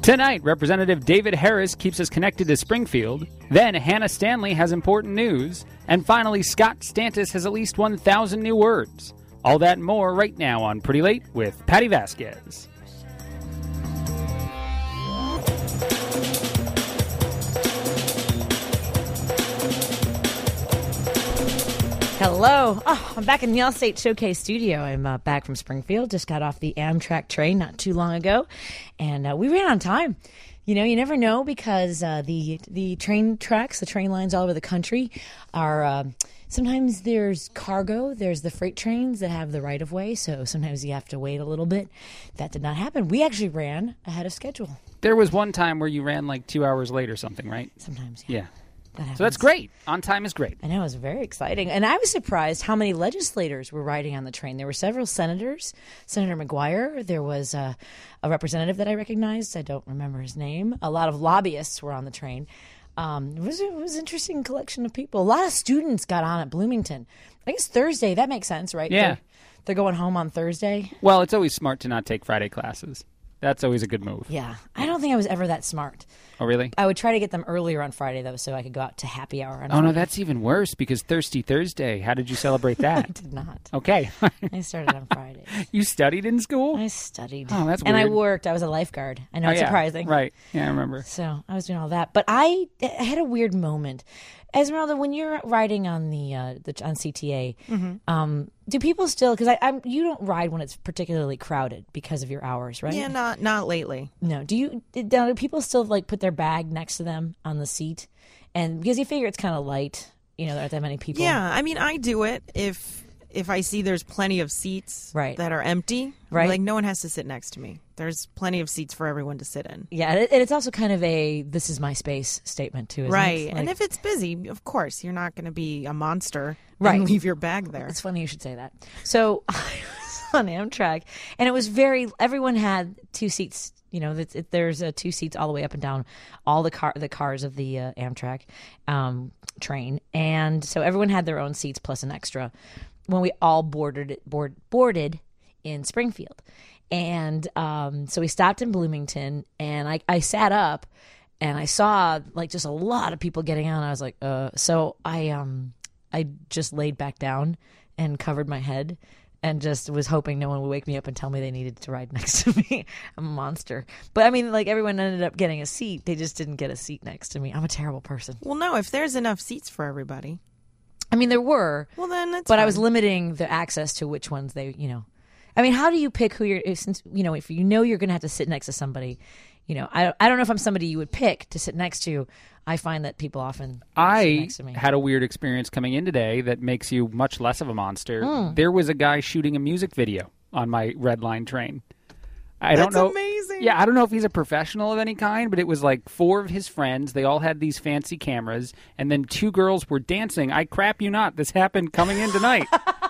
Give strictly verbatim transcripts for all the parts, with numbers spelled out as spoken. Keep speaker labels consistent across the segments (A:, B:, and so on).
A: Tonight, Representative David Harris keeps us connected to Springfield. Then, Hannah Stanley has important news. And finally, Scott Stantis has at least one thousand new words. All that and more right now on Pretty Late with Patty Vasquez.
B: Hello. Oh, I'm back in the Allstate Showcase studio. I'm uh, back from Springfield. Just got off the Amtrak train not too long ago, and uh, we ran on time. You know, you never know because uh, the the train tracks, the train lines all over the country are uh, sometimes there's cargo, there's the freight trains that have the right of way, so sometimes you have to wait a little bit. That did not happen. We actually ran ahead of schedule.
A: There was one time where you ran like two hours late or something, right?
B: Sometimes, yeah.
A: Yeah.
B: That
A: So that's great. On time is great.
B: I know, it was very exciting. And I was surprised how many legislators were riding on the train. There were several senators. Senator McGuire. There was a, a representative that I recognized. I don't remember his name. A lot of lobbyists were on the train. Um, it was, it was an interesting collection of people. A lot of students got on at Bloomington. I guess Thursday. That makes sense, right?
A: Yeah.
B: They're, they're going home on Thursday.
A: Well, it's always smart to not take Friday classes. That's always a good move.
B: Yeah. I don't think I was ever that smart.
A: Oh, really?
B: I would try to get them earlier on Friday, though, so I could go out to happy hour on
A: Oh, no,
B: Friday.
A: that's even worse because Thirsty Thursday. How did you celebrate
B: I
A: that?
B: did not.
A: Okay.
B: I started on Friday.
A: You studied in school?
B: I studied.
A: Oh, that's
B: And I
A: weird.
B: worked. I was a lifeguard. I know
A: Oh,
B: it's
A: yeah.
B: surprising.
A: Right. Yeah, I remember.
B: So I was doing all that. But I, I had a weird moment. Esmeralda, when you're riding on the, uh, the on C T A,
C: Mm-hmm.
B: um, do people still, because I'm you don't ride when it's particularly crowded because of your hours, right?
C: Yeah, not not lately.
B: No. Do you, now, do people still like put their bag next to them on the seat? And because you figure it's kind of light, you know, there aren't that many people.
C: Yeah, I mean, I do it if if I see there's plenty of seats
B: Right.
C: that are empty.
B: Right.
C: Like, no one has to sit next to me. There's plenty of seats for everyone to sit in.
B: Yeah, and it- and it's also kind of a "this is my space" statement too, isn't
C: Right.
B: it?
C: and
B: Like-
C: if it's busy, of course, you're not going to be a monster
B: Right.
C: and leave your bag there.
B: It's funny you should say that. So I was on Amtrak, and it was very. Everyone had two seats. You know, it's, it, there's uh, two seats all the way up and down all the car the cars of the uh, Amtrak um, train, and so everyone had their own seats plus an extra. When we all boarded it, board, boarded in Springfield, and um, so we stopped in Bloomington, and I, I sat up, and I saw like just a lot of people getting on. I was like, uh, so I um. I just laid back down and covered my head and just was hoping no one would wake me up and tell me they needed to ride next to me. I'm a monster. But I mean, like, everyone ended up getting a seat. They just didn't get a seat next to me. I'm a terrible person.
C: Well, no, if there's enough seats for everybody,
B: I mean, there were,
C: well, then that's
B: but I
C: fine.
B: was limiting the access to which ones they, you know. I mean, how do you pick who you're, if, since, you know, if you know you're going to have to sit next to somebody, you know, I, I don't know if I'm somebody you would pick to sit next to. I find that people often sit
A: I
B: next to me.
A: had a weird experience coming in today that makes you much less of a monster.
B: Hmm.
A: There was a guy shooting a music video on my Red Line train. I
C: That's
A: don't know.
C: amazing.
A: Yeah, I don't know if he's a professional of any kind, but it was like four of his friends. They all had these fancy cameras, and then two girls were dancing. I crap you not. This happened coming in tonight.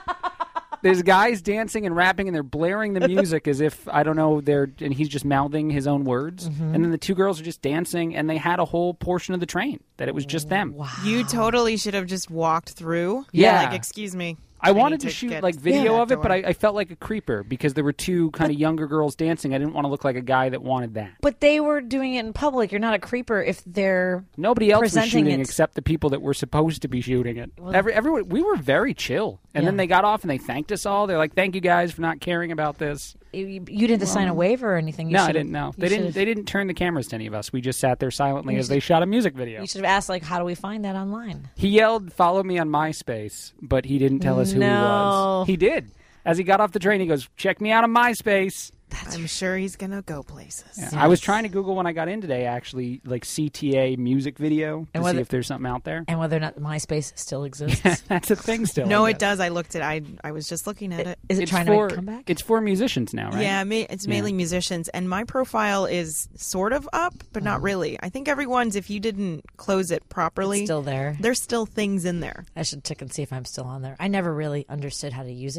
A: There's guys dancing and rapping, and they're blaring the music as if, I don't know, they're and he's just mouthing his own words.
B: Mm-hmm.
A: And then the two girls are just dancing, and they had a whole portion of the train that it was just them.
B: Wow.
C: You totally should have just walked through.
A: Yeah.
C: Like, excuse me.
A: I wanted
C: need
A: to shoot
C: get
A: like video
C: that
A: of it, but
C: door.
A: I, I felt like a creeper because there were two kind of younger girls dancing. I didn't want to look like a guy that wanted that.
B: But they were doing it in public. You're not a creeper if they're
A: Nobody else was
B: presenting
A: shooting
B: it.
A: except the people that were supposed to be shooting it. Every, everyone, we were very chill. And
B: Yeah.
A: then they got off and they thanked us all. They're like, "Thank you guys for not caring about this."
B: You, you didn't have to sign a waiver or anything. You
A: no, I
B: should've-
A: didn't know.
B: you
A: They didn't.
B: should've-
A: They didn't turn the cameras to any of us. We just sat there silently
B: You
A: as they
B: should-
A: shot a music video.
B: You should have asked, like, how do we find that online?
A: He yelled, "Follow me on MySpace," but he didn't tell us who he
B: No.
A: was. He did. As he got off the train, he goes, "Check me out on MySpace."
C: I'm sure he's going to go places.
A: Yeah. I was trying to Google when I got in today, actually, like C T A music video to
B: And
A: see
B: whether-
A: if there's something out there.
B: And whether or not MySpace still exists.
A: That's a thing still.
C: No,
A: I
C: it
A: guess.
C: does. I looked at I I was just looking at it.
B: Is it
A: It's
B: trying
A: for,
B: to come back?
A: It's for musicians now, right?
C: Yeah, ma- it's mainly musicians, and my profile is sort of up, but not really. I think everyone's, if you didn't close it properly,
B: It's still there.
C: there's still things in there.
B: I should check and see if I'm still on there. I never really understood how to use it.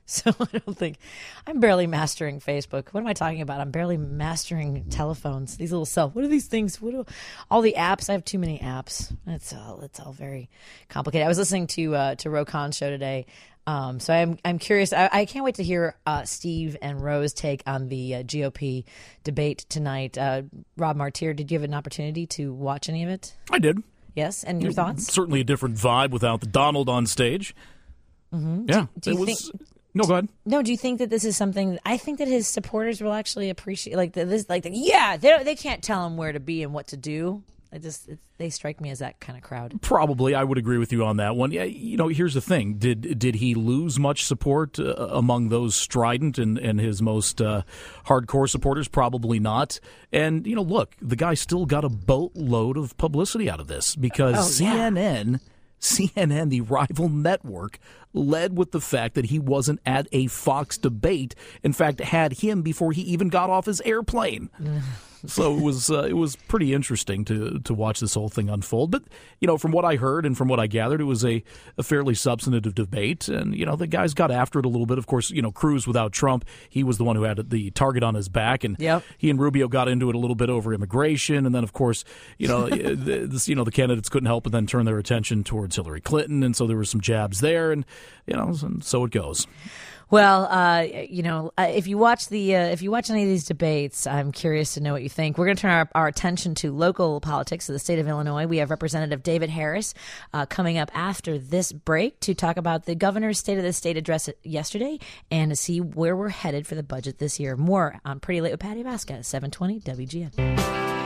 B: So I don't think I'm barely mastering Facebook. What am I talking about? I'm barely mastering telephones. These little cell. What are these things? What are all the apps? I have too many apps. It's all it's all very complicated. I was listening to uh, to Ro Khan's show today. Um, so I'm I'm curious. I, I can't wait to hear uh, Steve and Ro's take on the uh, G O P debate tonight. Uh, Rob Martir, did you have an opportunity to watch any of it?
D: I did.
B: Yes, and your thoughts?
D: Certainly a different vibe without the Donald on stage.
B: Mm-hmm.
D: Yeah,
B: do, do you
D: it was.
B: Think,
D: no, go ahead.
B: No, do you think that this is something? I think that his supporters will actually appreciate. Like the, this, like the, yeah, they they can't tell him where to be and what to do. I just it, they strike me as that kind of crowd.
D: Probably, I would agree with you on that one. Yeah, you know, here's the thing: did did he lose much support uh, among those strident and and his most uh, hardcore supporters? Probably not. And you know, look, the guy still got a boatload of publicity out of this because
B: oh,
D: C N N.
B: Yeah.
D: C N N, the rival network, led with the fact that he wasn't at a Fox debate. In fact, had him before he even got off his airplane. So it was uh, it was pretty interesting to to watch this whole thing unfold. But, you know, from what I heard and from what I gathered, it was a, a fairly substantive debate. And, you know, the guys got after it a little bit. Of course, you know, Cruz without Trump, he was the one who had the target on his back. And
B: yep.
D: he and Rubio got into it a little bit over immigration. And then, of course, you know, the, you know, the candidates couldn't help but then turn their attention towards Hillary Clinton. And so there were some jabs there. And, you know, and so it goes.
B: Well, uh, you know, uh, if you watch the uh, if you watch any of these debates, I'm curious to know what you think. We're going to turn our, our attention to local politics of the state of Illinois. We have Representative David Harris uh, coming up after this break to talk about the governor's State of the State address yesterday and to see where we're headed for the budget this year. More on Pretty Late with Patty Vasquez, seven twenty W G N.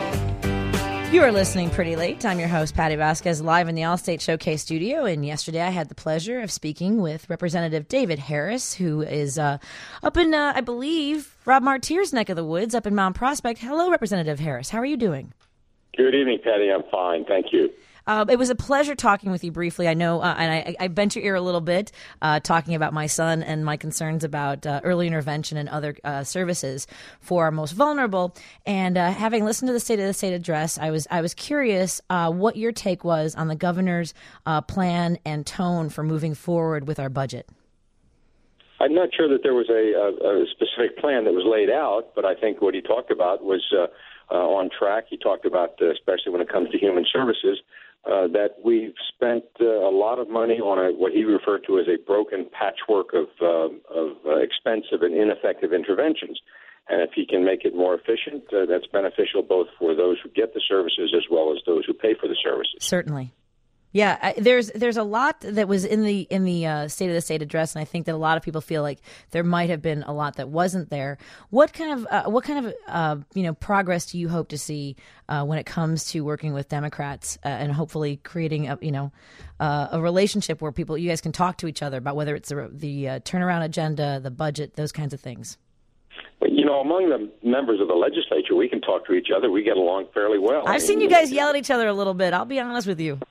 B: You are listening Pretty Late. I'm your host, Patty Vasquez, live in the Allstate Showcase studio. And yesterday I had the pleasure of speaking with Representative David Harris, who is uh, up in, uh, I believe, Rob Martir's neck of the woods, up in Mount Prospect. Hello, Representative Harris. How are you doing?
E: Good evening, Patty. I'm fine. Thank you.
B: Uh, it was a pleasure talking with you briefly. I know, uh, and I, I bent your ear a little bit uh, talking about my son and my concerns about uh, early intervention and other uh, services for our most vulnerable. And uh, having listened to the State of the State address, I was I was curious uh, what your take was on the governor's uh, plan and tone for moving forward with our budget.
E: I'm not sure that there was a, a, a specific plan that was laid out, but I think what he talked about was uh, uh, on track. He talked about, uh, especially when it comes to human services, Uh, that we've spent uh, a lot of money on a, what he referred to as a broken patchwork of, uh, of uh, expensive and ineffective interventions. And if he can make it more efficient, uh, that's beneficial both for those who get the services as well as those who pay for the services.
B: Certainly. Yeah, I, there's there's a lot that was in the in the uh, State of the State address, and I think that a lot of people feel like there might have been a lot that wasn't there. What kind of uh, what kind of uh, you know progress do you hope to see uh, when it comes to working with Democrats uh, and hopefully creating a you know uh, a relationship where people you guys can talk to each other about whether it's the, the uh, turnaround agenda, the budget, those kinds of things?
E: Well, you know, among the members of the legislature, we can talk to each other. We get along fairly well.
B: I've seen you guys yell at each other a little bit. I'll be honest with you.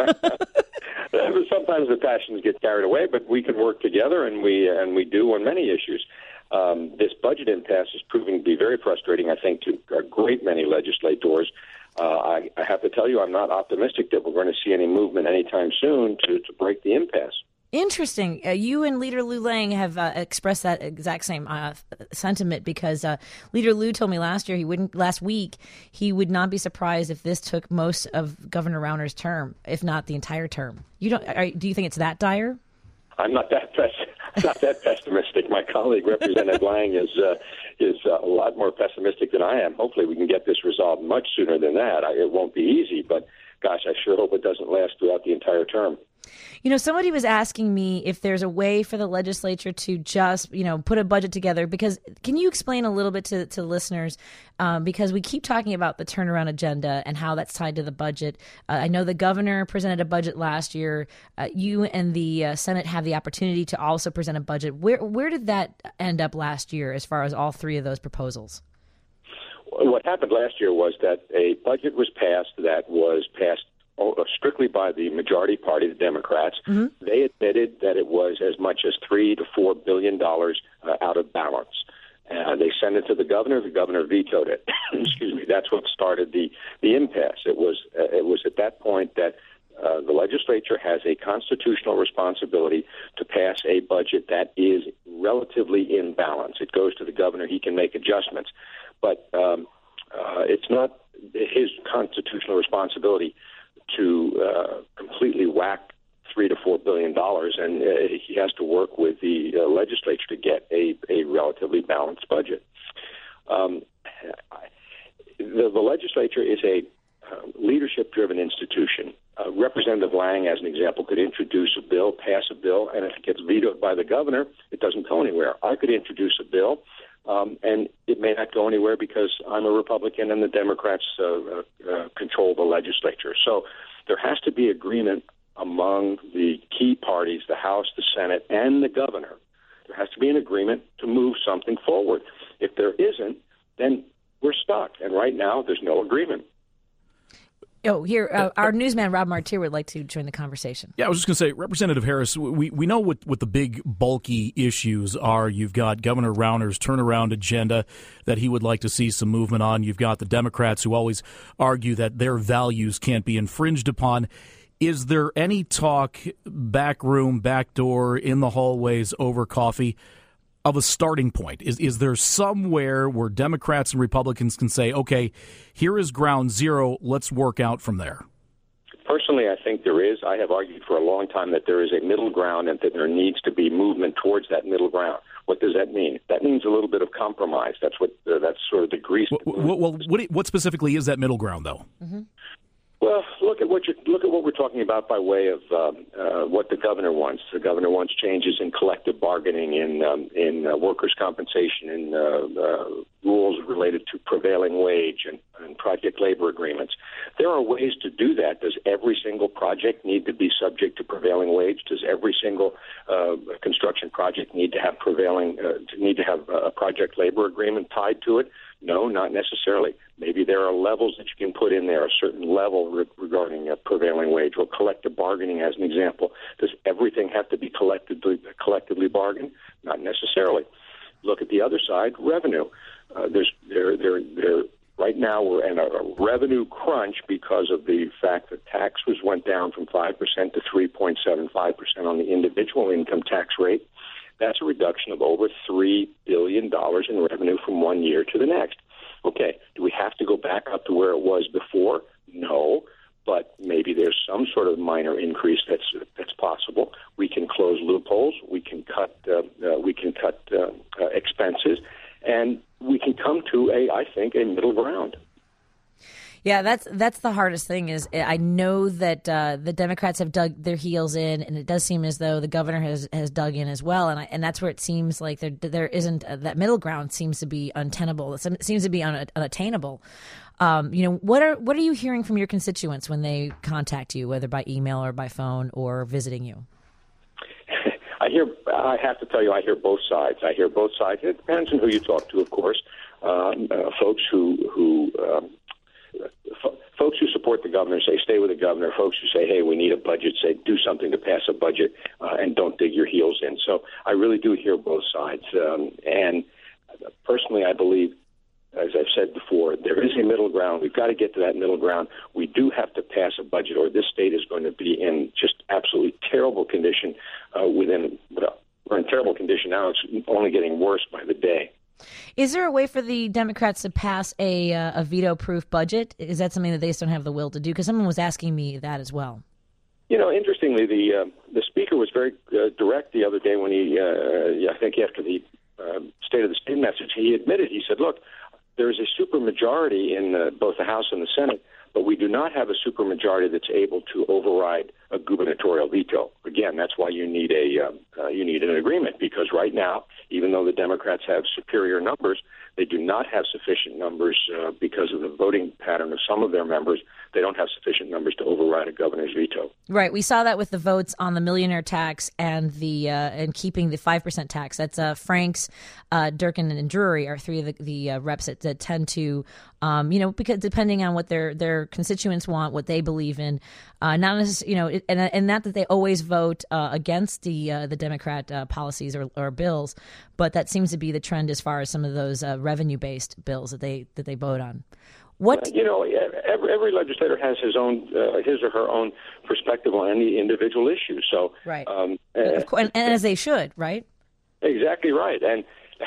E: Sometimes the passions get carried away, but we can work together, and we and we do on many issues. Um, this budget impasse is proving to be very frustrating, I think, to a great many legislators. Uh, I, I have to tell you, I'm not optimistic that we're going to see any movement anytime soon to, to break the impasse.
B: Interesting. Uh, you and Leader Lou Lang have uh, expressed that exact same uh, sentiment because uh, Leader Lou told me last year he wouldn't. Last week he would not be surprised if this took most of Governor Rauner's term, if not the entire term. You don't? Are, do you think it's that dire?
E: I'm not that pes- not that pessimistic. My colleague, Representative Lang, is uh, is uh, a lot more pessimistic than I am. Hopefully, we can get this resolved much sooner than that. I, it won't be easy, but gosh, I sure hope it doesn't last throughout the entire term.
B: You know, somebody was asking me if there's a way for the legislature to just, you know, put a budget together. Because can you explain a little bit to, to listeners? Um, because we keep talking about the turnaround agenda and how that's tied to the budget. Uh, I know the governor presented a budget last year. Uh, you and the uh, Senate have the opportunity to also present a budget. Where where did that end up last year as far as all three of those proposals?
E: What happened last year was that a budget was passed that was passed strictly by the majority party, the Democrats. Mm-hmm. They admitted that it was as much as three to four billion dollars uh, out of balance. Uh, they sent it to the governor. The governor vetoed it. Excuse me. That's what started the the impasse. It was uh, it was at that point that uh, the legislature has a constitutional responsibility to pass a budget that is relatively in balance. It goes to the governor. He can make adjustments. But um, uh, it's not his constitutional responsibility to uh, completely whack three to four billion dollars, and uh, he has to work with the uh, legislature to get a, a relatively balanced budget. Um, the, the legislature is a uh, leadership-driven institution. Uh, Representative Lang, as an example, could introduce a bill, pass a bill, and if it gets vetoed by the governor, it doesn't go anywhere. I could introduce a bill, um, and it may not go anywhere because I'm a Republican and the Democrats uh, uh, uh, control the legislature. So there has to be agreement among the key parties, the House, the Senate, and the governor. There has to be an agreement to move something forward. If there isn't, then we're stuck. And right now, there's no agreement.
B: Oh, here, uh, our newsman, Rob Martir, would like to join the conversation.
D: Yeah, I was just going to say, Representative Harris, we, we know what, what the big, bulky issues are. You've got Governor Rauner's turnaround agenda that he would like to see some movement on. You've got the Democrats who always argue that their values can't be infringed upon. Is there any talk, back room, back door, in the hallways, over coffee, of a starting point? Is is there somewhere where Democrats and Republicans can say, okay, here is ground zero, let's work out from there?
E: Personally, I think there is. I have argued for a long time that there is a middle ground and that there needs to be movement towards that middle ground. What does that mean? That means a little bit of compromise. That's what uh, that's sort of the grease.
D: Well, well what, what specifically is that middle ground, though?
B: Mm-hmm.
E: Well, look at what you look at what we're talking about by way of um, uh, what the governor wants. The governor wants changes in collective bargaining, in um, in uh, workers' compensation, in uh, uh, rules related to prevailing wage and, and project labor agreements. There are ways to do that. Does every single project need to be subject to prevailing wage? Does every single uh, construction project need to have prevailing uh, need to have a project labor agreement tied to it? No, not necessarily. Maybe there are levels that you can put in there, a certain level re- regarding a prevailing wage or collective bargaining, as an example. Does everything have to be collectively collectively bargained? Not necessarily. Look at the other side, revenue. Uh, there's there there there. Right now, we're in a, a revenue crunch because of the fact that tax was went down from five percent to three point seven five percent on the individual income tax rate. That's a reduction of over three billion dollars in revenue from one year to the next. Okay, do we have to go back up to where it was before? No, but maybe there's some sort of minor increase that's that's possible. We can close loopholes. We can cut. Uh, uh, we can cut uh, uh, expenses, and we can come to a, I think, a middle ground.
B: Yeah, that's that's the hardest thing. Is I know that uh, the Democrats have dug their heels in, and it does seem as though the governor has, has dug in as well, and I, and that's where it seems like there there isn't uh, that middle ground seems to be untenable. It seems to be un, unattainable. Um, you know, what are what are you hearing from your constituents when they contact you, whether by email or by phone or visiting you?
E: I hear. I have to tell you, I hear both sides. I hear both sides. It depends on who you talk to, of course. Um, uh, folks who who. Um, F- folks who support the governor say stay with the governor. Folks who say, hey, we need a budget, say do something to pass a budget uh, and don't dig your heels in. So I really do hear both sides. Um, and personally, I believe, as I've said before, there is a middle ground. We've got to get to that middle ground. We do have to pass a budget or this state is going to be in just absolutely terrible condition uh, within, well, we're in terrible condition now. It's only getting worse by the day.
B: Is there a way for the Democrats to pass a uh, a veto-proof budget? Is that something that they just don't have the will to do? Because someone was asking me that as well.
E: You know, interestingly, the uh, the speaker was very uh, direct the other day when he, uh, I think after the uh, State of the State message, he admitted, he said, look, there is a supermajority in uh, both the House and the Senate, but we do not have a supermajority that's able to override a gubernatorial veto. Again, that's why you need a uh, uh, you need an agreement, because right now, even though the Democrats have superior numbers, they do not have sufficient numbers uh, because of the voting pattern of some of their members. They don't have sufficient numbers to override a governor's veto.
B: Right. We saw that with the votes on the millionaire tax and the uh, and keeping the five percent tax. That's uh, Franks, uh, Durkin, and Drury are three of the, the uh, reps that, that tend to, um, you know, because depending on what their their constituents want, what they believe in, uh, not necessarily, you know, it, and and not that they always vote uh, against the uh, the Democrat uh, policies or, or bills, but that seems to be the trend as far as some of those uh, revenue based bills that they that they vote on. What
E: uh, you know, every, every legislator has his own, uh, his or her own perspective on any individual issue. So,
B: right,
E: um,
B: of course, and, and as they should, right?
E: Exactly right. And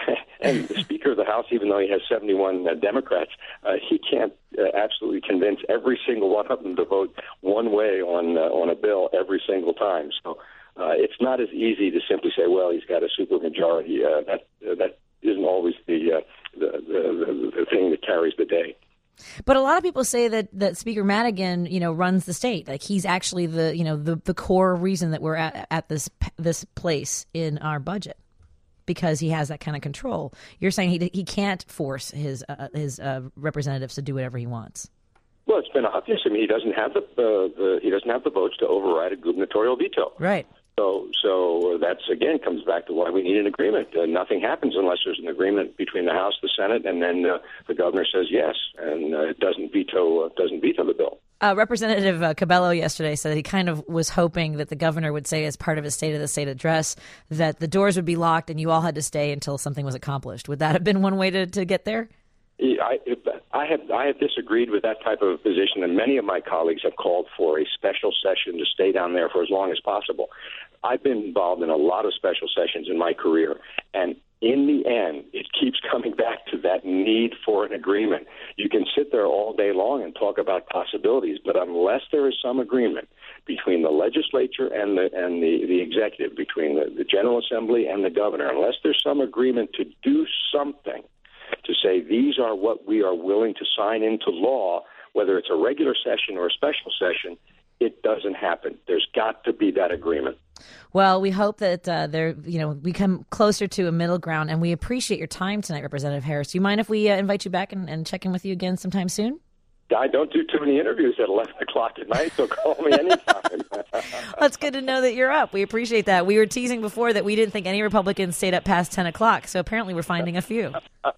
E: and the Speaker of the House, even though he has seventy-one uh, Democrats, uh, he can't uh, absolutely convince every single one of them to vote one way on uh, on a bill every single time. So uh, it's not as easy to simply say, well, he's got a supermajority. Uh, that uh, that isn't always the, uh, the, the the thing that carries the day.
B: But a lot of people say that, that Speaker Madigan, you know, runs the state. Like he's actually the, you know, the, the core reason that we're at, at this this place in our budget, because he has that kind of control. You're saying he he can't force his uh, his uh, representatives to do whatever he wants.
E: Well, it's been obvious. I mean, he doesn't have the, uh, the he doesn't have the votes to override a gubernatorial veto.
B: Right.
E: So, so that's again comes back to why we need an agreement. Uh, nothing happens unless there's an agreement between the House, the Senate, and then uh, the governor says yes, and uh, it doesn't veto uh, doesn't veto the bill.
B: Uh, Representative uh, Cabello yesterday said he kind of was hoping that the governor would say, as part of his State of the State address, that the doors would be locked and you all had to stay until something was accomplished. Would that have been one way to, to get there?
E: I, I have I have disagreed with that type of position, and many of my colleagues have called for a special session to stay down there for as long as possible. I've been involved in a lot of special sessions in my career, and in the end, it keeps coming back to that need for an agreement. You can sit there all day long and talk about possibilities, but unless there is some agreement between the legislature and the and the, the executive, between the, the General Assembly and the governor, unless there's some agreement to do something, to say these are what we are willing to sign into law, whether it's a regular session or a special session, it doesn't happen. There's got to be that agreement.
B: Well, we hope that uh, there, you know, we come closer to a middle ground, and we appreciate your time tonight, Representative Harris. Do you mind if we uh, invite you back and, and check in with you again sometime soon?
E: I don't do too many interviews at eleven o'clock at night, so call me anytime.
B: Well, it's good to know that you're up. We appreciate that. We were teasing before that we didn't think any Republicans stayed up past ten o'clock, so apparently we're finding a few.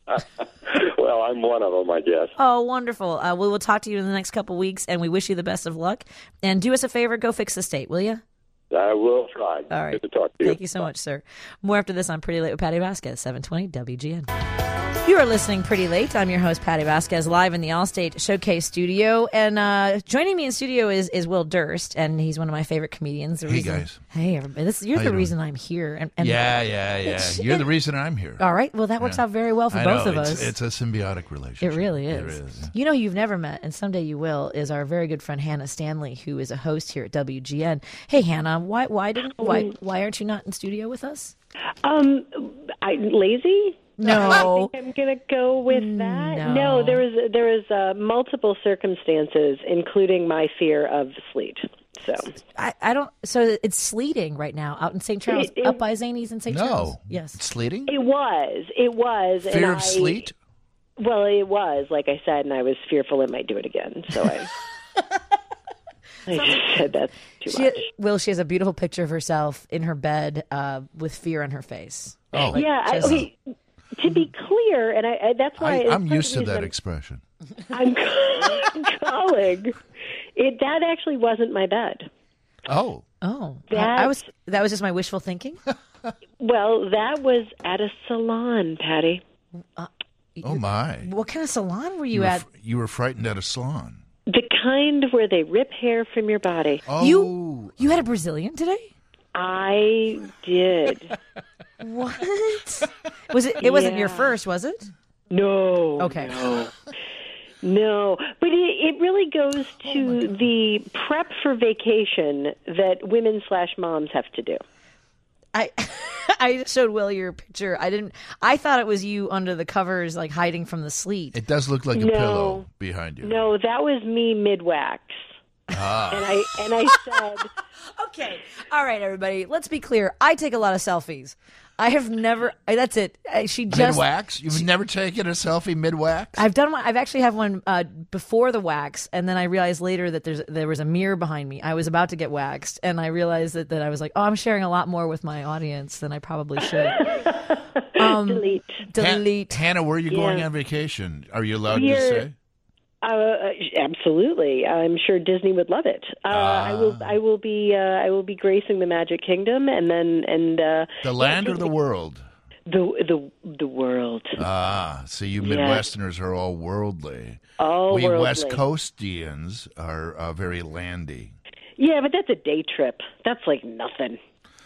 E: Well, I'm one of them, I guess.
B: Oh, wonderful. Uh, we will talk to you in the next couple weeks, and we wish you the best of luck. And do us a favor, go fix the state, will you?
E: I will try.
B: All right.
E: Good to talk to you.
B: Thank you so much, sir. More after this on Pretty Late with Patty Vasquez, seven twenty W G N. You are listening Pretty Late. I'm your host, Patty Vasquez, live in the Allstate Showcase studio. And uh, joining me in studio is, is Will Durst, and he's one of my favorite comedians. The
F: Hey,
B: reason,
F: guys.
B: Hey, everybody. This, you're
F: How
B: the
F: you
B: reason I'm here. And, and
F: Yeah, yeah, yeah.
B: It's-
F: You're the
B: it-
F: reason I'm here.
B: All right. Well, that works
F: Yeah.
B: out very well for
F: I
B: both
F: know,
B: of
F: it's,
B: us.
F: It's a symbiotic relationship.
B: It really
F: It
B: is.
F: is.
B: You know, you've never met, and someday you will, is our very good friend Hannah Stanley, who is a host here at W G N. Hey, Hannah, why why didn't why why aren't you not in studio with us?
G: Um, I lazy.
B: No.
G: I think I'm gonna go with that.
B: No.
G: No, there was there was uh, multiple circumstances, including my fear of sleet. So
B: I, I don't. So it's sleeting right now out in Saint Charles,
G: It- it-
B: up by Zany's in Saint Charles.
F: No.
B: Yes.
F: It's sleeting?
G: it was, it was.
F: Fear
G: and
F: of
G: I,
F: sleet?
G: Well, it was, like I said, and I was fearful it might do it again. So I, I just said that's too
B: She,
G: much.
B: Will, she has a beautiful picture of herself in her bed uh, with fear on her face.
F: Oh,
B: Like,
G: yeah. I,
B: just-
G: okay. To be clear, and I, I that's why
F: I,
G: it's
F: I'm
G: part of
F: used
G: the
F: to that
G: reason
F: expression.
G: I'm, I'm calling. It that actually wasn't my bed.
F: Oh.
B: Oh, I, I was. That was just my wishful thinking.
G: Well, that was at a salon, Patty.
F: Oh, my.
B: What kind of salon were you,
F: You were,
B: at?
F: fr- you were frightened at a salon.
G: The kind where they rip hair from your body.
F: Oh.
B: You you had a Brazilian today?
G: I did.
B: What was it? It wasn't your
G: Yeah.
B: first, was it?
G: No.
B: Okay.
G: No. No. But it, it really goes to the prep for vacation that women slash moms have to do.
B: I I just showed Will your picture. I didn't. I thought it was you under the covers, like hiding from the sleet.
F: It does look like a
G: No.
F: pillow behind you.
G: No, that was me mid-wax.
F: Ah.
G: And I and I said,
B: Okay. All right, everybody. Let's be clear. I take a lot of selfies. I have never. I, that's it. I, she just.
F: Mid-wax? You've never taken a selfie mid-wax?
B: I've done one. I've actually have one uh, before the wax, and then I realized later that there's there was a mirror behind me. I was about to get waxed, and I realized that, that I was like, oh, I'm sharing a lot more with my audience than I probably should. Um,
G: delete.
B: delete.
F: Han- Hannah, where are you going
G: Yeah.
F: on vacation? Are you allowed to
G: We're-
F: say?
G: Uh, absolutely, I'm sure Disney would love it. Uh, I will. I will be. Uh, I will be gracing the Magic Kingdom, and then and uh,
F: The land or the world?
G: the the the world.
F: Ah, so you
G: Yes.
F: Midwesterners are all worldly.
G: All
F: we
G: worldly.
F: West Coastians are uh, very landy.
G: Yeah, but that's a day trip. That's like nothing.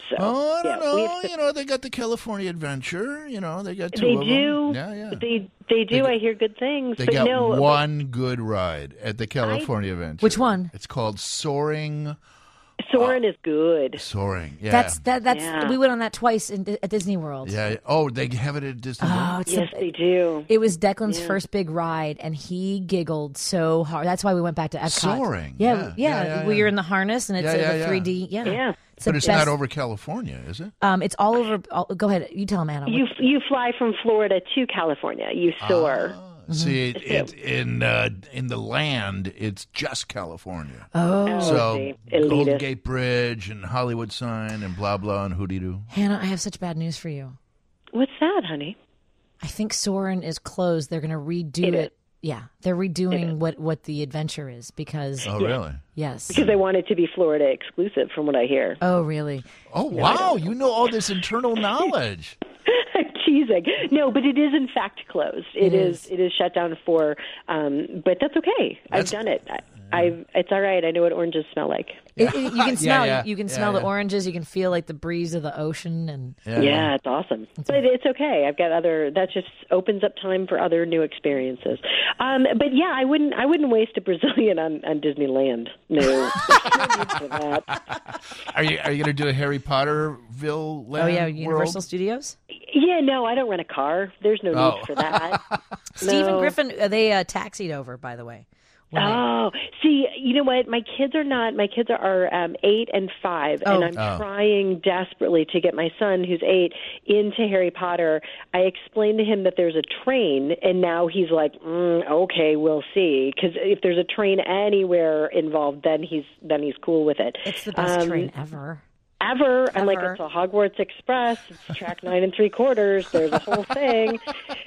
G: So,
F: Oh, I don't
G: yeah, we
F: know.
G: have to-
F: You know, they got the California Adventure. You know, they got two
G: They
F: of
G: do.
F: them. Yeah, yeah.
G: They they do.
F: They
G: I hear good things.
F: They
G: but
F: got
G: no, but-
F: one good ride at the California Adventure.
B: Which one?
F: It's called Soaring.
G: Soren is good.
F: Soaring. Yeah.
B: That's that. That's
G: Yeah.
B: we went on that twice in, at Disney World.
F: Yeah. Oh, they have it at Disney. World?
B: Oh, it's
G: Yes,
B: the,
G: they do.
B: it was Declan's first big ride, and he giggled so hard. That's why we went back to Epcot.
F: Soaring,
B: Yeah,
F: yeah,
B: yeah.
F: yeah, yeah,
B: Where
F: yeah.
B: you're in the harness, and it's
F: Yeah,
B: in
F: yeah,
B: the
F: yeah.
B: three D. Yeah,
G: Yeah.
B: It's the
F: But it's
B: best.
F: not over California, is it?
B: Um, it's all over. All, go ahead. You tell him, Anna.
G: You you fly from Florida to California. You soar.
F: Ah, See, it, it, in uh, in the land, it's just California.
B: oh,
F: So
G: see.
F: Golden
G: Elitist.
F: Gate Bridge and Hollywood Sign and blah blah and hoody doo.
B: Hannah, I have such bad news for you.
G: What's that, honey?
B: I think Soren is closed. They're going to redo
G: It
B: it.
G: is.
B: Yeah, they're redoing what what the adventure is because
F: Oh, really?
B: yes.
G: Because they want it to be Florida exclusive, from what I hear.
B: Oh, really?
F: Oh, wow! You know all this internal knowledge.
G: I'm teasing. No, but it is in fact closed.
B: It
G: it is.
B: is.
G: It is shut down for. Um, but that's okay.
F: That's-
G: I've done it. I, I've. It's all right. I know what oranges smell like.
B: It, it- you can smell.
F: yeah.
B: You can
F: Yeah,
B: smell
F: yeah.
B: the oranges. You can feel like the breeze of the ocean, and
G: Yeah, it's awesome. But it's okay. I've got other. That just opens up time for other new experiences. Um, but yeah, I wouldn't. I wouldn't waste a Brazilian on, on Disneyland. No, There's no need for that.
F: Are you are you going to do a Harry Potterville land
B: oh yeah,
F: world?
B: Universal Studios.
G: Yeah, no, I don't rent a car. There's no need
F: Oh.
G: for that.
B: Stephen
G: No.
B: Griffin. Uh, they uh, taxied over, by the way. When they-
G: Oh, see, you know what? My kids are not. My kids are um, eight and five,
B: Oh.
G: and I'm
F: Oh.
G: trying desperately to get my son, who's eight, into Harry Potter. I explained to him that there's a train, and now he's like, mm, "Okay, we'll see." Because if there's a train anywhere involved, then he's then he's cool with it.
B: it's the best
G: Um,
B: train ever.
G: Ever. I'm like,
B: Ever.
G: it's a Hogwarts Express. It's track nine and three quarters. There's a whole thing.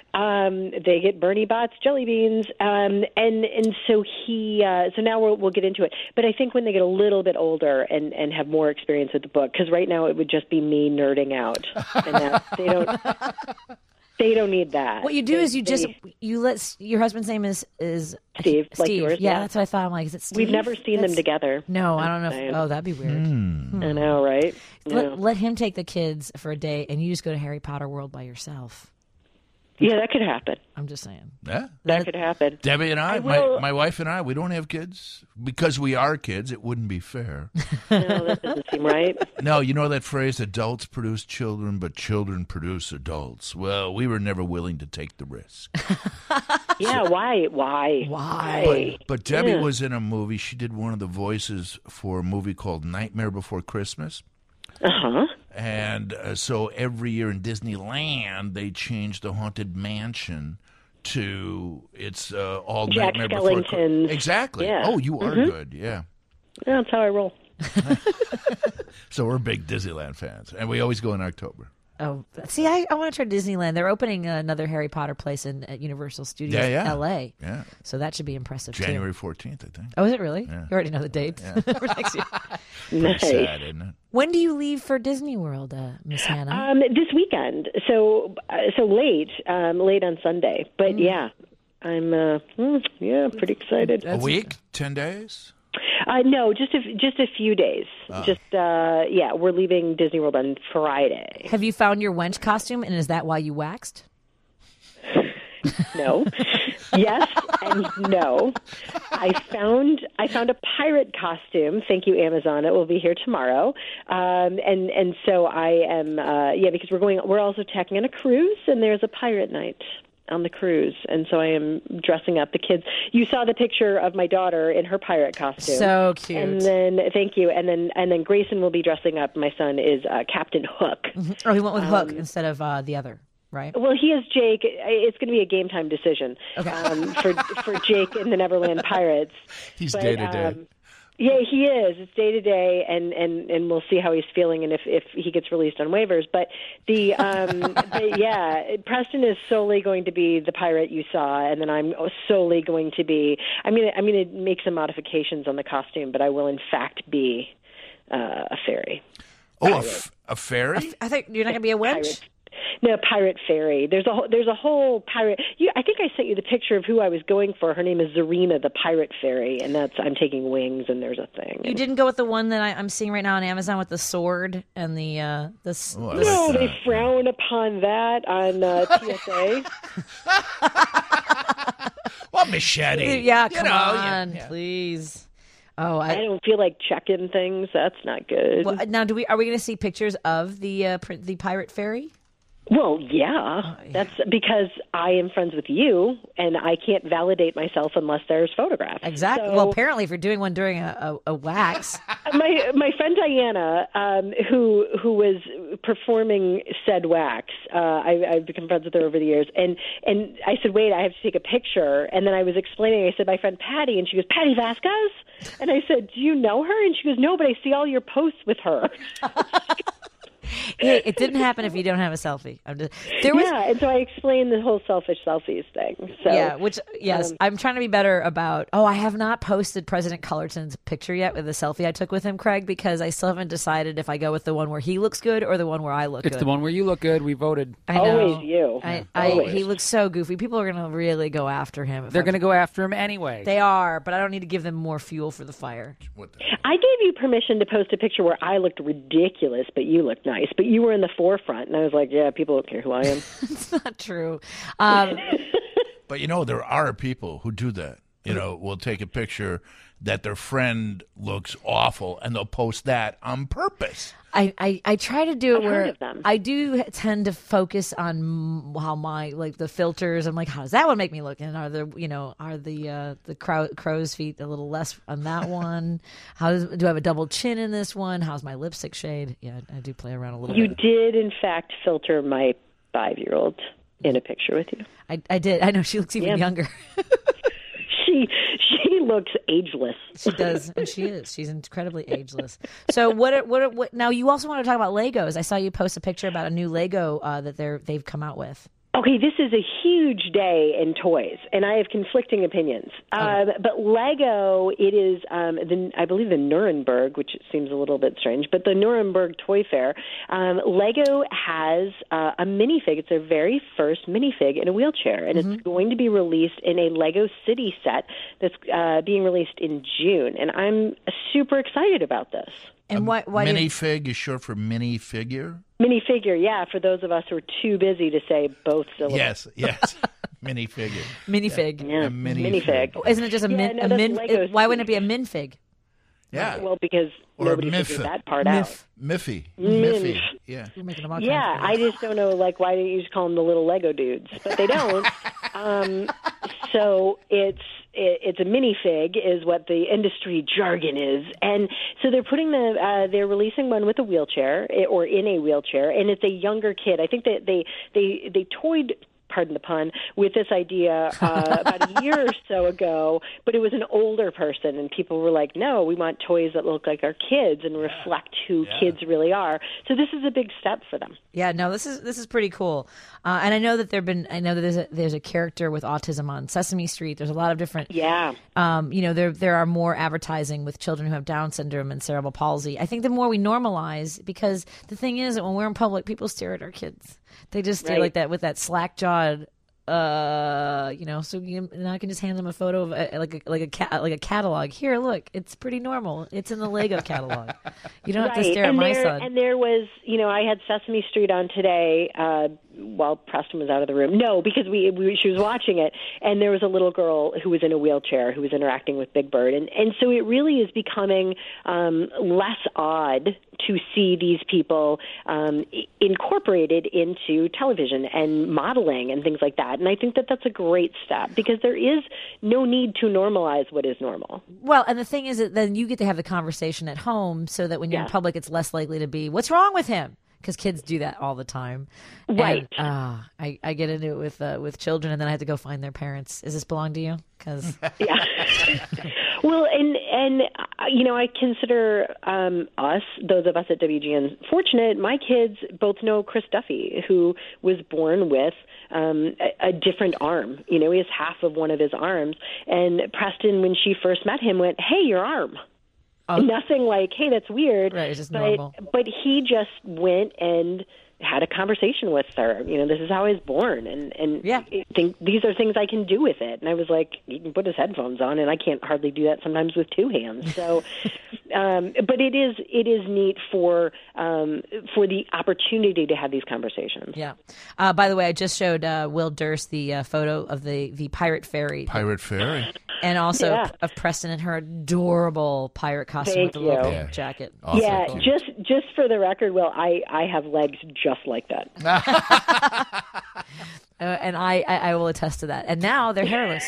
G: Um, they get Bernie Bott's jelly beans. Um, and, and so he, uh, so now we'll, we'll get into it. But I think when they get a little bit older and, and have more experience with the book, because right now it would just be me nerding out. And that, they don't, they don't need that.
B: What you do
G: They-
B: is you just
G: they-
B: you let s- your husband's name is is
G: Steve, like
B: Steve.
G: yours,
B: yeah,
G: yeah.
B: that's what I thought. I'm like, is it Steve?
G: We've never seen them
B: That's-
G: together.
B: No, I don't know.
G: saying.
B: If, oh, that'd be weird.
G: I know, right? Yeah.
B: Let, let him take the kids for a day, and you just go to Harry Potter World by yourself.
G: Yeah, that could happen.
B: I'm just saying.
F: Yeah.
G: That could happen.
F: Debbie and I,
G: I
F: my,
G: will-
F: my wife and I, we don't have kids because we are kids. It wouldn't be fair.
G: No, that doesn't seem right.
F: No, you know that phrase, adults produce children, but children produce adults. Well, we were never willing to take the risk.
G: Yeah, why? Why?
B: Why?
F: But Debbie
G: Yeah.
F: was in a movie. She did one of the voices for a movie called Nightmare Before Christmas.
G: Uh-huh.
F: And uh, so every year in Disneyland, they change the Haunted Mansion to it's uh, all
G: Jack
F: Nightmare Before Christmas.
G: Skellington's.
F: Exactly.
G: Yeah.
F: Oh, you are
G: Mhm.
F: good. Yeah.
G: Yeah, that's how I roll.
F: So we're big Disneyland fans, and we always go in October.
B: Oh, see, I, I want to try Disneyland. They're opening another Harry Potter place in at Universal Studios,
F: Yeah, yeah.
B: L A.
F: Yeah.
B: So that should be impressive too.
F: January fourteenth, I think.
B: Oh, is it really?
F: Yeah.
B: You already know the dates for next year.
G: Nice.
F: Sad, isn't it?
B: When do you leave for Disney World, uh, Miss Hannah?
G: Um, this weekend, so uh, so late, um, late on Sunday. But yeah, I'm uh, mm, yeah pretty excited.
F: A week, ten days.
G: Uh, no, just a, just a few days. Just uh, yeah, we're leaving Disney World on Friday.
B: Have you found your wench costume, and is that why you waxed?
G: No. Yes and no. I found I found a pirate costume. Thank you, Amazon. It will be here tomorrow. Um, and and so I am uh, yeah because we're going. We're also tacking on a cruise, and there's a pirate night on the cruise, and so I am dressing up the kids. You saw the picture of my daughter in her pirate costume.
B: So cute.
G: And then thank you, and then and then Grayson will be dressing up. My son is uh, Captain Hook.
B: Oh, he went with
G: Um,
B: Hook instead of uh, the other, right?
G: Well, he is Jake. It's going to be a game time decision um, for for Jake and the Neverland Pirates.
F: He's
G: But,
F: day to day.
G: um, yeah, he is. It's day to day, and and and we'll see how he's feeling and if if he gets released on waivers. But the um, but yeah, Preston is solely going to be the pirate you saw, and then I'm solely going to be. I'm gonna I'm gonna make some modifications on the costume, but I will in fact be uh, a fairy.
F: Oh, a, f- a fairy?
B: I think you're not going to be a wench.
G: Pirate. No, Pirate Fairy. There's a whole, there's a whole pirate. You, I think I sent you the picture of who I was going for. Her name is Zarina, the Pirate Fairy, and that's I'm taking wings, and there's a thing.
B: You didn't go with the one that I, I'm seeing right now on Amazon with the sword and the uh, the. s-
F: Oh, I
B: the
G: No,
F: like
G: they
F: that.
G: frown upon that on uh, T S A.
F: Well, machete.
B: yeah,
F: You
B: come
F: know, yeah,
B: on,
F: yeah.
B: please. Oh,
G: I
B: I.
G: don't feel like checking things. That's not good.
B: Well, now, do we are we going to see pictures of the uh, pr- the pirate fairy?
G: Well, yeah, that's because I am friends with you, and I can't validate myself unless there's photographs.
B: Exactly.
G: So,
B: Well, apparently, if you're doing one during a, a, a wax,
G: my my friend Diana, um, who who was performing said wax, uh, I, I've become friends with her over the years, and and I said, wait, I have to take a picture, and then I was explaining. I said, my friend Patty, and she goes, Patty Vasquez, and I said, do you know her? And she goes, no, but I see all your posts with her.
B: hey, it didn't happen if you don't have a selfie. I'm just, there was
G: Yeah, and so I explained the whole selfish selfies thing. So
B: yeah, which yes,
G: um,
B: I'm trying to be better about. Oh, I have not posted President Cullerton's picture yet with the selfie I took with him, Craig, because I still haven't decided if I go with the one where he looks good or the one where I look
A: It's
B: good.
A: the one where you look good. We voted.
B: I know.
G: Always you.
B: I, I,
G: Always.
B: he looks so goofy. People are going to really go after him. if
A: They're
B: I-
A: going to go after him anyway.
B: They are, but I don't need to give them more fuel for the fire.
F: What the-
G: I gave you permission to post a picture where I looked ridiculous, but you looked nice. But you were in the forefront, and I was like, yeah, people don't care who I am.
B: It's not true. Um,
F: But you know, there are people who do that. You know, will take a picture that their friend looks awful, and they'll post that on purpose.
B: I, I, I try to do it
G: I've
B: where
G: heard of them.
B: I do tend to focus on mm, how my like the filters. I'm like, how does that one make me look? And are the you know are the uh, the crow, crow's feet a little less on that one? How does, do I have a double chin in this one? How's my lipstick shade? Yeah, I do play around a little
G: You
B: bit.
G: did, in fact, filter my five-year-old in a picture with you.
B: I, I did. I know she looks even
G: Yeah.
B: younger.
G: She she looks ageless.
B: She does, and she is. She's incredibly ageless. So what? Are, what? Are, what? Now you also want to talk about Legos. I saw you post a picture about a new Lego uh, that they're they've come out with.
G: Okay, this is a huge day in toys, and I have conflicting opinions. Um, but Lego, it is, um, the, I believe, the Nuremberg, which seems a little bit strange, but the Nuremberg Toy Fair. Um, Lego has uh, a minifig. It's their very first minifig in a wheelchair, and it's going to be released in a Lego City set that's uh, being released in June. And I'm super excited about this.
B: And why? Why? do you-
F: Minifig is short for mini figure.
G: Minifigure, yeah, for those of us who are too busy to say both syllables.
F: Yes, yes, minifigure.
B: minifig.
G: Yeah,
F: A mini
G: minifig.
F: fig.
B: Isn't it just a
G: Yeah,
B: min?
G: no,
B: a
G: that's
B: min
G: Legos.
B: why wouldn't it be a minfig?
F: Yeah,
G: Well, because
F: Or
G: nobody
F: Miff.
G: figured that part out.
F: Miffy,
G: Minf.
F: Miffy. Yeah.
B: You're making them all
G: Yeah,
B: kinds
G: I
B: of
G: just don't know, like, why didn't you just call them the little Lego dudes? But they don't. um, so it's it, it's a minifig, is what the industry jargon is, and so they're putting the uh, they're releasing one with a wheelchair eh, or in a wheelchair, and it's a younger kid. I think that they they they toyed. Pardon the pun, with this idea uh, about a year or so ago, but it was an older person, and people were like, no, we want toys that look like our kids and reflect who kids really are. So this is a big step for them.
B: Yeah, no, this is this is pretty cool, uh, and I know that there've been. I know that there's a, there's a character with autism on Sesame Street. There's a lot of different.
G: Yeah.
B: Um, you know, there there are more advertising with children who have Down syndrome and cerebral palsy. I think the more we normalize, because the thing is that when we're in public, people stare at our kids. They just stare
G: Right.
B: like that with that slack jawed. Uh, you know, so you, and I can just hand them a photo of a, like a like a cat like a catalog. Here, look, it's pretty normal. It's in the Lego catalog. You don't have to stare at
G: and
B: my
G: there,
B: son.
G: And there was, you know, I had Sesame Street on today uh, while Preston was out of the room. No, because we, we she was watching it, and there was a little girl who was in a wheelchair who was interacting with Big Bird, and and so it really is becoming um, less odd to see these people um, i- incorporated into television and modeling and things like that. And I think that that's a great step, because there is no need to normalize what is normal.
B: Well, and the thing is that then you get to have the conversation at home, so that when you're in
G: Yeah.
B: public, it's less likely to be, what's wrong with him? Because kids do that all the time.
G: Right.
B: And, uh, I, I get into it with uh, with children, and then I have to go find their parents. Does this belong to you? Because
G: Yeah. Well, and and uh, you know, I consider um, us, those of us at W G N, fortunate. My kids both know Chris Duffy, who was born with um, a, a different arm. You know, he has half of one of his arms. And Preston, when she first met him, went, "Hey, your arm."
B: Oh.
G: Nothing like, "Hey, that's weird."
B: Right, it's just
G: but,
B: normal.
G: But he just went and had a conversation with her. You know, this is how I was born, and and
B: Yeah.
G: I think these are things I can do with it. And I was like, he can put his headphones on, and I can't hardly do that sometimes with two hands. So, um, but it is it is neat for um, for the opportunity to have these conversations.
B: Yeah. Uh, by the way, I just showed uh, Will Durst the uh, photo of the, the pirate ferry.
F: Pirate Ferry.
B: And also
G: Yeah.
B: of Preston in her adorable pirate costume
G: Thank
B: with the little
G: you.
B: pink
F: Yeah.
B: jacket.
F: Awesome.
G: Yeah,
F: Cool.
G: just just for the record, Will, I, I have legs just like that.
B: Uh, and I, I, I will attest to that. And now they're hairless.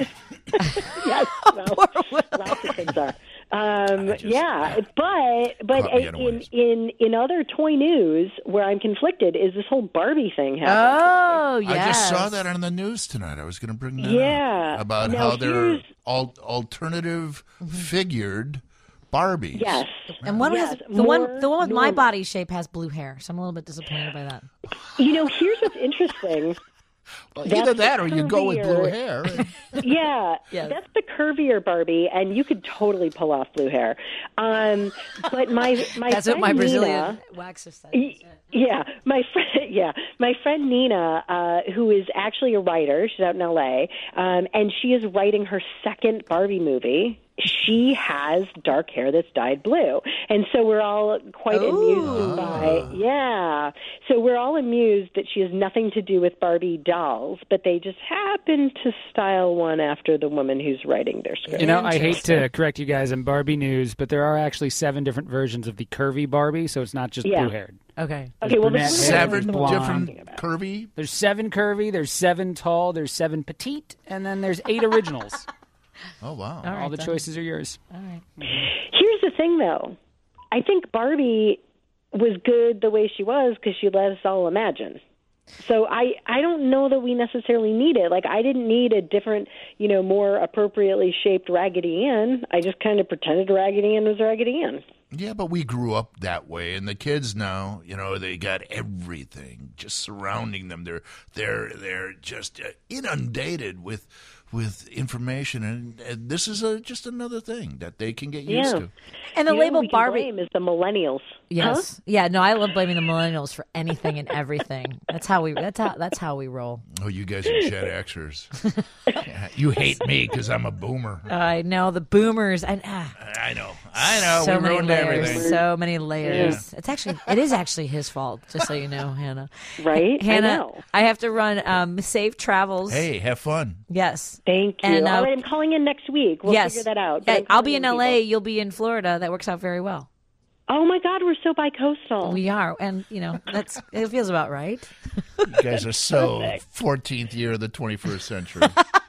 G: Yes, well, lots of things are. Um, yeah, but but
F: Caught me
G: in,
F: unawares.
G: in in other toy news, where I'm conflicted is this whole Barbie thing happening.
B: Oh, yes.
F: I just saw that on the news tonight. I was going to bring that
G: Yeah.
F: up. About
G: Now
F: how they're
G: here's-
F: al- alternative figured Barbies.
G: Yes,
B: And one
G: Yes,
B: has the one
G: more
B: the one with my
G: normal.
B: body shape has blue hair, so I'm a little bit disappointed by that.
G: you know, here's what's interesting.
F: Well,
G: That's
F: either that or you go with blue
G: curvier.
F: hair.
G: Yeah,
B: Yes.
G: that's the curvier Barbie, and you could totally pull off blue hair. Um, but my my
B: That's what
G: friend
B: my Brazilian
G: Nina,
B: waxer said.
G: Y- Yeah, my friend. Yeah, my friend Nina, uh, who is actually a writer. She's out in L A, um, and she is writing her second Barbie movie. She has dark hair that's dyed blue, and so we're all quite amused by. Yeah, so we're all amused that she has nothing to do with Barbie dolls, but they just happen to style one after the woman who's writing their script.
A: You know, I hate to correct you guys in Barbie news, but there are actually seven different versions of the curvy Barbie, so it's not just
G: Yeah.
A: blue-haired.
B: Okay.
G: Okay, well, the
A: brunette
G: blue
A: hair,
G: hair
F: Seven
G: is the one I'm
F: different
G: talking about.
F: curvy.
A: There's seven curvy, there's seven tall, there's seven petite, and then there's eight originals.
F: Oh, wow.
B: All right,
A: All the
B: then.
A: choices are yours.
B: All right.
G: Here's the thing, though. I think Barbie was good the way she was because she let us all imagine. So I, I don't know that we necessarily need it. Like, I didn't need a different, you know, more appropriately shaped Raggedy Ann. I just kind of pretended Raggedy Ann was Raggedy Ann.
F: Yeah, but we grew up that way, and the kids now, you know, they got everything just surrounding them. They're they're they're just uh, inundated with with information, and, and this is a, just another thing that they can get used
G: Yeah.
F: to.
B: And the
G: You know who
B: label
G: we can
B: Barbie.
G: blame is the millennials.
B: Yes.
G: Huh?
B: Yeah. No, I love blaming the millennials for anything and everything. That's how we. That's how. That's how we roll.
F: Oh, you guys are Gen Xers. Yeah, you hate me because I'm a boomer.
B: I know the boomers. And ah,
F: I know. I know.
B: so
F: we
B: many
F: ruined
B: layers.
F: everything.
B: So many layers. It's actually. It is actually his fault. Just so you know, Hannah.
G: Right?
B: Hannah,
G: I know.
B: I have to run. Um, safe travels.
F: Hey, have fun.
B: Yes.
G: Thank you.
B: And, uh,
G: All right, I'm calling in next week. We'll
B: yes.
G: figure that out. But
B: Yeah,
G: I'm
B: I'll
G: calling
B: be in
G: people.
B: L A. You'll be in Florida. That works out very well.
G: Oh, my God, we're so bi-coastal.
B: We are, and you know that's. It feels about right.
F: You guys are so fourteenth year of the twenty-first century.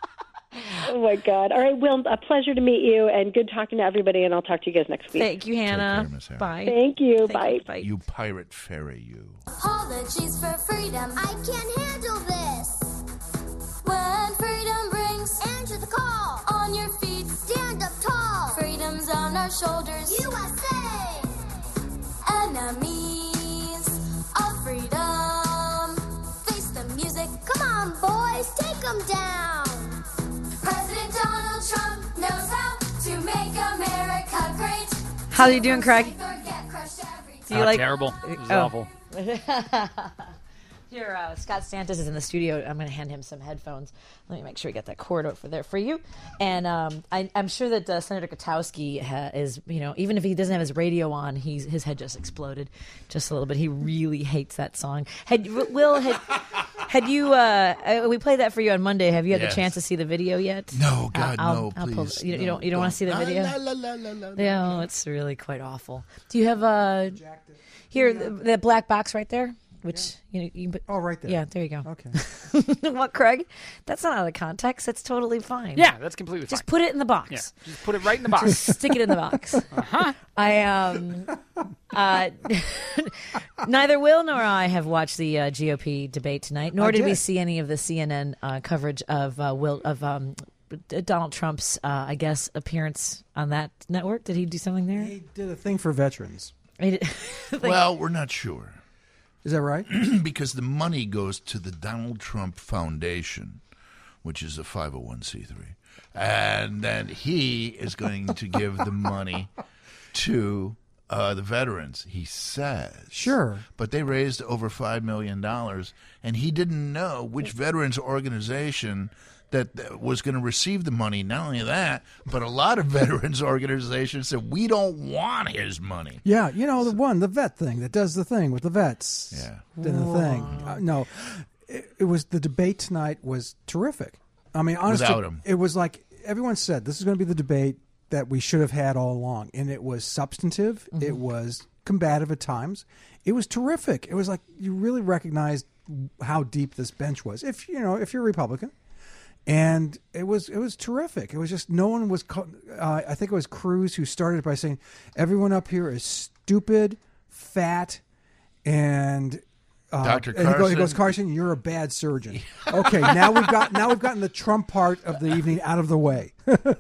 G: Oh, my God. All right, Will, a pleasure to meet you, and good talking to everybody, and I'll talk to you guys next week.
B: Thank you, Hannah.
F: care, Miss Hannah.
B: Bye.
G: Thank you.
B: Thank
G: Bye.
B: you. Bye.
F: You pirate fairy, you.
H: Apologies for freedom. I can't handle this. When freedom brings, answer the call. On your feet, stand up tall. Freedom's on our shoulders. U S A. Enemies of freedom. Face the music. Come on, boys, take them down. President Donald Trump knows how to make America great.
B: How are you doing, Craig? Do you
A: Ah,
B: like?
A: terrible. It was
B: Oh.
A: awful.
B: Here, uh, Scott Stantis is in the studio. I'm going to hand him some headphones. Let me make sure we get that cord over there for you. And um, I, I'm sure that uh, Senator Kotowski ha- is, you know, even if he doesn't have his radio on, he's his head just exploded just a little bit. He really hates that song. Had Will had had you? Uh, uh, we played that for you on Monday. Have you had
F: Yes.
B: the chance to see the video yet?
F: No, God,
B: I'll-
F: no,
B: I'll pull-
F: please.
B: you, you
F: no,
B: don't. You don't want to see the
F: Ah,
B: video?
F: la, la, la, la, la, la.
B: No, it's really quite awful. Do you have a here the, the black box right there? Which you know you.
I: Oh, right there.
B: Yeah, there you go.
I: Okay.
B: What, Craig? That's not out of context. That's totally fine.
A: Yeah, that's completely
B: Just
A: fine.
B: put it in the box.
A: Yeah, just put it right in the box.
B: Stick it in the box. Uh-huh. I um, uh, neither Will nor I have watched the uh, G O P debate tonight, nor
I: I
B: did we
I: did.
B: see any of the C N N uh, coverage of uh, Will of um, Donald Trump's, uh, I guess, appearance on that network. Did he do something there?
I: He did a thing for veterans.
B: He did- like-
F: Well, we're not sure.
I: Is that right?
F: Because the money goes to the Donald Trump Foundation, which is a five oh one c three. And then he is going to give the money to uh, the veterans, he says.
I: Sure.
F: But they raised over five million dollars, and he didn't know which veterans organization that that was going to receive the money. Not only that, but a lot of veterans organizations said, we don't want his money.
I: Yeah, you know, the one, the vet thing that does the thing with the vets.
F: Yeah.
I: Did the thing. Uh, no, it, it was, the debate tonight was terrific. I mean, honestly,
F: Without him.
I: It was like everyone said, this is going to be the debate that we should have had all along. And it was substantive.
B: Mm-hmm.
I: It was combative at times. It was terrific. It was like you really recognized how deep this bench was. If, you know, if you're a Republican. And it was it was terrific. It was just no one was. Uh, I think it was Cruz who started by saying, "Everyone up here is stupid, fat, and." Uh,
F: Doctor
I: and he goes, he
F: Carson?
I: goes, Carson, you're a bad surgeon. Okay, now we've got now we've gotten the Trump part of the evening out of the way.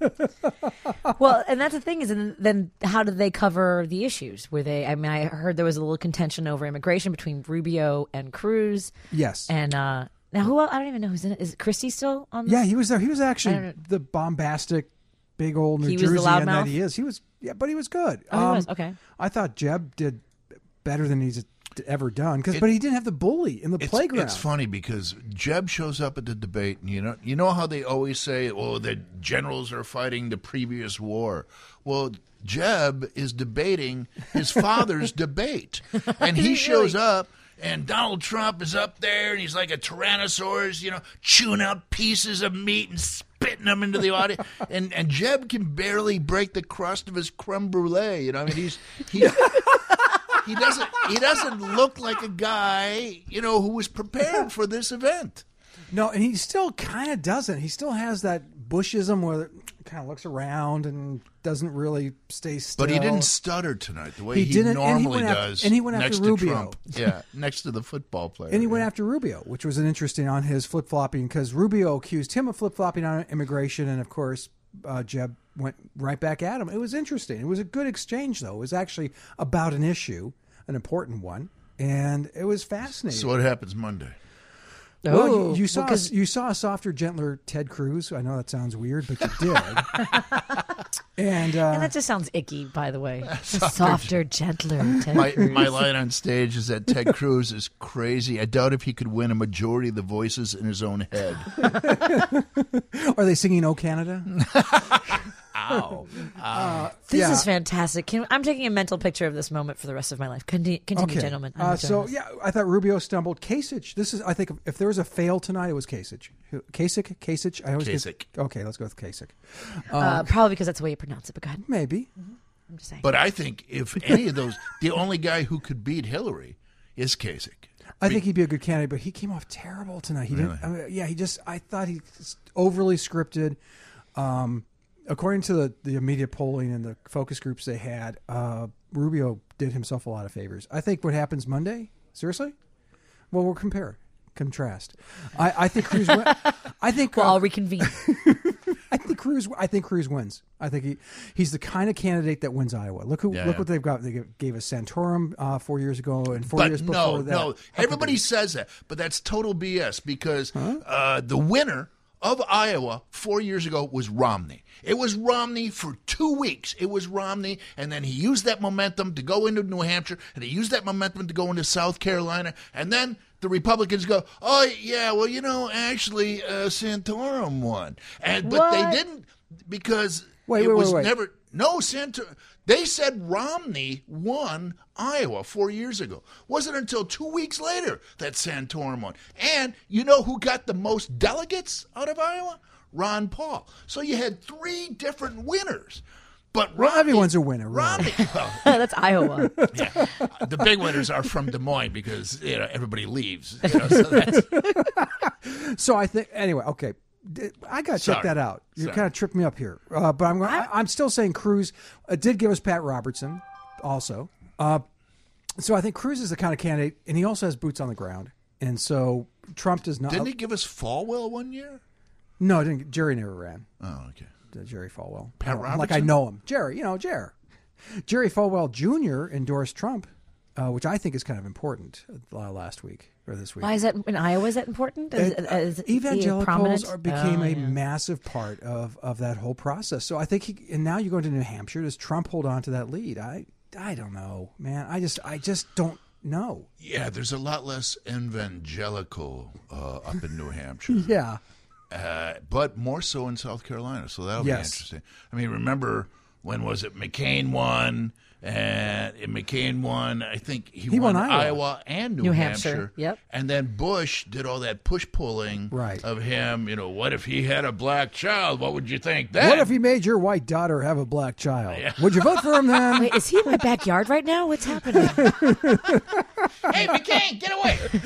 B: Well, and that's the thing is, and then how did they cover the issues? Were they? I mean, I heard there was a little contention over immigration between Rubio and Cruz.
I: Yes.
B: And uh, now who else? I don't even know who's in it. Is Christie still on? This?
I: Yeah, he was there. He was
B: I
I: actually
B: don't know.
I: the bombastic, big old New
B: He was the
I: Jersey that
B: loudmouth?
I: he is. He was, yeah, but he was good.
B: Oh, he was? Okay.
I: I thought Jeb did better than he's ever done, because
F: It-
I: but he didn't have the bully in the
F: It's,
I: playground.
F: it's funny because Jeb shows up at the debate, and you know, you know how they always say, "Oh, the generals are fighting the previous war." Well, Jeb is debating his father's debate, and he shows up, and Donald Trump is up there, and he's like a tyrannosaurus, you know, chewing out pieces of meat and spitting them into the audience, and and Jeb can barely break the crust of his creme brulee. You know, I mean, he's he's. He doesn't. He doesn't look like a guy, you know, who was prepared for this event.
I: No, and he still kind of doesn't. He still has that Bushism where it kind of looks around and doesn't really stay still.
F: But he didn't stutter tonight the way
I: He
F: he,
I: didn't, and he
F: normally
I: went after-
F: does.
I: and he went after
F: next
I: Rubio.
F: to Trump. Yeah, next to the football player.
I: And he went
F: yeah.
I: after Rubio, which was an interesting on his flip flopping, because Rubio accused him of flip flopping on immigration, and of course uh, Jeb went right back at him. It was interesting. It was a good exchange, though. It was actually about an issue, an important one, and it was fascinating.
F: So what happens Monday?
I: Well, you,
B: Oh,
I: you saw
B: well, 'cause-
I: you saw a softer, gentler Ted Cruz. I know that sounds weird, but you did. and uh,
B: And that just sounds icky, by the way. Softer, Softer gentler. Ted
F: My,
B: Cruz.
F: my line on stage is that Ted Cruz is crazy. I doubt if he could win a majority of the voices in his own head.
I: are they singing "Oh Canada"?
F: Ow.
I: Uh,
B: This
I: yeah.
B: is fantastic. Can, I'm taking a mental picture of this moment for the rest of my life. Continue, continue
I: Okay.
B: gentlemen. I'm
I: Uh,
B: enjoying
I: so
B: this.
I: yeah, I thought Rubio stumbled. Kasich. This is, I think, if there was a fail tonight, it was Kasich. Who- Kasich. Kasich. I always get-
F: Kasich.
I: Okay, let's go with Kasich.
B: uh, probably because that's the way you pronounce it, but go ahead.
I: Maybe.
B: I'm just saying.
F: But I think if any of those, the only guy who could beat Hillary is Kasich.
I: I think he'd be a good candidate, but he came off terrible tonight. He didn't. I mean, yeah, he just. I thought he was overly scripted. Um, according to the, the immediate polling and the focus groups they had, uh, Rubio did himself a lot of favors. I think what happens Monday, seriously? Well, we'll compare, contrast. I, I think Cruz. win- I think.
B: Well,
I: uh,
B: I'll reconvene.
I: I think Cruz. I think Cruz wins. I think he he's the kind of candidate that wins Iowa. Look who
F: Yeah.
I: look what they've got. They gave- gave us Santorum uh, four years ago, and four
F: But
I: years before
F: no,
I: that.
F: no. Everybody says that, but that's total B S because uh, the winner of Iowa four years ago was Romney. It was Romney for two weeks. It was Romney, and then he used that momentum to go into New Hampshire, and he used that momentum to go into South Carolina, and then the Republicans go, oh, yeah, well, you know, actually, uh, Santorum won. And But
B: What?
F: they didn't because
I: Wait,
F: it
I: wait, wait,
F: was
I: wait.
F: never – no, Santorum – they said Romney won Iowa four years ago. Wasn't until two weeks later that Santorum won. And you know who got the most delegates out of Iowa? Ron Paul. So you had three different winners. But
I: Well,
F: Romney,
I: everyone's a winner, really.
F: Romney, well,
B: That's Iowa.
F: yeah, the big winners are from Des Moines because you know everybody leaves. You know, so that's,
I: So I think anyway. Okay, D- I got to check
F: Sorry.
I: that out. You
F: Sorry.
I: kind of tripped me up here, uh, but I'm I, I'm still saying Cruz uh, did give us Pat Robertson, also. Uh, so I think Cruz is the kind of candidate, and he also has boots on the ground. And so Trump does not.
F: didn't he give us Falwell one year?
I: No, I didn't, Jerry never ran.
F: Oh, okay.
I: Uh, Jerry Falwell.
F: Pat
I: Uh, Like I
F: Robertson?
I: know him. Jerry, you know Jerry. Jerry Falwell Junior endorsed Trump, uh, which I think is kind of important. Uh, last week or this week.
B: Why is that in Iowa? Is that important? Is,
I: Uh,
B: is, is he
I: evangelicals
B: prominent?
I: are, became
B: Oh,
I: a
B: yeah.
I: massive part of, of that whole process. So I think, he, and now you go into New Hampshire. Does Trump hold on to that lead? I, I don't know, man. I just I just don't know.
F: Yeah, there's a lot less evangelical uh, up in New Hampshire.
I: Yeah.
F: Uh, but more so in South Carolina, so that'll
I: Yes.
F: be interesting. I mean, remember when was it? McCain won, and McCain won. I think he,
I: He
F: won,
I: won Iowa.
F: Iowa and New,
B: New Hampshire, yep.
F: And then Bush did all that push pulling
I: Right.
F: of him. You know, what if he had a black child? What would you think then?
I: What if he made your white daughter have a black child? Would you vote for him then?
B: Wait, is he in my backyard right now? What's happening?
F: Hey, McCain, get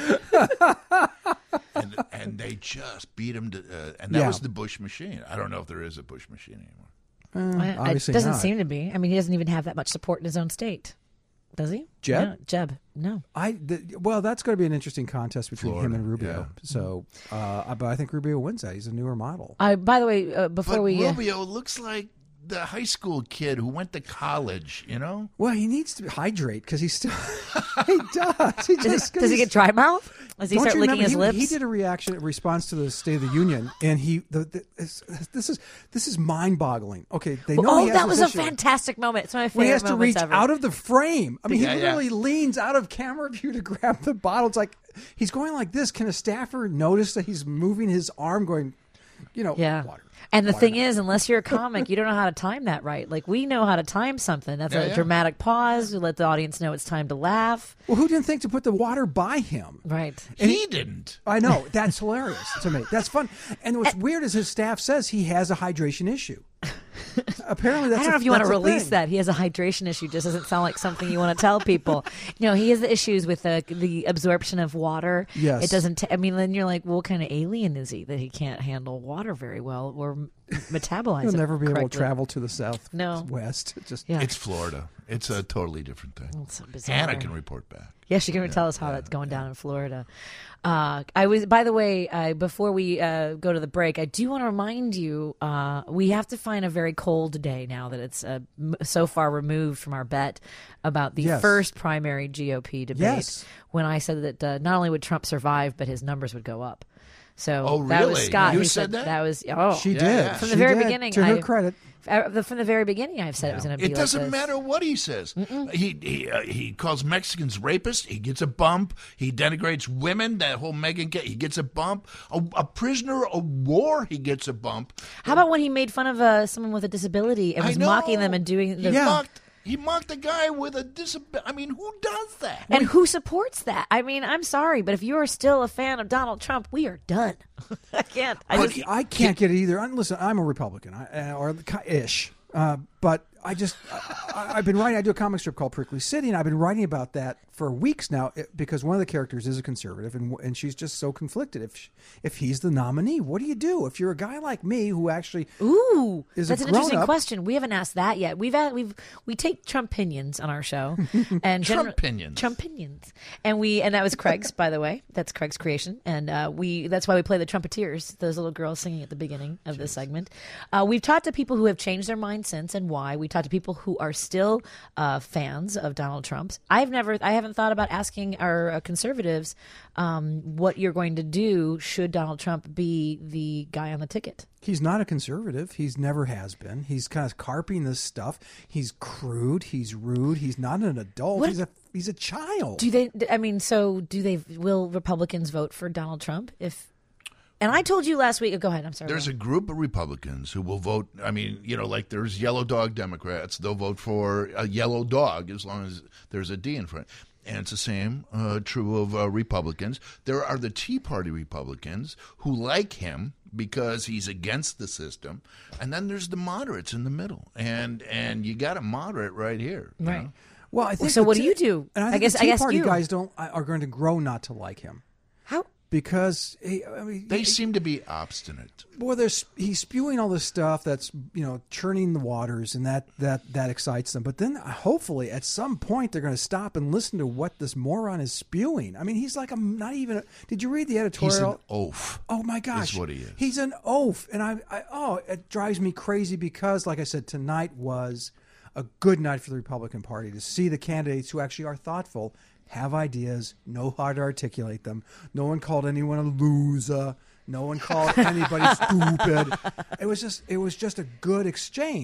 F: away! and, and they just beat him to, uh, and that
I: Yeah.
F: was the Bush machine. I don't know if there is a Bush machine anymore.
I: Uh,
B: it
I: obviously
B: doesn't
I: not.
B: seem to be. I mean, he doesn't even have that much support in his own state. Does he?
I: Jeb?
B: No, Jeb. No.
I: I the, well, that's going to be an interesting contest between
F: Florida,
I: him and Rubio.
F: yeah.
I: So, uh, but I think Rubio wins that. He's a newer model.
B: I. By the way, uh, before
F: But
B: we. Uh,
F: Rubio looks like the high school kid who went to college, you know?
I: Well, he needs to hydrate because he's still. he does. He
B: does,
I: just,
B: he, does he get dry mouth? Does he
I: Don't
B: start
I: you
B: licking
I: remember,
B: his
I: he,
B: lips?
I: He did a reaction, a response to the State of the Union, and he. The, the, it's, this is this is mind-boggling. Okay, they know.
B: oh,
I: he has
B: that
I: this
B: was a
I: issue.
B: fantastic moment. It's my favorite
I: When he has to
B: moments
I: reach
B: ever.
I: out of the frame. I mean,
F: Yeah,
I: he
F: yeah.
I: literally leans out of camera view to grab the bottle. It's like he's going like this. Can a staffer notice that he's moving his arm, going, you know,
B: Yeah.
I: water?
B: And the
I: water.
B: thing is, unless you're a comic, you don't know how to time that right. Like, we know how to time something. That's
F: Yeah,
B: a
F: yeah.
B: dramatic pause. We let the audience know it's time to laugh.
I: Well, who didn't think to put the water by him?
B: Right.
F: He didn't.
I: I know. That's hilarious to me. That's fun. And what's weird is his staff says he has a hydration issue. Apparently, that's
B: I don't know
I: a,
B: if you want to
I: that's a
B: release
I: thing.
B: that. He has a hydration issue. Just doesn't sound like something you want to tell people. You know, he has the issues with the, the absorption of water.
I: Yes.
B: It doesn't, t- I mean, then you're like, well, what kind of alien is he that he can't handle water very well or m- metabolize
I: He'll
B: it
I: never be able to
B: correctly?
I: travel to the south
B: No.
I: west. It just
B: Yeah.
F: It's Florida. It's a totally different thing.
B: It's so bizarre.
F: Hannah can report back.
B: Yeah, she can tell us how that's going down in Florida. Uh, I was, by the way, uh, before we uh, go to the break, I do want to remind you uh, we have to find a very cold day now that it's uh, m- so far removed from our bet about the
I: Yes.
B: first primary G O P debate.
I: Yes.
B: When I said that uh, not only would Trump survive, but his numbers would go up. So
F: Oh,
B: that was
F: really?
B: Scott.
F: You
B: who
F: said that?
B: That was oh
I: she
F: Yeah,
I: did.
F: yeah.
B: From
I: She
B: the very
I: did.
B: beginning,
I: To her
B: I-
I: credit.
B: Uh, from the very beginning, I've said it was going to be
F: It
B: like
F: doesn't
B: this.
F: matter what he says. He he, uh, he calls Mexicans rapists. He gets a bump. He denigrates women. That whole Megan, get, he gets a bump. A, a prisoner of war, he gets a bump.
B: How about when he made fun of uh, someone with a disability and
F: I
B: was
F: know.
B: mocking them and doing the
F: He
I: Yeah.
F: mocked. He mocked a guy with a disability. I mean, who does that?
B: And who supports that? I mean, I'm sorry, but if you are still a fan of Donald Trump, we are done. I can't. I
I: But
B: just,
I: I can't get it either. I, listen, I'm a Republican, I, uh, or ki- ish, uh, but I just I, I've been writing. I do a comic strip called Prickly City, and I've been writing about that for weeks now it, because one of the characters is a conservative, and and she's just so conflicted. If she, if he's the nominee, what do you do? If you're a guy like me who actually
B: ooh,
I: is a
B: that's an interesting
I: grown-up-
B: question. We haven't asked that yet. We've had, we've we take Trumpinions on our show, and gener-
F: Trumpinions.
B: Trumpinions, and we and that was Craig's, by the way. That's Craig's creation, and uh, we that's why we play the Trumpeteers, those little girls singing at the beginning of this segment. Uh, we've talked to people who have changed their mind since and why. We talked to people who are still uh, fans of Donald Trump's. I've never, I haven't thought about asking our uh, conservatives um, what you're going to do should Donald Trump be the guy on the ticket.
I: He's not a conservative. He's never has been. He's kind of carping this stuff. He's crude. He's rude. He's not an adult.
B: What-
I: He's a he's a child.
B: Do they? I mean, so do they? Will Republicans vote for Donald Trump if? And I told you last week. Go ahead. I'm sorry.
F: There's a group of Republicans who will vote. I mean, you know, like there's yellow dog Democrats. They'll vote for a yellow dog as long as there's a D in front. And it's the same uh, true of uh, Republicans. There are the Tea Party Republicans who like him because he's against the system, and then there's the moderates in the middle. And and you got a moderate right here, you
B: Right.
F: know?
I: Well, I think
B: so
I: the
B: what do
I: Tea-
B: you do?
I: And I,
B: I
I: think
B: guess-
I: the
B: I
I: Tea
B: guess
I: Party
B: you.
I: guys don't are going to grow not to like him
B: How?
I: because he, I mean,
F: They
I: he-
F: seem to be obstinate.
I: Boy, there's he's spewing all this stuff that's you know churning the waters, and that that that excites them. But then hopefully at some point they're going to stop and listen to what this moron is spewing. I mean, he's like a not even. A, did you read the editorial?
F: He's an oaf.
I: Oh my gosh,
F: is what he is.
I: He's an oaf, and I, I oh it drives me crazy because, like I said, tonight was a good night for the Republican Party to see the candidates who actually are thoughtful, have ideas, know how to articulate them. No one called anyone a loser. No one called anybody stupid. It was just it was just a good exchange.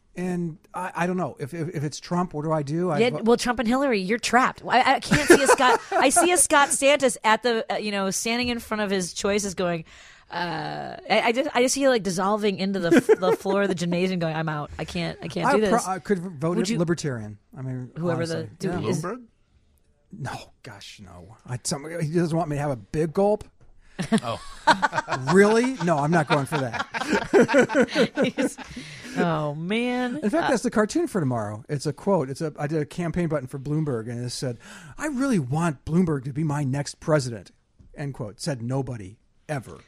I: And I, I don't know if, if if it's Trump, what do I do? I
B: Yeah,
I: vo-
B: well, Trump and Hillary, you're trapped. I, I can't see a Scott. I see a Scott Stantis at the, uh, you know, standing in front of his choices, going. Uh, I, I just, I just see you like dissolving into the the floor of the gymnasium, going, "I'm out. I can't, I can't
I: I,
B: do this."
I: pro- I could vote
B: Would you-
I: Libertarian. I mean,
B: Whoever the
I: honestly.
B: dude
I: Yeah.
B: is.
F: Bloomberg?
I: No, gosh, no. I, some, he doesn't want me to have a big gulp.
F: Oh,
I: Really? No, I'm not going for that.
B: He's- oh man!
I: In fact, that's the cartoon for tomorrow. It's a quote. It's a. I did a campaign button for Bloomberg, and it said, "I really want Bloomberg to be my next president." End quote. Said nobody ever.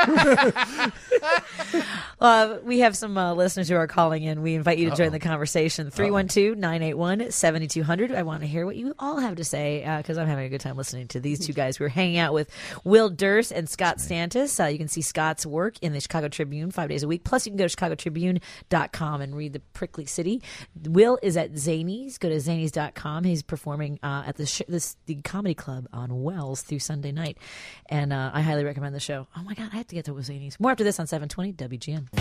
B: Uh, we have some uh, listeners who are calling in. We invite you to join the conversation. three one two, nine eight one, seven two zero zero. I want to hear what you all have to say because I'm having a good time listening to these two guys. We're hanging out with Will Durst and Scott Stantis. Uh, you can see Scott's work in the Chicago Tribune five days a week. Plus, you can go to chicago tribune dot com and read the Prickly City. Will is at Zanies. Go to zanies dot com. He's performing uh, at the sh- this the Comedy Club on Wells through Sunday night. And uh, I highly recommend the show. Oh, my God. I have to get to Zanies. More after this on seven twenty W G N.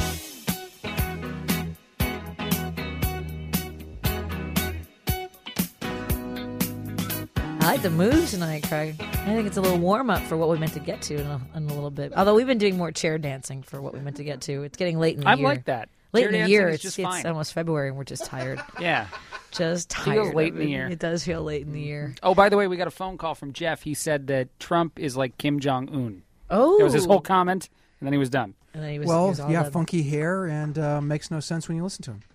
B: I like the mood tonight, Craig. I think it's a little warm up for what we meant to get to in a, in a little bit. Although we've been doing more chair dancing for what we meant to get to. It's getting late in the
A: I
B: year.
A: like that.
B: Late
A: Chair
B: in the
A: dancing
B: year,
A: is
B: it's,
A: just
B: it's
A: fine.
B: almost February and we're just tired.
A: Yeah.
B: Just
A: Feels
B: tired.
A: late
B: of
A: in the
B: it.
A: year.
B: It does feel late in the year.
A: Oh, by the way, we got a phone call from Jeff. He said that Trump is like Kim Jong Un.
B: Oh,
A: That was his whole comment, and then he was done.
B: And then he was, he
I: Well,
B: was all
I: yeah,
B: done.
I: funky hair and uh, makes no sense when you listen to him.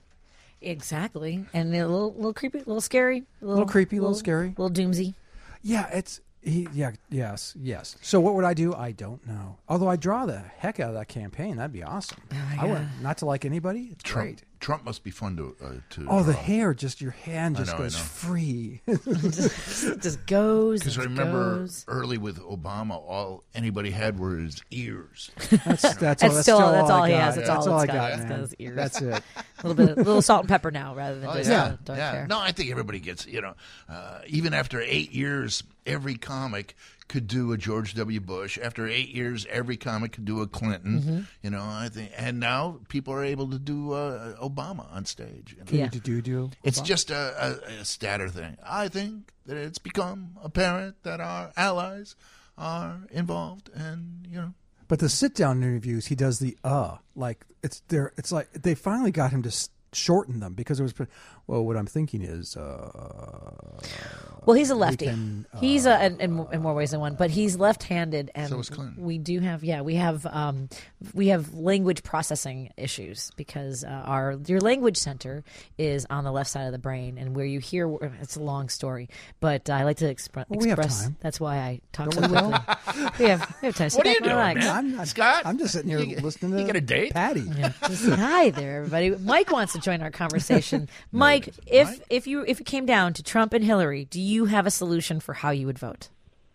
B: Exactly, and a little, little creepy, a little scary, a little,
I: Little creepy, little scary.
B: little doomsy.
I: Yeah, it's he. Yeah, yes, yes. So what would I do? I don't know. Although I draw the heck out of that campaign, that'd be awesome. I would not to like anybody. It's
F: Trump.
I: great.
F: Trump must be fun to uh, to.
I: Oh, the
F: draw.
I: hair, just your hand just
F: know, I
I: goes
F: know.
I: free.
B: Just, just goes.
F: Because I
B: and
F: remember
B: goes.
F: early with Obama, all anybody had were his ears.
I: That's that's, all,
B: That's
I: that's
B: still that's all
I: I
B: he
I: got.
B: has. That's
I: That's
B: all
I: all I
B: it's got.
I: got,
B: It's got
I: man.
B: his ears.
I: That's it.
B: A little bit, a little salt and pepper now, rather than
F: Oh,
B: just
F: yeah,
B: uh, dark
F: yeah.
B: hair.
F: No, I think everybody gets. You know, uh, even after eight years, every comic could do a George W. Bush. After eight years, every comic could do a Clinton.
B: Mm-hmm.
F: You know, I think, and now people are able to do uh, Obama on stage. You know?
B: Yeah.
I: Do do do.
F: It's just a, a, a statter thing. I think that it's become apparent that our allies are involved, and you know.
I: But the sit down interviews, he does the uh like it's there. It's like they finally got him to s- shorten them because it was. pre- Well, what I'm thinking is, uh,
B: Well, he's a lefty.
I: can, uh,
B: he's a, in, in, in more ways than one, but he's left-handed, and
F: So is Clinton.
B: we do have, yeah, we have, um, we have language processing issues because uh, our your language center is on the left side of the brain, and where you hear, it's a long story, but I like to expre-
I: Well, we have
B: express.
I: time.
B: That's why I talk
I: Don't
B: so
I: we, Will?
B: quickly. we have, we have time. Sit
F: What are
B: back
F: you
B: and
F: doing,
B: relax.
F: man?
I: I'm not,
F: Scott?
I: I'm just sitting here
F: You-
I: listening to
F: you got a date?
I: Patty.
B: Yeah, just, hi there, everybody. Mike wants to join our conversation. Mike, if
F: Mike?
B: if you if it came down to Trump and Hillary, do you have a solution for how you would vote?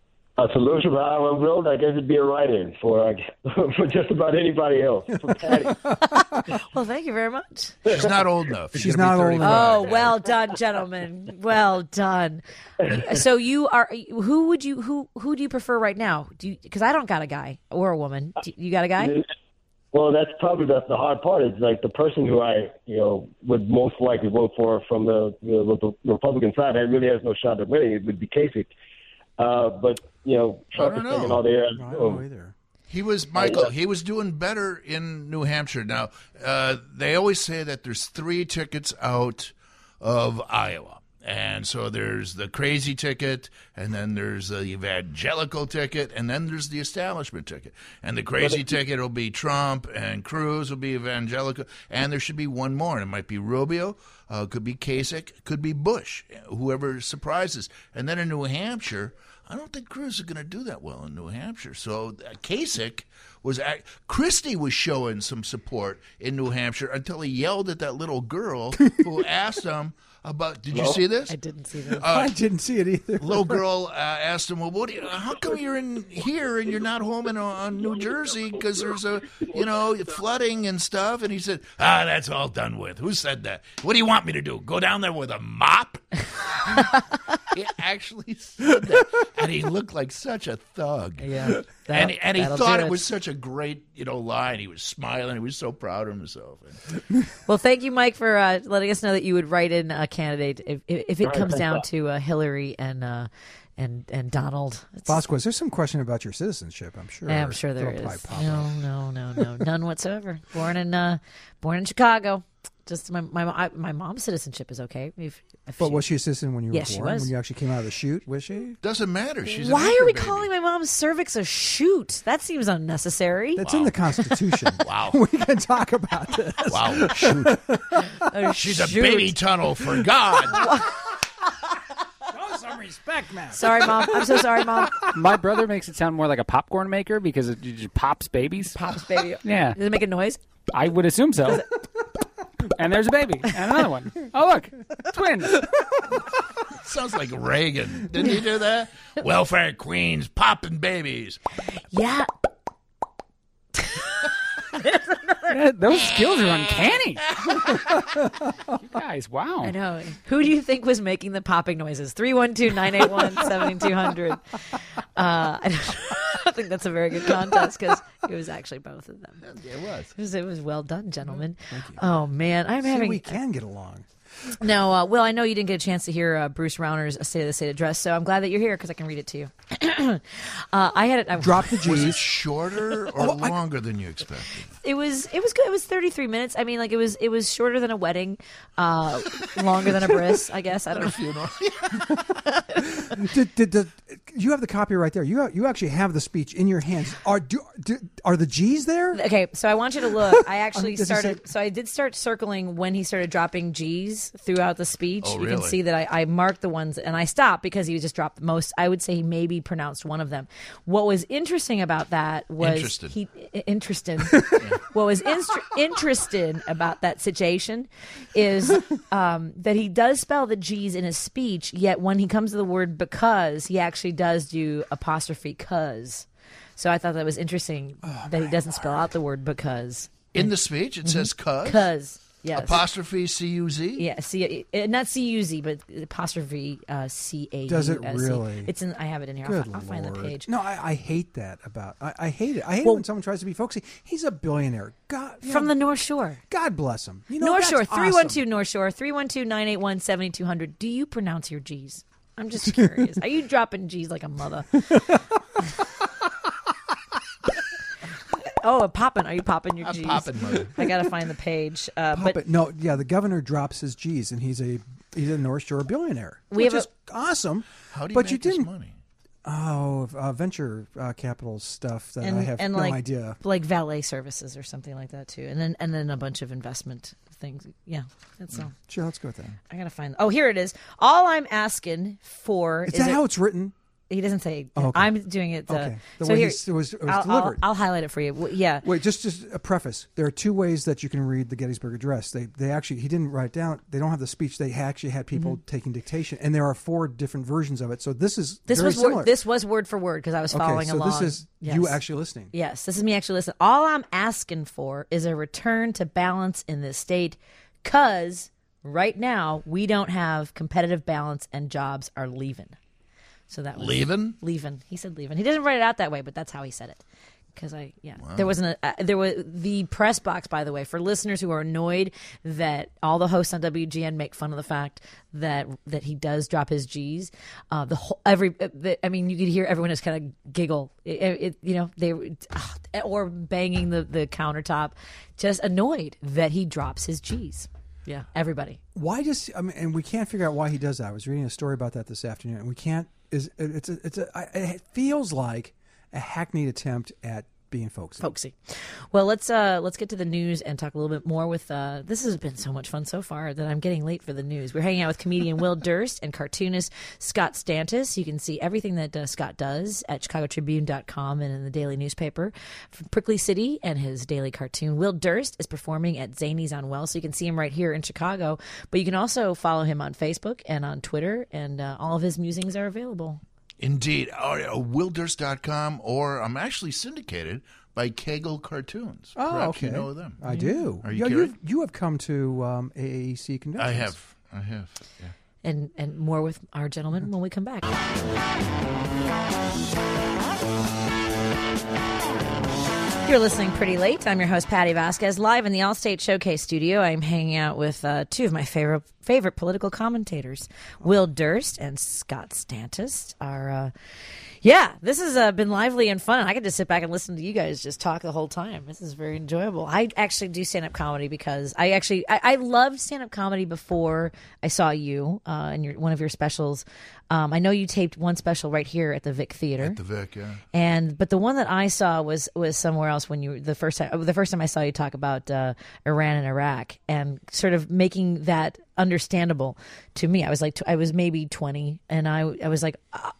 J: A solution for how I will, I guess it'd be a write-in for uh, for just about anybody else. For Patty.
B: Well, thank you very much.
F: She's not old enough.
I: She's
F: gonna be
I: not old enough.
B: Oh,
F: thirty-five.
B: well done, gentlemen. Well done. So you are who would you who who do you prefer right now? Do you because I don't got a guy or a woman. Do you got a guy?
J: Well, that's probably the, the hard part. Is like the person who I, you know, would most likely vote for from the, the, the Republican side. That really has no shot at winning. It would be Kasich. Uh, but you know, Trump
F: don't
J: is taking
F: know.
J: all the air.
I: I don't know either.
F: He was Michael. He was doing better in New Hampshire. Now uh, they always say that there's three tickets out of Iowa, and so there's the crazy ticket, and then there's the evangelical ticket, and then there's the establishment ticket. And the crazy ticket will be Trump, and Cruz will be evangelical, and there should be one more. And it might be Rubio, uh, could be Kasich, could be Bush, whoever surprises. And then in New Hampshire, I don't think Cruz is going to do that well in New Hampshire. So uh, Kasich was act- Christie was showing some support in New Hampshire until he yelled at that little girl who asked him about. Did you see this?
B: I didn't see this.
I: I didn't see it either.
F: Little girl uh, asked him, "Well, what? Do you, how come you're in here and you're not home in uh, New Jersey? Because there's a, you know, flooding and stuff." And he said, "Ah, that's all done with. Who said that? What do you want me to do? Go down there with a mop?" He actually said that, and he looked like such a thug.
B: Yeah,
F: and and he
B: that'll
F: thought
B: do
F: it
B: it.
F: was such a great, you know, line. He was smiling. He was so proud of himself.
B: Well, thank you, Mike, for uh, letting us know that you would write in a candidate if if, if it
J: All right,
B: comes
J: thanks,
B: down
J: Bob.
B: to uh, Hillary and uh, and and Donald. It's-
I: Vasquez, there's some question about your citizenship, I'm sure.
B: Yeah, I'm sure there
I: That'll
B: is.
I: probably pop up.
B: No, no, no, no, none whatsoever. Born in uh, born in Chicago. Just my my I, my mom's citizenship is okay. If, if
I: But
B: she-
I: was she a citizen when you were
B: Yes, she
I: born?
B: was.
I: When you actually came out of the chute, was she?
F: Doesn't matter. She's an
B: Why
F: anchor
B: are we
F: baby.
B: calling my mom's cervix a shoot? That seems unnecessary.
I: That's in the Constitution.
F: Wow.
I: We can talk about this.
F: Wow. Shoot.
B: A
F: She's a
B: shoot.
F: baby tunnel for God.
I: Show some respect, man.
B: Sorry, mom. I'm so sorry, mom.
A: My brother makes it sound more like a popcorn maker because it just pops babies.
B: Pops baby.
A: Yeah.
B: Does it make a noise?
A: I would assume so. And there's a baby and another one. Oh, look, twins.
F: Sounds like Reagan. Didn't he do that? Welfare queens popping babies.
B: Yeah.
A: Yeah, those skills are uncanny. You guys, wow.
B: I know. Who do you think was making the popping noises? three one two, nine eight one, seven two zero zero. Uh, I don't, I don't think that's a very good contest because it was actually both of them.
F: It was.
B: It was, it was well done, gentlemen. Oh, man. I'm
I: See,
B: having.
I: we can get along.
B: No, uh, Will, I know you didn't get a chance to hear uh, Bruce Rauner's State of the State address, so I'm glad that you're here because I can read it to you. uh, I had it. I,
I: Drop the
F: Was it
I: G's.
F: shorter or longer than you expected?
B: It was. It was good. It was thirty-three minutes. I mean, like it was. It was shorter than a wedding, uh, longer than a bris. I guess I don't know.
I: did, did, did, you have the copy right there. You you actually have the speech in your hands. Are do, do, are the G's there?
B: Okay, so I want you to look. I actually
I: Does he
B: started.
I: say-
B: So I did start circling when he started dropping G's throughout the speech.
F: Oh,
B: You can
F: really?
B: see that I, I marked the ones, and I stopped because he just dropped the most. I would say he maybe pronounced one of them. What was interesting about that was
F: Interested.
B: he i- interesting. What was inst- interesting about that situation is um, that he does spell the G's in his speech. Yet when he comes to the word because, he actually does do apostrophe cause. So I thought that was interesting that he doesn't spell out the word because.
F: In the speech, it says cuz.
B: Cause, yes.
F: Apostrophe C U Z?
B: Yeah, C, uh, not C U Z, but apostrophe uh, C A U S E.
I: Does it really?
B: It's in. I have it in here. I'll,
I: Good
B: fi- I'll find the
I: Lord.
B: page.
I: No, I, I hate that about. I, I hate it. I hate
B: Well-
I: it when someone tries to be folksy. He's a billionaire. God, you
B: From
I: know,
B: the North Shore.
I: God bless him. You know,
B: North
I: that's
B: Shore, three one two
I: awesome.
B: North Shore, three one two, nine eight one, seven two zero zero. Do you pronounce your G's? I'm just curious. Are you dropping G's like a mother? Oh, a popping. Are you popping your
F: I'm
B: G's?
F: popping, mother.
B: I got to find the page. Uh,
I: Pop
B: but
I: it. No, yeah, the governor drops his G's, and he's a he's a North Shore billionaire,
B: We
I: which
B: have
I: is awesome.
F: How do you
I: but
F: make
I: you
F: this
I: didn't.
F: money?
I: Oh, uh, venture uh, capital stuff that I have
B: and
I: no
B: like,
I: idea.
B: like valet services or something like that too, and then and then a bunch of investment things. Yeah, that's all.
I: Sure, let's go with that.
B: I gotta find. Oh, here it is. All I'm asking for
I: Is
B: is,
I: that
B: a-
I: how it's written?
B: he doesn't say.
I: Oh, okay.
B: I'm doing it. The,
I: Okay. The
B: so
I: way
B: here,
I: he's- it was- it was
B: I'll, I'll,
I: delivered.
B: I'll highlight it for you. W- Yeah.
I: Wait, just just a preface. There are two ways that you can read the Gettysburg Address. They they actually he didn't write it down. They don't have the speech. They actually had people
B: Mm-hmm.
I: taking dictation, and there are four different versions of it. So this is
B: This
I: very
B: was
I: similar.
B: word, this was word for word because I was
I: okay,
B: following
I: so
B: along.
I: this is
B: Yes.
I: you actually listening.
B: Yes, this is me actually listening. All I'm asking for is a return to balance in this state, cause right now we don't have competitive balance and jobs are leaving. So that was
F: Leaving?
B: leaving. He said leaving. He didn't write it out that way, but that's how he said it. Because I, yeah, there wasn't a uh, there was the press box. By the way, for listeners who are annoyed that all the hosts on W G N make fun of the fact that that he does drop his G's, uh, the whole every, uh, the, I mean, you could hear everyone just kind of giggle. It, it, you know, they uh, or banging the the countertop, just annoyed that he drops his G's. Yeah, everybody.
I: Why does I mean, and we can't figure out why he does that. I was reading a story about that this afternoon, and we can't. Is it's a, it's a I- it feels like a hackneyed attempt at being folksy.
B: Folksy. Well, let's uh let's get to the news and talk a little bit more with uh this has been so much fun so far that I'm getting late for the news. We're hanging out with comedian Will Durst and cartoonist Scott Stantis. You can see everything that uh, Scott does at chicago tribune dot com and in the daily newspaper. From Prickly City and his daily cartoon. Will Durst is performing at Zany's on Well, so you can see him right here in Chicago. But you can also follow him on Facebook and on Twitter, and uh, all of his musings are available.
F: Indeed. Uh, will durst dot com, or I'm actually syndicated by Kegel Cartoons.
I: Oh,
F: Perhaps
I: okay.
F: you know them.
I: I do.
F: Are you
I: Yeah,
F: curious?
I: you've, you have come to um, A A C conventions.
F: I have. I have. Yeah.
B: and, and more with our gentleman when we come back. You're listening Pretty Late. I'm your host, Patty Vasquez, live in the Allstate Showcase studio. I'm hanging out with uh, two of my favorite favorite political commentators, Will Durst and Scott Stantis. Are uh, yeah, this has uh, been lively and fun. I get to sit back and listen to you guys just talk the whole time. This is very enjoyable. I actually do stand up comedy because I actually I, I loved stand up comedy before I saw you uh, in your one of your specials. Um, I know you taped one special right here at the Vic Theater.
F: At the Vic, yeah.
B: And but the one that I saw was was somewhere else when you the first time the first time I saw you talk about uh, Iran and Iraq and sort of making that understandable to me. I was like I was maybe twenty, and I I was like, uh,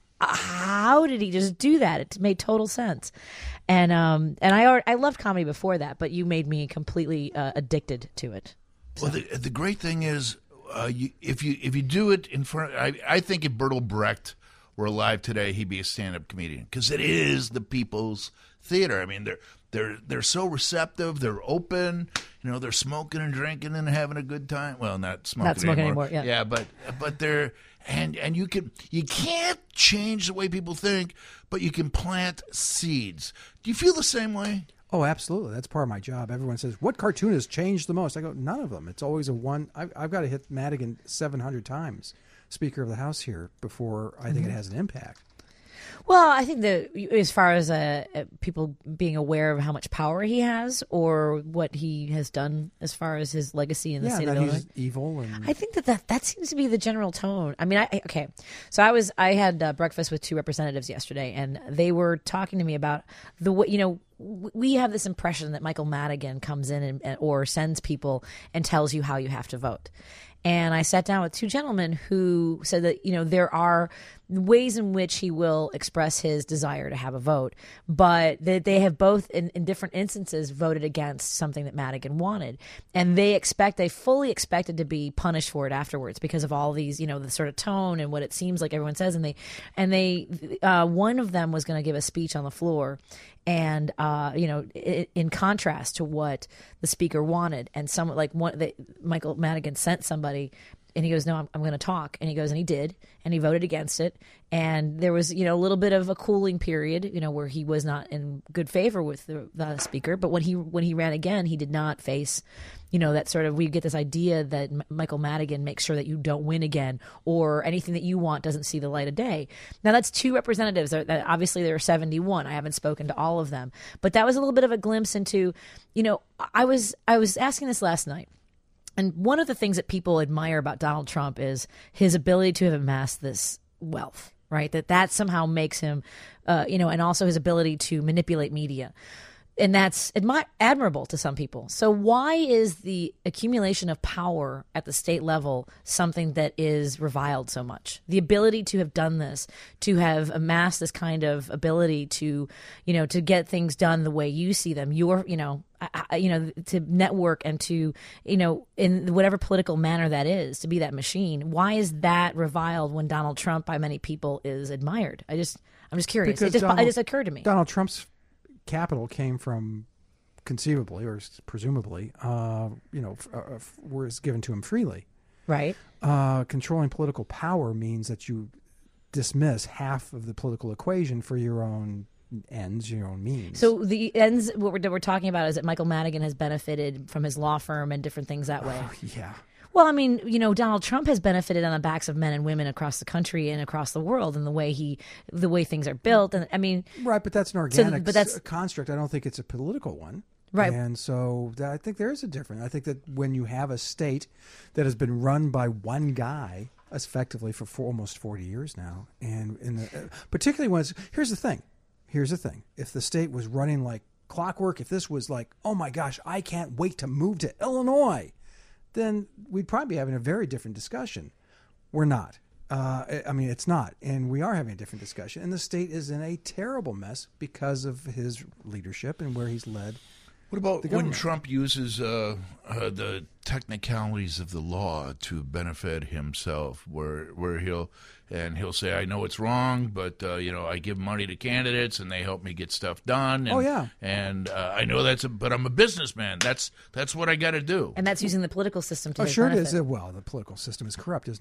B: how did he just do that? It made total sense. And um and I already, I loved comedy before that, but you made me completely uh, addicted to it. So.
F: Well, the, the great thing is. Uh, you, if you if you do it in front, I, I think if Bertolt Brecht were alive today, he'd be a stand-up comedian because it is the people's theater. I mean, they're they're they're so receptive, they're open, you know, they're smoking and drinking and having a good time. Well, not smoking,
B: not smoking
F: anymore.
B: anymore. Yeah,
F: yeah, but but they're and and you can you can't change the way people think, but you can plant seeds. Do you feel the same way?
I: Oh, absolutely. That's part of my job. Everyone says, what cartoon has changed the most? I go, none of them. It's always a one. I've, I've got to hit Madigan seven hundred times, Speaker of the House here, before I think mm-hmm. it has an impact.
B: Well, I think that as far as uh, people being aware of how much power he has or what he has done as far as his legacy in the
I: yeah,
B: state
I: that
B: of Illinois.
I: He's evil. And...
B: I think that, that that seems to be the general tone. I mean, I okay. So I was I had uh, breakfast with two representatives yesterday, and they were talking to me about the way, you know, we have this impression that Michael Madigan comes in and, or sends people and tells you how you have to vote. And I sat down with two gentlemen who said that, you know, there are ways in which he will express his desire to have a vote, but that they have both in, in different instances voted against something that Madigan wanted. And they expect, they fully expected to be punished for it afterwards because of all these, you know, the sort of tone and what it seems like everyone says. And they, and they, uh, one of them was going to give a speech on the floor. And, uh, you know, it, in contrast to what the speaker wanted. And some like one, the, Michael Madigan sent somebody and he goes, no, I'm, I'm going to talk. And he goes, and he did. And he voted against it. And there was, you know, a little bit of a cooling period, you know, where he was not in good favor with the, the speaker. But when he when he ran again, he did not face, you know, that sort of, we get this idea that M- Michael Madigan makes sure that you don't win again or anything that you want doesn't see the light of day. Now, that's two representatives. That obviously, there are seventy-one. I haven't spoken to all of them. But that was a little bit of a glimpse into, you know, I was I was asking this last night. And one of the things that people admire about Donald Trump is his ability to have amassed this wealth, right? That that somehow makes him, uh, you know, and also his ability to manipulate media. And that's admi- admirable to some people. So why is the accumulation of power at the state level something that is reviled so much? The ability to have done this, to have amassed this kind of ability to, you know, to get things done the way you see them, your, you know, I, you know, to network and to, you know, in whatever political manner that is, to be that machine. Why is that reviled when Donald Trump, by many people, is admired? I just, I'm just curious. It just, Donald, it just occurred to me.
I: Donald Trump's capital came from, conceivably or presumably, uh, you know, uh, was given to him freely.
B: Right.
I: Uh, controlling political power means that you dismiss half of the political equation for your own ends, your own means.
B: So the ends, what we're, we're talking about is that Michael Madigan has benefited from his law firm and different things that way.
I: Oh, yeah.
B: Well, I mean, you know, Donald Trump has benefited on the backs of men and women across the country and across the world, and the way he, the way things are built. And I mean,
I: right, but that's an organic
B: so, but that's,
I: construct. I don't think it's a political one.
B: Right.
I: And so I think there is a difference. I think that when you have a state that has been run by one guy effectively for, for almost forty years now, and in the, particularly when it's, here's the thing, here's the thing. If the state was running like clockwork, if this was like, oh my gosh, I can't wait to move to Illinois, then we'd probably be having a very different discussion. We're not. Uh, I mean, it's not. And we are having a different discussion. And the state is in a terrible mess because of his leadership and where he's led.
F: What about when Trump uses uh, uh, the technicalities of the law to benefit himself, where where he'll and he'll say, "I know it's wrong, but uh, you know, I give money to candidates and they help me get stuff done." And,
I: oh yeah,
F: and uh, I know that's a, but I'm a businessman. That's that's what I got to do.
B: And that's using the political system to.
I: Oh,
B: his
I: sure
B: benefit.
I: it is. Well, the political system is corrupt, isn't it?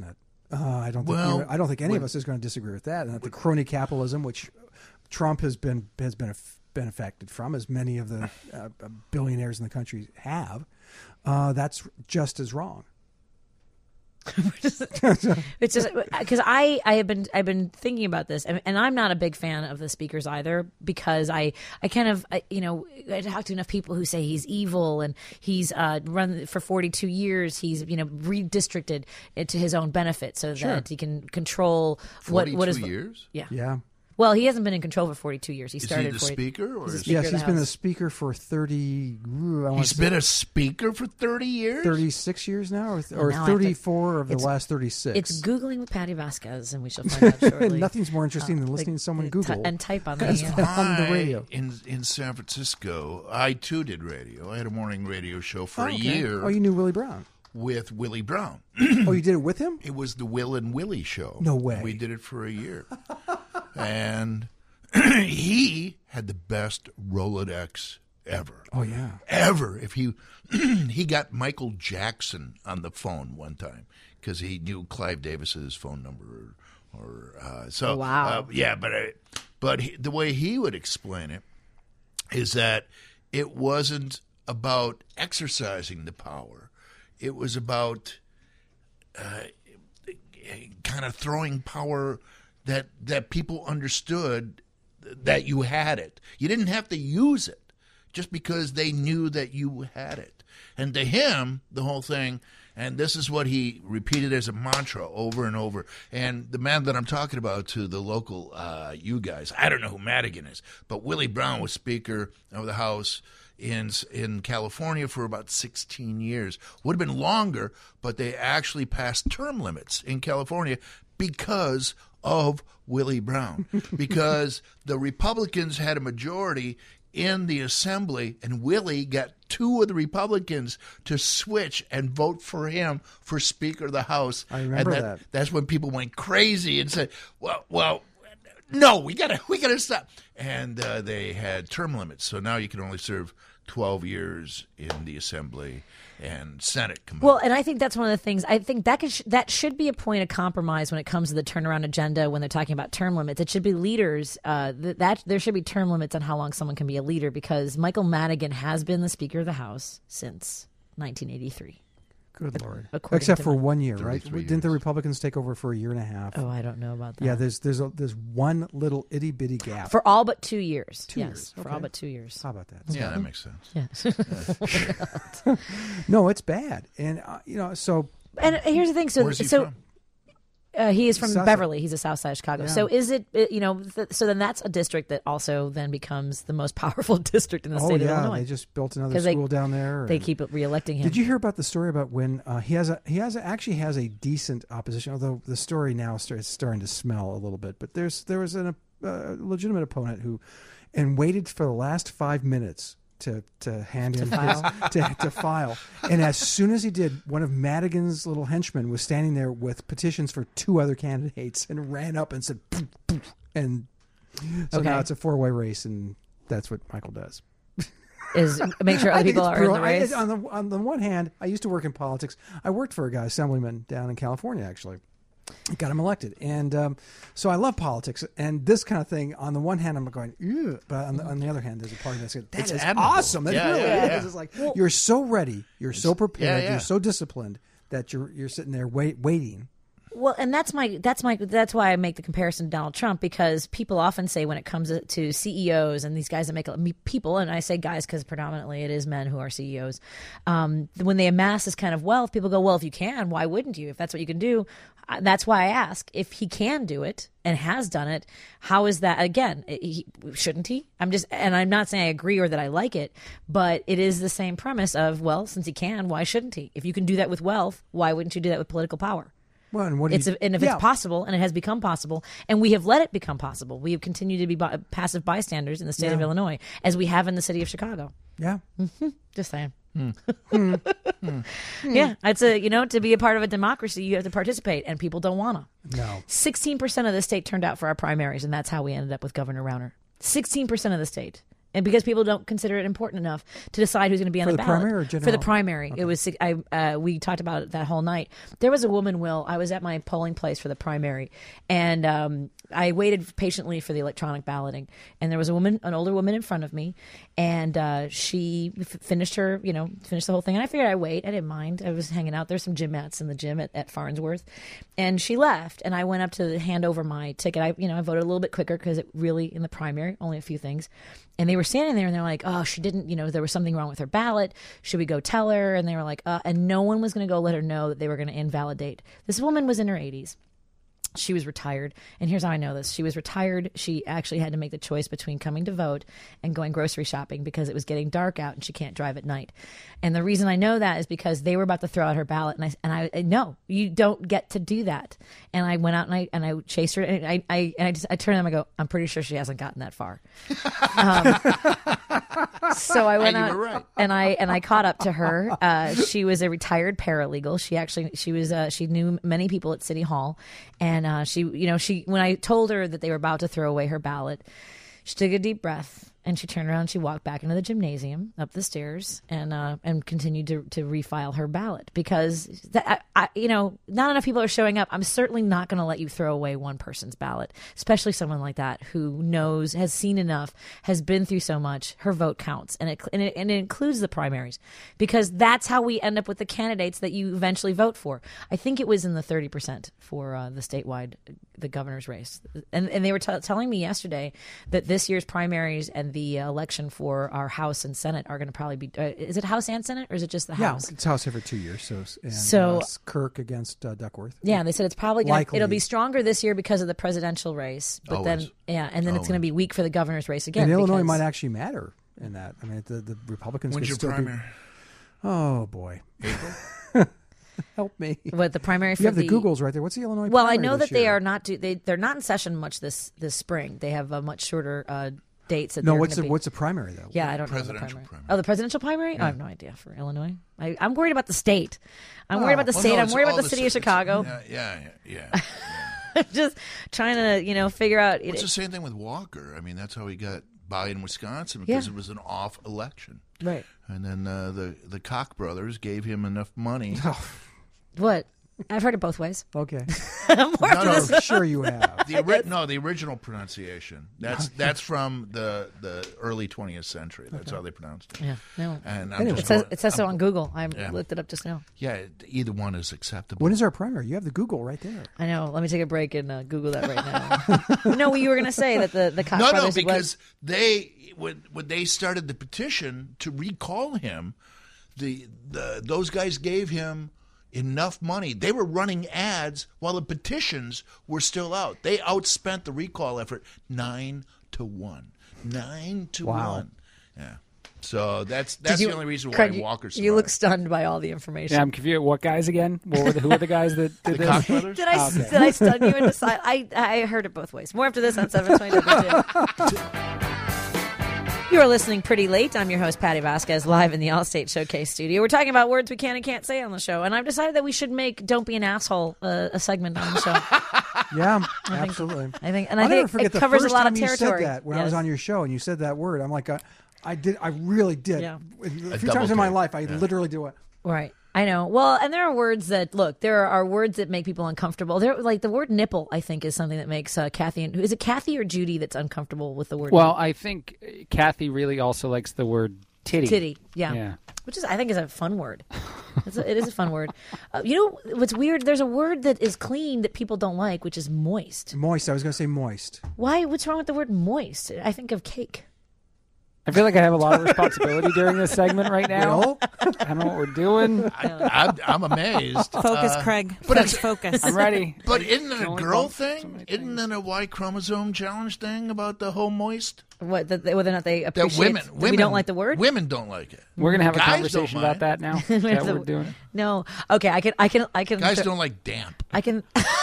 I: Uh, I don't think
F: Well,
I: you- I don't think any
F: when-
I: of us is going to disagree with that. And that the crony capitalism, which Trump has been has been been affected from, as many of the uh, billionaires in the country have, uh, that's just as wrong.
B: It's just because I, I have been I've been thinking about this, and, and I'm not a big fan of the speakers either, because I I kind of I, you know I talk to enough people who say he's evil and he's uh, run for forty-two years. He's you know redistricted it to his own benefit so
I: Sure.
B: that he can control what what is
F: forty-two years?
B: Yeah.
I: Yeah.
B: Well, he hasn't been in control for forty-two years. He
F: Is he
B: started
F: the
B: forty
F: speaker, or
B: He's the
F: is-
B: speaker
I: Yes,
B: of the
I: he's been the
B: House.
I: speaker for thirty. ooh, I wanna
F: He's
I: say
F: been a speaker for thirty years?
I: thirty-six years now, or,
B: Well,
I: or
B: now I have to-
I: thirty-four of the
B: it's-
I: last thirty-six.
B: It's Googling with Patty Vasquez, and we shall find out shortly.
I: Nothing's more interesting than
B: Uh,
I: listening to someone
B: ty-
I: Google
B: and type on the
I: as
B: uh,
I: on the
F: I-
I: radio.
F: in in San Francisco, I too did radio. I had a morning radio show for
I: Oh,
F: a
I: okay.
F: year
I: Oh, you knew Willie Brown.
F: with Willie Brown.
I: Oh, you did it with him?
F: It was the Will and Willie show.
I: No way.
F: We did it for a year. And he had the best Rolodex ever.
I: Oh yeah.
F: Ever. If he he got Michael Jackson on the phone one time because he knew Clive Davis's phone number, or, or uh, so.
B: Wow.
F: Uh, yeah, but uh, but he, the way he would explain it is that it wasn't about exercising the power; it was about uh, kind of throwing power that that people understood that you had it. You didn't have to use it just because they knew that you had it. And to him, the whole thing, and this is what he repeated as a mantra over and over. And the man that I'm talking about, to the local, uh, you guys, I don't know who Madigan is, but Willie Brown was Speaker of the House in in California for about sixteen years. Would have been longer, but they actually passed term limits in California because of Willie Brown, because the Republicans had a majority in the assembly, and Willie got two of the Republicans to switch and vote for him for Speaker of the House.
I: I remember
F: and
I: that.
F: That's when people went crazy and said, "Well, well, no, we gotta, we gotta stop." And uh, they had term limits, so now you can only serve twelve years in the Assembly and Senate combined.
B: Well, and I think that's one of the things. I think that could, that should be a point of compromise when it comes to the turnaround agenda. When they're talking about term limits, it should be leaders. Uh, that, that there should be term limits on how long someone can be a leader, because Michael Madigan has been the Speaker of the House since nineteen eighty-three.
I: Good Lord.
B: According
I: Except
B: to
I: for
B: my-
I: one year, right?
F: thirty-three
I: Didn't the
F: years.
I: Republicans take over for a year and a half?
B: Oh, I don't know about that.
I: Yeah, there's there's a, there's one little itty bitty gap.
B: for all but two years.
I: Two
B: yes,
I: years,
B: for
I: okay.
B: all but two years.
I: How about that?
F: yeah, that makes sense.
B: Yeah.
I: No, it's bad, and uh, you know, so
B: And here's the thing. So,
F: Where's he
B: so
F: from?
B: Uh, he is from
I: South-
B: Beverly. He's a South Side of Chicago.
I: Yeah.
B: So is it, it- you know, th- so then that's a district that also then becomes the most powerful district in the
I: oh
B: state
I: yeah,
B: of Illinois.
I: they just built another
B: 'Cause they-
I: school down there.
B: They
I: and-
B: keep reelecting him.
I: Did you hear about the story about when uh, he has a he has a, actually has a decent opposition? Although the story now is starting to smell a little bit, but there's there was an, a uh, legitimate opponent who, and waited for the last five minutes to to hand
B: To
I: in
B: file.
I: His, to, to file, and as soon as he did, one of Madigan's little henchmen was standing there with petitions for two other candidates and ran up and said, "Poof, poof," and so
B: Okay.
I: now it's a four way race, and that's what Michael does.
B: Is make sure
I: I
B: other
I: think
B: people
I: it's
B: are in the
I: brutal. I-
B: race.
I: on the on the one hand, I used to work in politics. I worked for a guy, assemblyman down in California, actually. Got him elected, and um, so I love politics. And this kind of thing, on the one hand, I'm going, ew, but on the, on the other hand, there's a part of me that's like, that
F: It's
I: is
F: admirable.
I: awesome. That
F: Yeah,
I: really
F: yeah,
I: is.
F: yeah.
I: It's like you're so ready, you're so prepared,
F: yeah, yeah.
I: you're so disciplined that you're you're sitting there wait, waiting.
B: Well, and that's my that's my that's why I make the comparison to Donald Trump, because people often say when it comes to C E Os and these guys that make me people, and I say guys because predominantly it is men who are C E Os, um, when they amass this kind of wealth, people go, well, if you can, why wouldn't you? If that's what you can do, uh, that's why I ask if he can do it and has done it. How is that? Again, he, shouldn't he? I'm just, and I'm not saying I agree or that I like it, but it is the same premise of, well, since he can, why shouldn't he? If you can do that with wealth, why wouldn't you do that with political power?
I: Well, and what do
B: It's
I: you,
B: a, and if
I: yeah.
B: it's possible, and it has become possible, and we have let it become possible, we have continued to be bi- passive bystanders in the state of
I: Yeah.
B: Illinois, as we have in the city of Chicago.
I: yeah.
B: Just saying. Yeah, it's a you know to be a part of a democracy, you have to participate, and people don't wanna.
I: No.
B: Sixteen percent of the state turned out for our primaries, and that's how we ended up with Governor Rauner. Sixteen percent of the state. And because people don't consider it important enough to decide who's going to be on
I: For
B: the,
I: the
B: ballot.
I: primary or
B: For
I: general?
B: the primary.
I: Okay.
B: It was I uh, we talked about it that whole night. There was a woman, Will, I was at my polling place for the primary, and um, I waited patiently for the electronic balloting, and there was a woman, an older woman in front of me, and uh, she f- finished her, you know, finished the whole thing, and I figured I'd wait. I didn't mind. I was hanging out. There's some gym mats in the gym at, at Farnsworth, and she left, and I went up to hand over my ticket. I, you know, I voted a little bit quicker because it really, in the primary, only a few things. And they were standing there and they're like, oh, she didn't, you know, there was something wrong with her ballot. Should we go tell her? And they were like, uh, and no one was going to go let her know that they were going to invalidate. This woman was in her eighties. She was retired. And here's how I know this. She was retired. She actually had to make the choice between coming to vote and going grocery shopping because it was getting dark out and she can't drive at night. And the reason I know that is because they were about to throw out her ballot. And I, and I, no, you don't get to do that. And I went out and I, and I chased her. And I, I, and I just, I turned to them and I go, I'm pretty sure she hasn't gotten that far. um, so I went
F: And you
B: out
F: were right.
B: and I, and I caught up to her. Uh, she was a retired paralegal. She actually, she was, uh, she knew many people at City Hall. And uh, she, you know, she when I told her that they were about to throw away her ballot, she took a deep breath and she turned around and she walked back into the gymnasium, up the stairs, and uh, and continued to, to refile her ballot because that I, I, you know, not enough people are showing up. I'm certainly not going to let you throw away one person's ballot, especially someone like that who knows, has seen enough, has been through so much. Her vote counts, and it and it, and it includes the primaries because that's how we end up with the candidates that you eventually vote for. I think it was in the thirty percent for uh, the statewide, the governor's race, and and they were t- telling me yesterday that this year's primaries and the the election for our House and Senate are going to probably be. Uh, is it House and Senate, or is it just the
I: Yeah,
B: House?
I: it's House every two years. So, and,
B: So-
I: uh, it's Kirk against uh, Duckworth.
B: Yeah, they said it's probably gonna,
I: Likely.
B: it'll be stronger this year because of the presidential race, but then
F: Always.
B: yeah, and then it's going to be weak for the governor's race again.
I: And Illinois
B: because-
I: might actually matter in that. I mean, the, the Republicans
F: When's
I: could
F: your
I: still
F: primary?
I: Be, oh boy, help me!
B: What the primary for
I: You have the, Googles right there. What's the Illinois?
B: Well, I
I: primary
B: know
I: this
B: that they
I: year?
B: are not. Do, they they're not in session much this this spring. They have a much shorter uh, dates. That
I: No,
B: they're
I: what's
B: gonna
I: the
B: be.
I: what's the primary though?
B: Yeah, I don't know the
F: Presidential
B: primary.
F: primary.
B: Oh, the presidential primary? I have no idea for Illinois. I, I'm worried about the state. I'm worried
I: Oh.
B: about the
F: Well,
B: state.
F: no,
B: I'm
F: it's
B: worried
F: all
B: about the city of
F: it's-
B: Chicago.
F: Yeah, yeah, yeah. yeah.
B: Just trying to, you know, figure out.
F: It's the same thing with Walker. I mean, that's how he got by in Wisconsin
B: Yeah.
F: because it was an off election.
B: Right.
F: And then uh, the the Koch brothers gave him enough money.
B: What? I've heard it both ways.
I: Okay,
B: More
F: No,
B: after
F: no,
B: this.
I: sure you have.
F: The ori- no, the original pronunciation. That's that's from the, the early twentieth century. That's how they pronounced it.
B: Yeah, no.
F: And I'm
I: Anyway.
F: just
B: It says
F: going-
B: it says so
F: I'm-
B: on Google. I
F: Yeah.
B: looked it up just now.
F: Yeah, either one is acceptable.
I: When is our primary? You have the Google right there.
B: I know. Let me take a break and uh, Google that right now. No, you were going to say that the the Koch
F: no, no,
B: brothers
F: because they when when they started the petition to recall him, the the those guys gave him enough money. They were running ads while the petitions were still out. They outspent the recall effort nine to one. Nine to
I: Wow.
F: one. Yeah. So that's that's
B: you-
F: the only reason why
B: Craig, you-
F: Walker survived.
B: You look stunned by all the information.
A: Yeah, I'm confused. What guys again? What were the, who were the guys that did
F: the
A: this?
F: Koch brothers.
B: Did I
A: Okay.
B: did I stun you into silence? I I heard it both ways. More after this on seven twenty W two. You are listening Pretty Late. I'm your host, Patty Vasquez, live in the Allstate Showcase studio. We're talking about words we can and can't say on the show, and I've decided that we should make "Don't Be an Asshole" uh, a segment on the show.
I: Yeah,
B: think-
I: absolutely.
B: I think, and
I: I'll
B: I
I: never
B: think
I: forget
B: it
I: the
B: covers
I: first
B: a lot
I: time
B: of
I: you
B: territory.
I: said that when I was
B: Yes.
I: on your show and you said that word. I'm like, uh, I did. I really did.
B: Yeah.
I: A few
F: double
I: times in my
F: take.
I: life, I
F: Yeah.
I: literally do it.
B: Right. I know. Well, and there are words that look. There are words that make people uncomfortable. There, like the word "nipple," I think is something that makes uh, Kathy. And is it Kathy or Judy that's uncomfortable with the word?
A: Well,
B: nipple?
A: I think uh, Kathy really also likes the word titty.
B: titty. Yeah.
A: Yeah.
B: Which is, I think, is a fun word. It's a, it is a fun word. Uh, you know what's weird? There's a word that is clean that people don't like, which is moist.
I: Moist. I was going to say moist.
B: Why? What's wrong with the word moist? I think of cake.
A: I feel like I have a lot of responsibility during this segment right now.
I: Well,
A: I don't know what we're doing.
F: I'm, I'm amazed.
K: Focus,
F: Uh,
K: Craig.
F: but
K: Please
F: it's-
K: focus.
A: I'm ready.
F: But isn't it a
A: only
F: girl
A: bump so
F: thing?
A: many
F: Isn't
A: things.
F: it a Y chromosome challenge thing about the whole moist?
B: What? That, whether or not they
F: That
B: appreciate
F: women,
B: that
F: women
B: we don't like the word.
F: Women don't like it.
A: We're gonna have a
F: Guys don't
A: conversation about
F: mind.
A: that now. Is that what
B: The-
A: we're doing?
B: No. Okay. I can. I can. I can.
F: Guys
B: th-
F: don't like damp.
B: I can.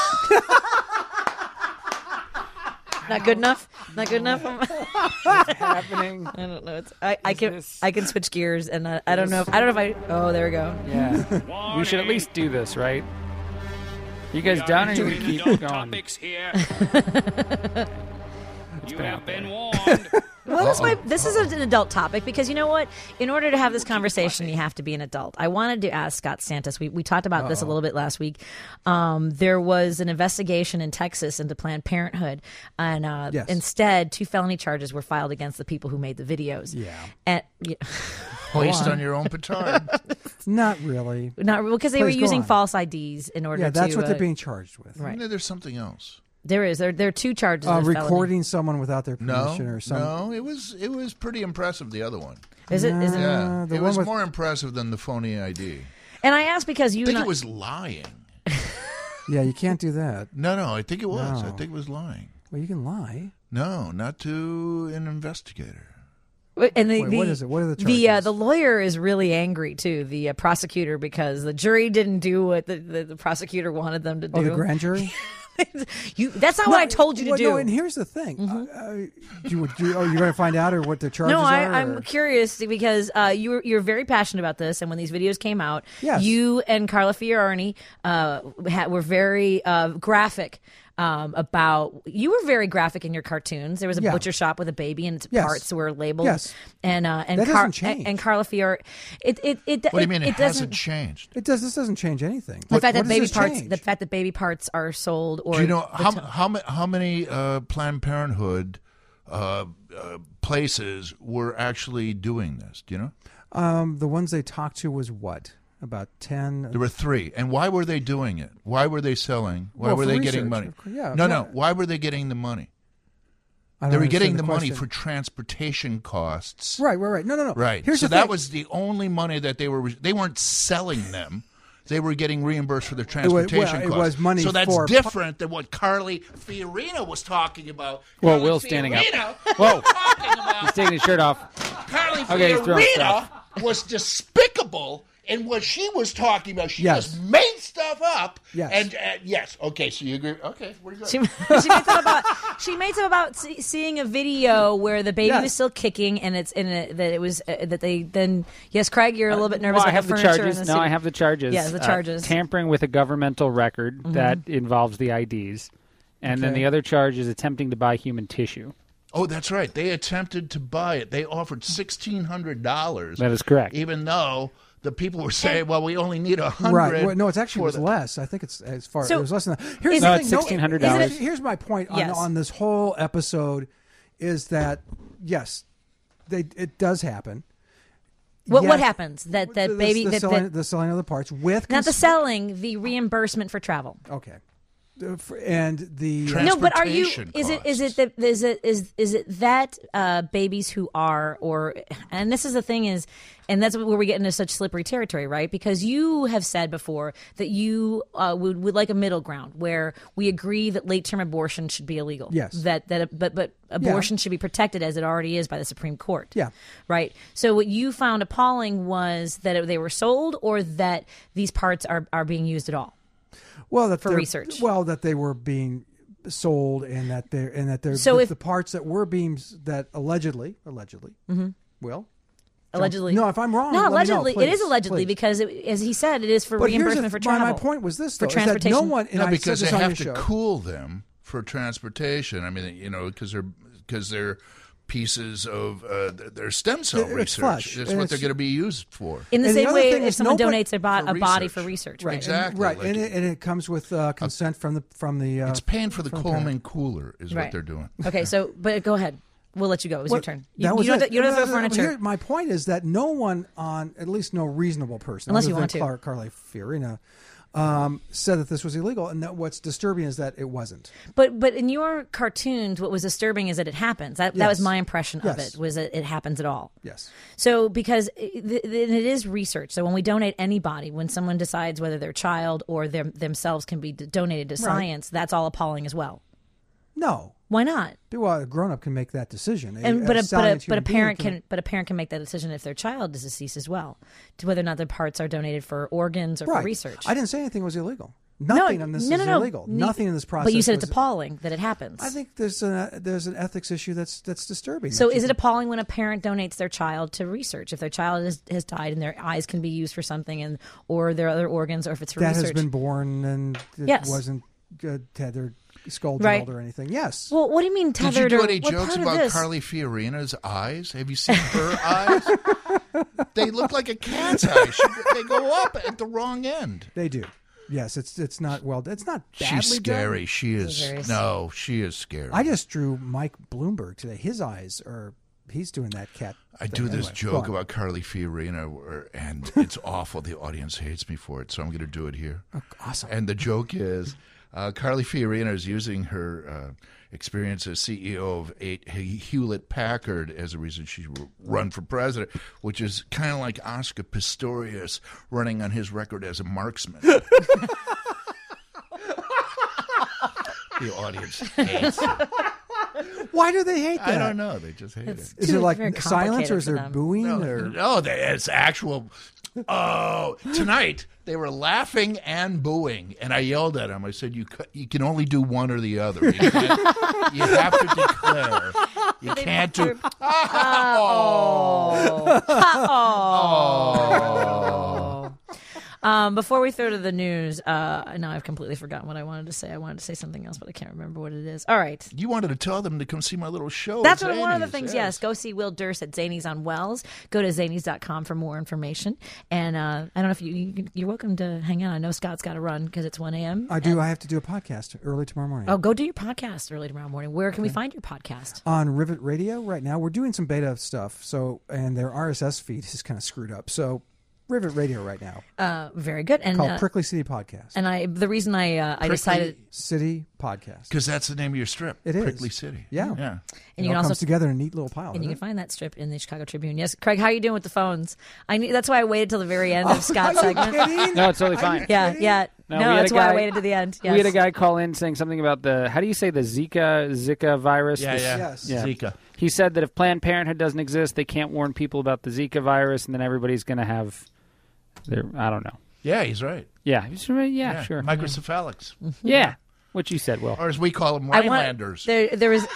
B: Not good enough. Not good enough.
A: What's happening?
B: I don't know. It's, I, I
A: Is
B: can
A: this-
B: I can switch gears, and I, I don't know if I don't know if I. Oh, there we go.
A: Yeah. We should at least do this, right? You guys done, or you keep going?
L: Topics here.
A: It's been out there.
B: Well, this might, this is an adult topic because you know what? In order to have this conversation, you have to be an adult. I wanted to ask Scott Santos. We we talked about Uh-oh. this a little bit last week. Um, there was an investigation in Texas into Planned Parenthood, and uh,
I: yes.
B: instead, two felony charges were filed against the people who made the videos.
I: Yeah,
B: and, yeah.
F: Hoist on your own petard.
I: Not really.
B: Not because they
I: Please
B: were using false I Ds in order.
I: Yeah, that's
B: to,
I: what
B: uh,
I: they're being charged with.
B: Right.
F: No, there's something else.
B: There is. There, there are two charges.
I: Uh,
B: of
I: recording
B: felony.
I: someone without their permission
F: no,
I: or something.
F: No, it was it was pretty impressive. The other one.
B: Is it? Is it?
F: Yeah,
I: the
F: it
I: one
F: was
I: with-
F: more impressive than the phony I D.
B: And I asked because you
F: I think
B: and I-
F: it was lying.
I: Yeah, you can't do that.
F: No, no, I think it was.
I: No.
F: I think it was lying.
I: Well, you can lie.
F: No, not to an investigator.
B: And the,
I: Wait,
B: the,
I: what is it? What are the
B: the uh,
I: charges?
B: the lawyer is really angry too, the uh, prosecutor, because the jury didn't do what the, the, the prosecutor wanted them to do.
I: Oh, the grand jury?
B: you, that's not what I told you to
I: well,
B: do.
I: No, and here's the thing. Mm-hmm. uh, uh, you, you, oh, you're going to find out or what the charges
B: no, I,
I: are?
B: I'm
I: or?
B: curious because uh, you're you're very passionate about this, and when these videos came out,
I: Yes.
B: you and Carla Fiorani uh, had, were very uh, graphic. Um, about you were very graphic in your cartoons. There was a
I: Yeah.
B: butcher shop with a baby, and its
I: Yes.
B: parts were labeled.
I: Yes.
B: and uh, and
I: That
B: Car-
I: doesn't change.
B: and, and Carla Fior. It it it.
F: What do you mean it,
B: it doesn't
F: hasn't changed?
I: It does. This doesn't change anything.
B: The
I: What-
B: fact that
I: what does
B: baby
I: this
B: parts,
I: change?
B: the fact that baby parts are sold, or
F: Do you know
B: the
F: how
B: to-
F: how ma- how many uh, Planned Parenthood uh, uh, places were actually doing this? Do you know?
I: Um, the ones they talked to was what? About ten.
F: There were three. And why were they doing it? Why were they selling? Why
I: Well,
F: were
I: for
F: they
I: research,
F: getting money?
I: of course, yeah.
F: no,
I: Well-
F: no. Why were they getting the money?
I: I don't
F: They were
I: understand
F: getting the, money
I: question.
F: for transportation costs.
I: Right, right, right. No, no, no.
F: Right.
I: Here's
F: so
I: the
F: that
I: thing.
F: was the only money that they were. They weren't selling them. They were getting reimbursed for their
I: was-
F: transportation
I: well, it
F: costs.
I: was money
F: so that's
I: for-
F: different than what Carly Fiorina was talking about.
A: Whoa,
F: Carly
A: Will's standing up.
F: Fiorina
A: Whoa.
F: was talking about
A: He's taking his shirt off.
F: Carly
A: Okay, he's throwing
F: Fiorina
A: stuff.
F: was despicable in what she was talking about. She
I: Yes.
F: just made stuff up.
I: Yes.
F: And uh, yes. Okay, so you agree? Okay, we're good.
B: She, she made some about she made some about see, seeing a video where the baby
I: Yes.
B: was still kicking, and it's in a, that it was uh, that they then yes, Craig, you're a little bit nervous.
A: Well, I
B: about
A: have
B: the
A: the
B: furniture
A: charges.
B: and the
A: No,
B: suit.
A: I have the charges.
B: Yes, the
A: Uh,
B: charges.
A: tampering with a governmental record that involves the I Ds. And then
I: Okay.
A: the other charge is attempting to buy human tissue.
F: Oh, that's right. They attempted to buy it. They offered sixteen hundred dollars.
A: That is correct.
F: Even though the people were saying, "Well, we only need a hundred."
I: Right. Well, no, it's actually
F: for
I: was
F: the-
I: less. I think it's as far.
B: So-
I: it was less than that. Here's
B: Is
I: the
A: No,
I: thing.
A: it's
I: no,
A: sixteen hundred dollars.
I: here's- Here's my point on,
B: Yes.
I: on this whole episode: is that yes, they it does happen.
B: What
I: Yes,
B: what happens that that
I: the,
B: baby
I: the,
B: that,
I: selling,
B: that
I: the selling of the parts with
B: not the
I: cons-
B: selling, the reimbursement for travel.
I: Okay, Uh, for- and the
F: Trans-
B: No, but are you?
F: Transportation
B: Is it? Is
F: costs.
B: it? The, is it? Is is it that uh, babies who are or? And this is the thing is, and that's where we get into such slippery territory, right? Because you have said before that you uh, would would like a middle ground where we agree that late term abortion should be illegal.
I: Yes.
B: That that but but abortion should be protected as it already is by the Supreme Court.
I: Yeah.
B: Right. So what you found appalling was that they were sold, or that these parts are are being used at all.
I: well that
B: for
I: they're-
B: research.
I: Well, that they were being sold and that they're and that they're
B: So
I: the,
B: if-
I: the parts that were being that allegedly allegedly will
B: Allegedly.
I: No, if I'm wrong,
B: No,
I: let me know,
B: allegedly. it is
I: please,
B: allegedly
I: please.
B: because, it, as he said, it is for
I: But here's
B: reimbursement
I: the-
B: for
I: my-
B: travel.
I: My point was this:
B: for
I: though, is that
B: transportation.
I: no one. And
F: No,
I: I
F: because
I: said
F: they
I: this on
F: have
I: your
F: to
I: show.
F: cool them for transportation. I mean, you know, because they're because they're pieces of uh, their stem cell
I: It's
F: research.
I: flesh,
F: That's
I: and
F: what
I: it's-
F: they're going to be used for.
B: In the
I: And the
B: same
I: other
B: way,
I: thing
B: if
I: is
B: someone
I: nobody-
B: donates a, bo-
F: for
B: a body
F: research.
B: for research,
F: Right,
B: right?
F: exactly.
I: Right,
F: like
I: and
F: it-
I: it, and it comes with uh, consent from the from the. Uh,
F: It's paying for the
I: from
F: Coleman cooler is
B: Right.
F: what they're doing.
B: Okay, so but go ahead. We'll let you go. It was your
I: What-
B: turn. You,
I: that was
B: you don't
I: it.
B: have to, you don't have to
I: No,
B: throw
I: no, no,
B: furniture.
I: here- my point is that no one on, at least no reasonable person,
B: Unless
I: other
B: you
I: than
B: want to.
I: Car- Carly Fiorina, um, said that this was illegal. And that what's disturbing is that it wasn't.
B: But but in your cartoons, what was disturbing is that it happens. That that was
I: Yes.
B: my impression of
I: Yes.
B: it. Was that it happens at all?
I: Yes.
B: So because it, it it is research. So when we donate anybody, when someone decides whether their child or them themselves can be d- donated to
I: Right.
B: science, that's all appalling as well.
I: No.
B: Why not?
I: Well, a grown up can make that decision. A-
B: And but a, but
I: science
B: a, but a
I: human being
B: parent can but a parent can make that decision if their child is deceased as well, to whether or not their parts are donated for organs or
I: right.
B: for research.
I: I didn't say anything was illegal. Nothing
B: no,
I: on this
B: no,
I: is
B: no, no.
I: illegal.
B: Ne-
I: Nothing in this process.
B: But you said it's
I: was-
B: appalling that it happens.
I: I think there's a there's an ethics issue that's that's disturbing.
B: So
I: that you
B: is it
I: can-
B: appalling when a parent donates their child to research? If their child has, has died and their eyes can be used for something, and or their other organs, or if it's for
I: that
B: research?
I: has been born and it
B: Yes.
I: wasn't good? Had their skull
B: Right.
I: drilled or anything. Yes.
B: Well, what do you mean
F: Did
B: tethered?
F: you do
B: or
F: any
B: what
F: jokes
B: part of
F: about
B: this?
F: Carly Fiorina's eyes? Have you seen her eyes? They look like a cat's eye. She, they go up at the wrong end.
I: They do. Yes, it's it's not well. It's not badly
F: She's scary.
I: done.
F: She is.
B: Very
F: No, she is scary.
I: I just drew Mike Bloomberg today. His eyes are. He's doing that cat.
F: I
I: thing.
F: do this
I: Anyway, go
F: joke
I: on.
F: about Carly Fiorina, where- and it's awful. The audience hates me for it, so I'm going to do it here.
I: Oh, awesome.
F: And the joke is, uh, Carly Fiorina is using her uh, experience as C E O of eight Hewlett Packard as a reason she will run for president, which is kind of like Oscar Pistorius running on his record as a marksman. The audience hates it.
I: Why do they hate that?
F: I don't know. They just hate
B: It's
F: it.
I: Is
B: too-
I: it like
B: very
I: silence or is
B: complicated for
I: there
B: them.
I: booing
F: No,
I: or?
F: no, they, it's actual. Oh, tonight they were laughing and booing, and I yelled at them. I said, "You c- you can only do one or the other. You, can't, you have to declare. You can't do."
B: Oh.
F: Oh.
B: Um, before we throw to the news, uh, now I've completely forgotten what I wanted to say. I wanted to say something else, but I can't remember what it is. All right.
F: You wanted to tell them to come see my little show.
B: That's
F: at
B: what, one of the
F: Zanies,
B: things, yes. Go see Will Durst at Zanies on Wells. Go to zanies dot com for more information. And uh, I don't know if you, you, you're welcome to hang out. I know Scott's got to run because it's one a.m.
I: I do.
B: And-
I: I have to do a podcast early tomorrow morning.
B: Oh, go do your podcast early tomorrow morning. Where can we find your podcast?
I: On Rivet Radio right now. We're doing some beta stuff. So, and their R S S feed is kind of screwed up. So, Rivet Radio right now.
B: Uh, very good. And
I: Called
B: uh,
I: Prickly City Podcast.
B: and I the reason I uh, I
F: Prickly
B: decided
I: City Podcast.
F: Because that's the name of your strip.
I: It is.
F: Prickly City.
I: Yeah.
F: Yeah.
B: and
I: it
B: you can
I: all
B: also
I: comes together in a neat little pile.
B: and you
I: doesn't
B: can find that strip in the Chicago Tribune. Yes, Craig, how are you doing with the phones? I need, that's why I waited till the very end of Scott's
I: Are you
B: segment.
I: kidding?
A: No, it's totally
I: Are
A: fine.
I: you
B: Yeah,
I: kidding?
B: yeah.
A: No,
B: No,
A: we had
B: that's
A: a
B: why I
A: guy-
B: waited to the end. Yes.
A: We had a guy call in saying something about the how do you say the Zika Zika virus?
F: Yeah,
A: This-
F: yeah.
I: Yes.
A: Yeah.
F: Zika.
A: He said that if Planned Parenthood doesn't exist, they can't warn people about the Zika virus, and then everybody's going to have their I don't know.
F: Yeah, he's right.
A: Yeah, he's right. Yeah, sure.
F: Microcephalics.
A: Yeah, what you said, Will.
F: Or as we call them,
B: I want-
F: Rhinelanders.
B: There, there is.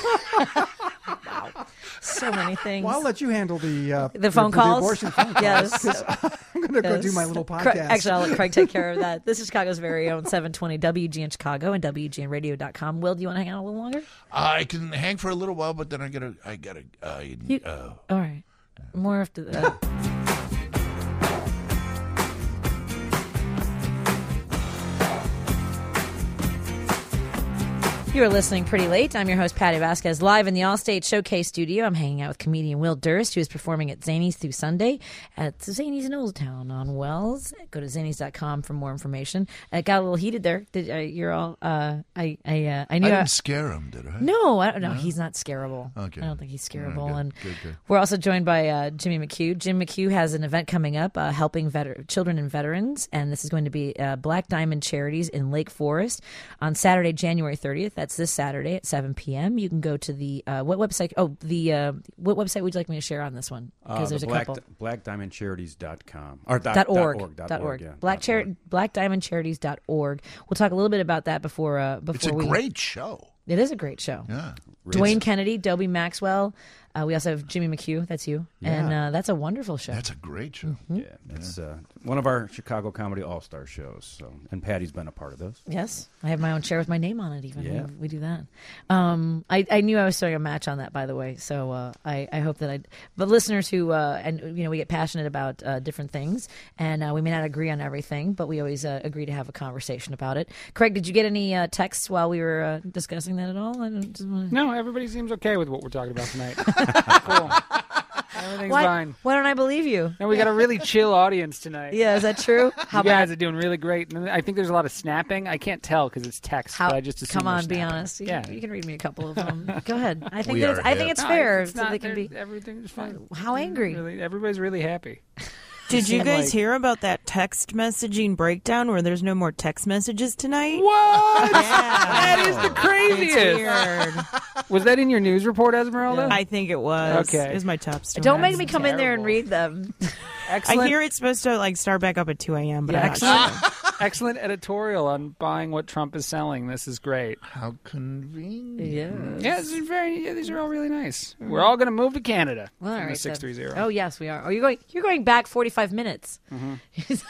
B: Wow. So many things.
I: Well, I'll let you handle the uh,
B: The phone
I: the,
B: calls?
I: The abortion phone calls.
B: Yes.
I: 'cause I'm going to go
B: Yes.
I: do my little
B: Craig-
I: podcast.
B: actually, I'll let Craig take care of that. This is Chicago's very own seven twenty W G N Chicago and W G N radio dot com. Will, do you want to hang out a little longer?
F: I can hang for a little while, but then I gotta, I gotta, uh,
B: You-
F: uh,
B: All right. More after that. You are listening pretty late. I'm your host, Patty Vasquez, live in the Allstate Showcase studio. I'm hanging out with comedian Will Durst, who is performing at Zanies through Sunday at Zanies in Old Town on Wells. Go to zanies dot com for more information. It got a little heated there. Did uh, you're all? Uh, I I uh, I
F: I
B: knew.
F: didn't scare him, did I?
B: No, I don't know. He's not scareable.
F: Okay.
B: I don't think he's scareable.
F: Oh, good,
B: and
F: good, good.
B: we're also joined by uh, Jimmy McHugh. Jim McHugh has an event coming up, uh, helping veter- children and veterans, and this is going to be uh, Black Diamond Charities in Lake Forest on Saturday, January thirtieth. That's this Saturday at seven p.m. You can go to the uh, what website? Oh, the uh, what website would you like me to share on this one?
K: Uh,
B: Because
K: the
B: there's a
K: black,
B: couple.
K: black diamond charities dot com or dot,
B: Dot org.
K: Dot org. Dot
B: Dot
K: org,
B: org.
K: yeah.
B: Black
K: Dot
B: char-
K: org.
B: black diamond charities dot org. We'll talk a little bit about that before uh, before
F: It's a
B: we.
F: great show.
B: It is a great show.
F: Yeah.
B: Dwayne Kennedy, Dobie Maxwell. Uh, we also have Jimmy McHugh. That's you, and
K: Yeah.
B: uh, that's a wonderful show.
F: That's a great show.
K: Yeah, it's uh, one of our Chicago Comedy All Star shows. So, and Patty's been a part of those.
B: Yes, I have my own chair with my name on it. Even
K: Yeah.
B: we, we do that. Um, I, I knew I was throwing a match on that, by the way. So uh, I, I hope that I. But listeners who uh, and you know we get passionate about uh, different things, and uh, we may not agree on everything, but we always uh, agree to have a conversation about it. Craig, did you get any uh, texts while we were uh, discussing that at all? I don't, just wanna...
A: No, everybody seems okay with what we're talking about tonight. Cool. Everything's
B: Why,
A: fine.
B: why don't I believe you?
A: And we got a really chill audience tonight.
B: Yeah, is that true? How
A: you guys
B: about
A: are doing really great. And I think there's a lot of snapping. I can't tell because it's text,
B: how?
A: but I just assume
B: Come
A: they're
B: on, be
A: snapping.
B: honest. You,
A: Yeah.
B: you can read me a couple of them. Go ahead. I think
F: We
B: that it's,
F: are
B: I think
F: hip.
B: it's
A: No,
B: fair,
A: it's
B: so
A: not-
B: they can
A: they're-
B: be.
A: Everything's fine.
B: How angry?
A: Really, everybody's really happy.
C: Did you
A: seem
C: guys
A: like-
C: hear about that text messaging breakdown where there's no more text messages tonight?
A: What?
C: Yeah.
A: That is the
C: It's
A: craziest.
C: weird.
A: Was that in your news report, Esmeralda?
C: I think it was.
A: Okay.
C: It was my top story.
B: Don't make me come in there and
A: terrible.
B: read them.
A: Excellent.
C: I hear it's supposed to like start back up at two a.m., but
A: Yeah,
C: I'm not sure.
A: excellent, excellent editorial on buying what Trump is selling. This is great.
F: How convenient.
B: Yeah.
A: Yeah, this is very. Yeah, these are all really nice. We're all going to move to Canada.
B: Well, all
A: in the
B: right.
A: six three zero.
B: Oh yes, we are. Oh, you're going. You're going back forty-five minutes.
A: Mm-hmm.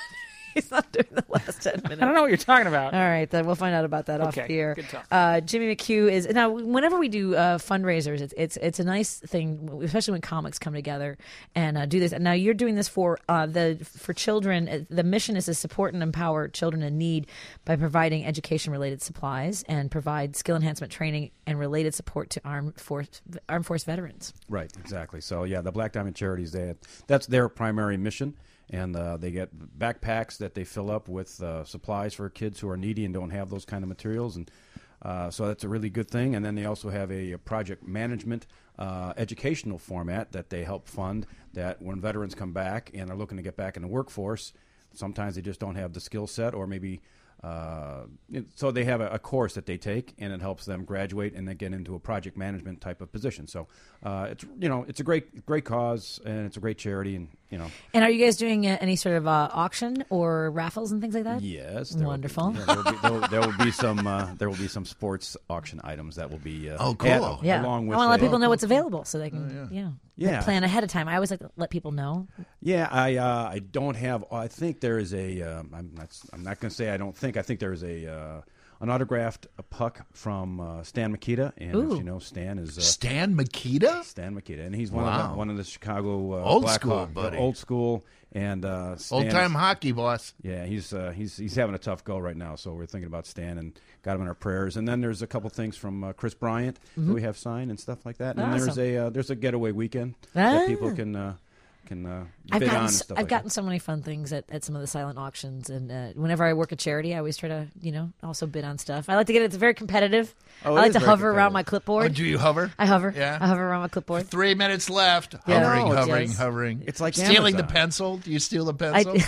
B: He's not doing the last ten minutes.
A: I don't know what you're talking about.
B: All right, then we'll find out about that off
A: Okay,
B: the air.
A: good talk.
B: Uh, Jimmy McHugh is now. Whenever we do uh, fundraisers, it's, it's it's a nice thing, especially when comics come together and uh, do this. And now you're doing this for uh, the for children. The mission is to support and empower children in need by providing education-related supplies and provide skill enhancement training and related support to armed force armed force veterans.
K: Right, exactly. So yeah, the Black Diamond Charities, they that's their primary mission. And uh, they get backpacks that they fill up with uh, supplies for kids who are needy and don't have those kind of materials. And uh, so that's a really good thing. And then they also have a, a project management uh, educational format that they help fund, that when veterans come back and are looking to get back in the workforce, sometimes they just don't have the skill set, or maybe uh, so they have a, a course that they take, and it helps them graduate and then get into a project management type of position. So uh, it's you know it's a great great cause, and it's a great charity, and you know.
B: And are you guys doing uh, any sort of uh, auction or raffles and things like that?
K: Yes, there
B: wonderful.
K: Will be, yeah, there, will be, there, will, there will be some uh, there will be some sports auction items that will be uh,
F: oh cool
K: add,
B: yeah.
K: along with
B: I want to let
K: a,
B: people know what's available so they can
F: oh, yeah.
B: yeah
K: Yeah.
B: plan ahead of time. I always like to let people know.
K: Yeah, I uh, I don't have. I think there is a. Um, I'm not. I'm not going to say I don't think. I think there is a uh, an autographed a puck from uh, Stan Mikita, and
B: Ooh.
K: as you know, Stan is uh,
F: Stan Mikita.
K: Stan Mikita, and he's one
F: Wow.
K: of the, one of the Chicago uh,
F: Old
K: Blackhawk-
F: school, buddy.
K: old school, and uh, Stan
F: Old time
K: is-
F: hockey boss.
K: Yeah, he's uh, he's he's having a tough go right now, so we're thinking about Stan and got him in our prayers. And then there's a couple things from uh, Chris Bryant that we have signed and stuff like that. And
B: Awesome.
K: there's a uh, there's a getaway weekend
B: Ah.
K: that people can uh, can uh,
B: I've
K: bid on
B: gotten
K: and
B: s-
K: stuff
B: I've
K: like
B: gotten
K: that.
B: so many fun things at, at some of the silent auctions, and uh, whenever I work a charity, I always try to you know also bid on stuff. I like to get it. It's very competitive.
K: Oh,
B: I
K: it
B: like
K: is
B: to
K: very
B: hover around
K: competitive.
B: my clipboard.
F: Oh, do you hover?
B: I hover.
F: Yeah.
B: I hover around my clipboard.
F: Three minutes left.
B: Yeah.
F: Hovering,
K: No,
F: hovering,
B: yes.
F: hovering.
K: It's like
F: stealing
K: Amazon.
F: the pencil. Do you steal the
B: I,
F: pencil?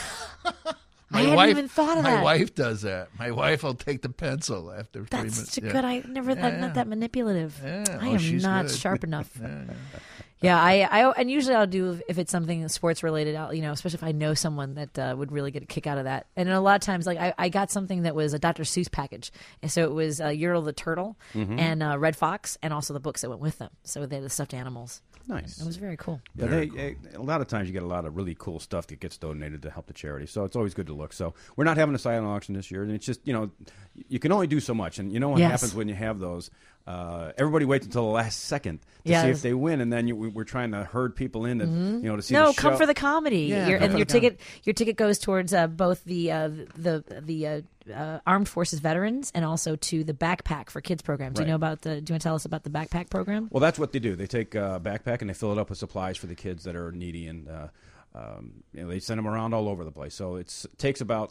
B: I hadn't even thought of
F: my
B: that.
F: wife does that. My wife will take the pencil after three
B: That's
F: minutes.
B: such a
F: yeah.
B: good. I never.
F: Yeah,
B: I'm
F: yeah.
B: not that manipulative.
F: Yeah.
B: I
F: Oh,
B: am
F: she's
B: not
F: good.
B: sharp enough.
F: Yeah, yeah.
B: Yeah, I, I and usually I'll do if it's something sports related. I'll, you know, especially if I know someone that uh, would really get a kick out of that. And a lot of times, like I, I got something that was a Doctor Seuss package, and so it was uh, Ural the Turtle
K: Mm-hmm.
B: and uh, Red Fox, and also the books that went with them. So they had the stuffed animals.
K: Nice.
B: It was very cool.
K: Yeah, they, eh, a lot of times you get a lot of really cool stuff that gets donated to help the charity, so it's always good to look. So we're not having a silent auction this year, and it's just you know you can only do so much, and you know what
B: Yes.
K: happens when you have those. Uh, everybody waits until the last second to see
B: Yes.
K: if they win, and then you, we, we're trying to herd people in, to, you know, to see.
B: No,
K: the
B: come
K: show.
B: for the comedy.
K: Yeah,
B: Your-
K: come
B: and
K: for
B: your
K: the comedy.
B: ticket, your ticket goes towards uh, both the uh, the the uh, uh, Armed Forces veterans and also to the Backpack for Kids program. Do you
K: Right.
B: know about the? Do you want to tell us about the Backpack program?
K: Well, that's what they do. They take a backpack and they fill it up with supplies for the kids that are needy, and uh, um, you know, they send them around all over the place. So it's, it takes about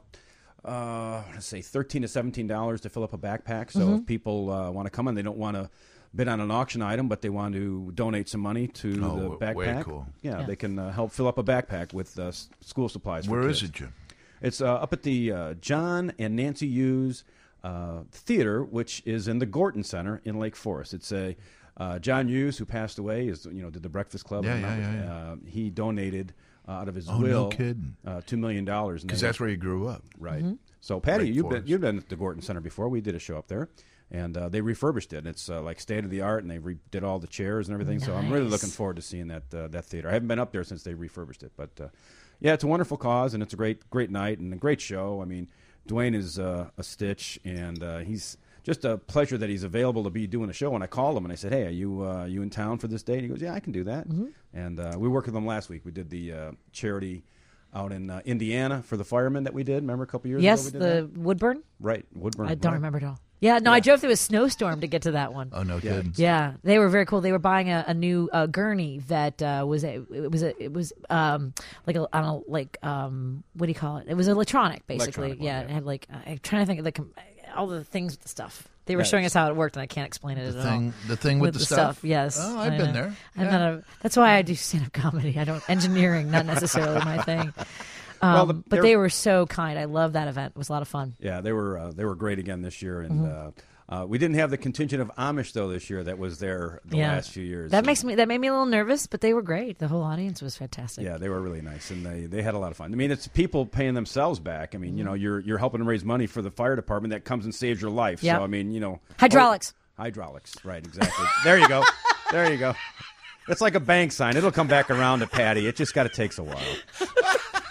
K: uh, let's say thirteen to seventeen dollars to fill up a backpack. So
B: Mm-hmm.
K: if people uh, want to come in, they don't want to bid on an auction item, but they want to donate some money to
F: Oh,
K: the
F: w-
K: backpack.
F: way cool.
K: Yeah,
B: Yeah.
K: they can uh, help fill up a backpack with uh, s- school supplies. For
F: Where
K: kids.
F: is it, Jim?
K: It's uh, up at the uh, John and Nancy Hughes uh, Theater, which is in the Gorton Center in Lake Forest. It's a uh, John Hughes, who passed away, is you know did the Breakfast Club.
F: Yeah,
K: and
F: yeah,
K: members.
F: yeah, yeah.
K: Uh, he donated uh, out of his
F: Oh, no
K: will,
F: kidding.
K: uh, two million dollars.
F: Because that's where you grew up.
K: right. So, Patty,
F: Lake
K: you've been
F: Forest.
K: you've been at the Gorton Center before. We did a show up there. And uh, they refurbished it. And it's uh, like state of the art, and they re- did all the chairs and everything. So I'm really
B: Nice.
K: looking forward to seeing that uh, that theater. I haven't been up there since they refurbished it, but uh, yeah, it's a wonderful cause, and it's a great great night and a great show. I mean, Dwayne is uh, a stitch, and uh, he's just a pleasure that he's available to be doing a show. And I called him and I said, "Hey, are you uh, you in town for this day?" And he goes, "Yeah, I can do that."
B: Mm-hmm.
K: And uh, we worked with him last week. We did the uh, charity out in uh, Indiana for the firemen that we did. Remember a couple years
B: Yes,
K: ago we did
B: the Woodburn.
K: that? Right, Woodburn.
B: I don't
K: right.
B: remember it all. Yeah, no, I drove through a snowstorm to get to that one.
F: Oh, no
K: Yeah.
F: kidding.
B: Yeah, they were very cool. They were buying a, a new uh, gurney that uh, was a it was a it was um like a I don't know like um what do you call it? It was electronic basically.
K: Electronic one,
B: yeah,
K: yeah.
B: it had like I'm trying to think of the com- all the things with the stuff. They were
K: Yeah,
B: showing
K: it's-
B: us how it worked, and I can't explain it
F: The
B: at
F: thing,
B: all.
F: the thing with, the, stuff.
B: Yes.
F: Oh, I've
B: I
F: been
B: know.
F: there.
B: I'm
F: Yeah.
B: not a, that's why I do stand up comedy. I don't engineering, not necessarily my thing. Um,
K: Well, the-
B: but
K: they're-
B: they were so kind. I love that event. It was a lot of fun.
K: Yeah, they were uh, they were great again this year, and
B: Mm-hmm.
K: uh, uh, we didn't have the contingent of Amish though this year that was there the
B: Yeah.
K: last few years.
B: That
K: And,
B: makes me that made me a little nervous, but they were great. The whole audience was fantastic.
K: yeah, they were really nice, and they, they had a lot of fun. I mean, it's people paying themselves back. I mean, you know, you're you're helping them raise money for the fire department that comes and saves your life.
B: Yep.
K: So I mean, you know,
B: Hydraulics.
K: oh, hydraulics, right? Exactly. There you go. There you go. It's like a bank sign. It'll come back around to Patty. It just got to takes a while.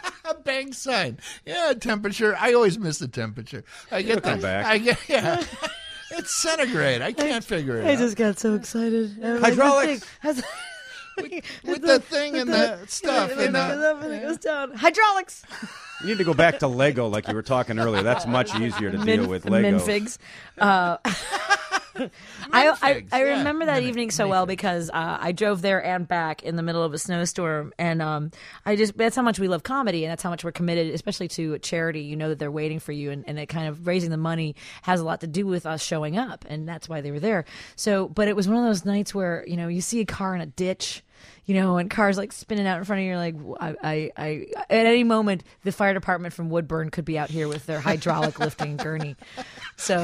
F: bang sign. Yeah, temperature. I always miss the temperature. I get
K: It'll come
F: the,
K: back.
F: I get yeah. It's centigrade. I can't figure it
B: I
F: out.
B: just got so excited. I was
K: Hydraulics.
B: Like, this thing
F: with, with the thing and the stuff and the,
B: and it goes down. Hydraulics.
K: You need to go back to Lego like you were talking earlier. That's much easier to deal
B: Min-
K: with Lego.
B: Minfigs. Uh, I, I I
F: yeah.
B: remember that evening so well because uh, I drove there and back in the middle of a snowstorm, and um, I just that's how much we love comedy, and that's how much we're committed, especially to a charity. You know that they're waiting for you, and, and it kind of raising the money has a lot to do with us showing up, and that's why they were there. So, but it was one of those nights where you know you see a car in a ditch. You know, and cars like spinning out in front of you. You're like, I, I, I, at any moment, the fire department from Woodburn could be out here with their hydraulic lifting gurney. So,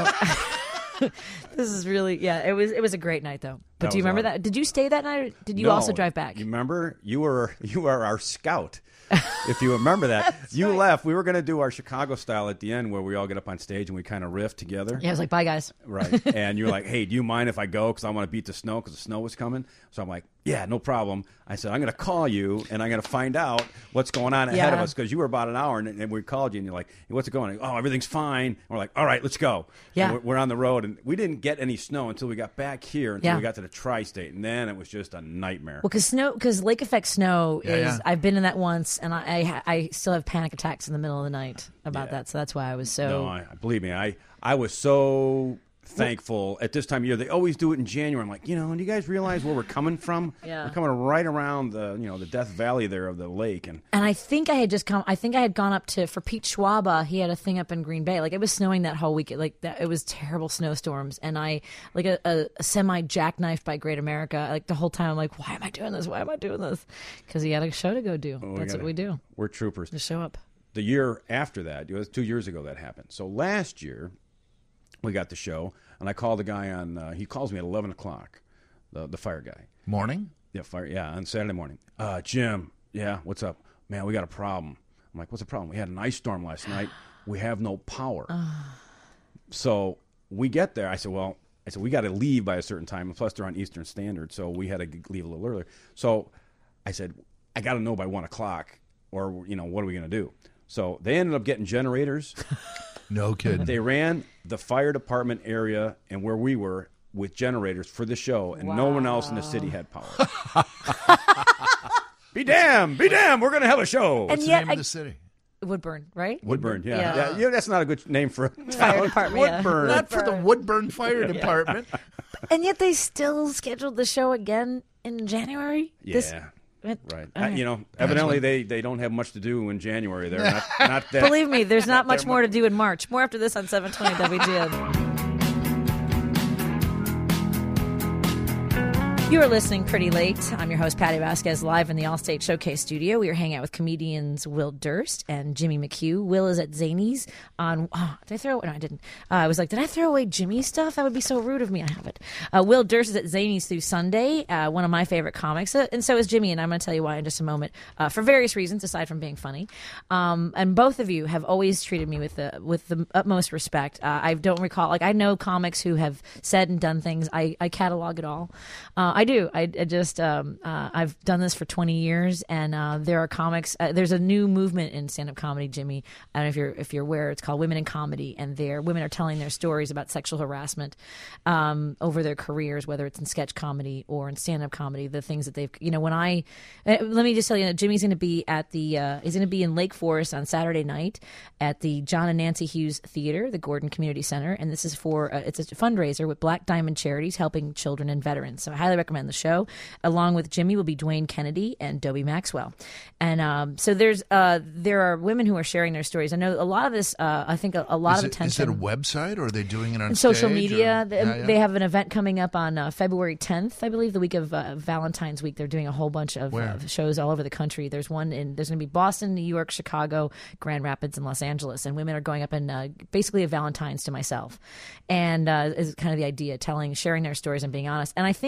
B: this is really, yeah, it was, it was a great night though. But
K: That
B: do you
K: was
B: remember
K: awesome.
B: that? Did you stay that night? Or did you
K: No,
B: also drive back?
K: You remember? You were you were our scout. If you remember that, you left. We were going to do our Chicago style at the end, where we all get up on stage and we kind of riff together.
B: Yeah, I was like, bye guys.
K: Right. And you're like, hey, do you mind if I go? Because I want to beat the snow because the snow was coming. So I'm like, yeah, no problem. I said, I'm going to call you and I'm going to find out what's going on ahead of
B: Yeah.
K: us because you were about an hour and, and we called you and you're like, hey, what's going on? Oh, everything's fine. And we're like, all right, let's go.
B: Yeah.
K: And we're, we're on the road and we didn't get any snow until we got back here until
B: Yeah.
K: we got to the tri-state. And then it was just a nightmare.
B: Well, because snow, because lake effect snow
F: Yeah,
B: is.
F: yeah.
B: I've been in that once, and I, I, ha- I still have panic attacks in the middle of the night about
K: Yeah.
B: that. So that's why I was so.
K: No, I, believe me, I, I was so thankful at this time of year. They always do it in January. I'm like, you know, do you guys realize where we're coming from?
B: Yeah.
K: We're coming right around the, you know, the Death Valley there of the lake. And
B: And I think I had just come. I think I had gone up to for Pete Schwaba. He had a thing up in Green Bay. Like it was snowing that whole week. Like that, it was terrible snowstorms. And I like a, a, a semi jackknifed by Great America. Like the whole time, I'm like, why am I doing this? Why am I doing this? Because he had a show to go do.
K: we
B: That's
K: gotta-
B: what we do.
K: we're troopers.
B: Just show up.
K: The year after that, it was two years ago that happened. So last year, we got the show, and I called the guy on, uh, he calls me at eleven o'clock, the, the fire guy.
F: Morning?
K: Yeah, fire. Yeah, on Saturday morning. Uh, Jim, yeah, what's up? Man, we got a problem. I'm like, what's the problem? We had an ice storm last night. We have no power. So we get there. I said, well, I said we got to leave by a certain time. Plus, they're on Eastern Standard, so we had to leave a little earlier. So I said, I got to know by one o'clock, or you know, what are we going to do? So they ended up getting generators.
F: No kidding.
K: They ran the fire department area and where we were with generators for the show, and no one else in the city had power. Be damned! Be damned! We're going to have a show.
B: And
F: What's the
B: yet,
F: name
B: I-
F: of the city?
B: Woodburn, right?
K: Woodburn, yeah.
B: Yeah.
K: Yeah. yeah, that's not a good name for a
B: Fire
K: town.
B: department, yeah.
K: Woodburn.
F: Not for the Woodburn Fire Department.
B: And yet they still scheduled the show again in January. This-
K: Yeah.
B: it-
K: Right.
B: all
K: Uh, you know, evidently they, they don't have much to do in January. They're not, not that.
B: Believe me, there's not much more to do in March. More after this on seven twenty W G N. You are listening Pretty Late. I'm your host, Patty Vasquez, live in the Allstate Showcase studio. We are hanging out with comedians Will Durst and Jimmy McHugh. Will is at Zanies on... Oh, did I throw... No, I didn't. Uh, I was like, did I throw away Jimmy's stuff? That would be so rude of me. I haven't. Uh, Will Durst is at Zanies through Sunday, uh, one of my favorite comics. Uh, and so is Jimmy, and I'm going to tell you why in just a moment. Uh, for various reasons, aside from being funny. Um, and both of you have always treated me with the, with the utmost respect. Uh, I don't recall... Like, I know comics who have said and done things. I, I catalog it all. Uh, I do. I, I just um, uh, I've done this for twenty years, and uh, there are comics. Uh, there's a new movement in stand-up comedy, Jimmy. I don't know if you're if you're aware. It's called Women in Comedy, and there women are telling their stories about sexual harassment um, over their careers, whether it's in sketch comedy or in stand-up comedy. The things that they've, you know, when I uh, let me just tell you, Jimmy's going to be at the uh, he's going to be in Lake Forest on Saturday night at the John and Nancy Hughes Theater, the Gordon Community Center, and this is for uh, it's a fundraiser with Black Diamond Charities helping children and veterans. So I highly recommend the show. Along with Jimmy will be Dwayne Kennedy and Dobie Maxwell, and um, so there's uh, there are women who are sharing their stories. I know a lot of this. Uh, I think a, a lot
F: Is
B: of
F: it,
B: attention.
F: is it a website, or are they doing it on
B: social
F: stage,
B: media?
F: or-
B: They,
F: Yeah, yeah.
B: they have an event coming up on uh, February tenth, I believe, the week of uh, Valentine's week. They're doing a whole bunch of,
F: Where?
B: of shows all over the country. There's one in there's going to be Boston, New York, Chicago, Grand Rapids, and Los Angeles. And women are going up and uh, basically a Valentine's to myself, and uh, is kind of the idea, telling, sharing their stories and being honest. And I think a lot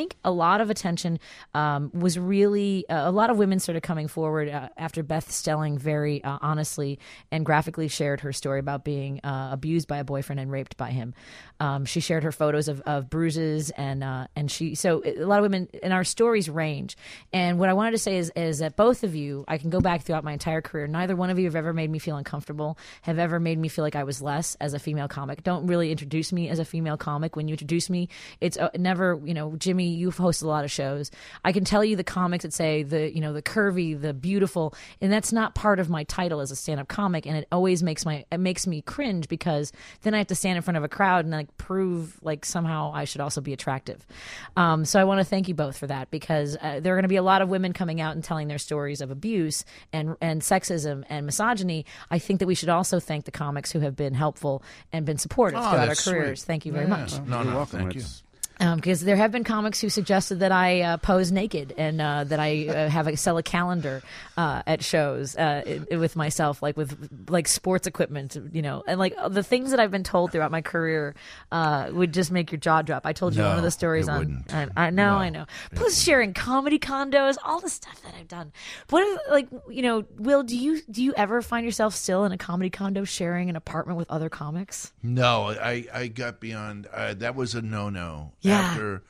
B: lot of attention. Um, was really uh, a lot of women started coming forward uh, after Beth Stelling very uh, honestly and graphically shared her story about being uh, abused by a boyfriend and raped by him. Um, she shared her photos of, of bruises and uh, and she so a lot of women in our stories range. And what I wanted to say is is that both of you, I can go back throughout my entire career. Neither one of you have ever made me feel uncomfortable, have ever made me feel like I was less as a female comic. Don't really introduce me as a female comic. When you introduce me, it's uh, never, you know, Jimmy, you've hosted a lot of shows. I can tell you the comics that say the, you know, the curvy, the beautiful, and that's not part of my title as a stand-up comic. And it always makes my, it makes me cringe because then I have to stand in front of a crowd and like prove like somehow I should also be attractive. Um, so I want to thank you both for that, because uh, there are going to be a lot of women coming out and telling their stories of abuse and, and sexism and misogyny. I think that we should also thank the comics who have been helpful and been supportive
F: Oh,
B: throughout our
F: that's
B: careers.
F: sweet.
B: Thank you very
F: Yes.
B: much.
F: No,
K: You're
F: no,
K: welcome.
F: thank you.
K: It's-
B: Because um, there have been comics who suggested that I uh, pose naked and uh, that I uh, have a sell a calendar uh, at shows uh, it, with myself, like with like sports equipment, you know, and like the things that I've been told throughout my career uh, would just make your jaw drop. I told you
F: No,
B: one of the stories
F: it
B: on.
F: wouldn't.
B: I, I know,
F: No,
B: I know. Plus sharing comedy condos, all the stuff that I've done. What if, like, you know, Will? Do you do you ever find yourself still in a comedy condo sharing an apartment with other comics?
F: No, I, I got beyond. Uh, that was a no no.
B: Yeah.
F: After,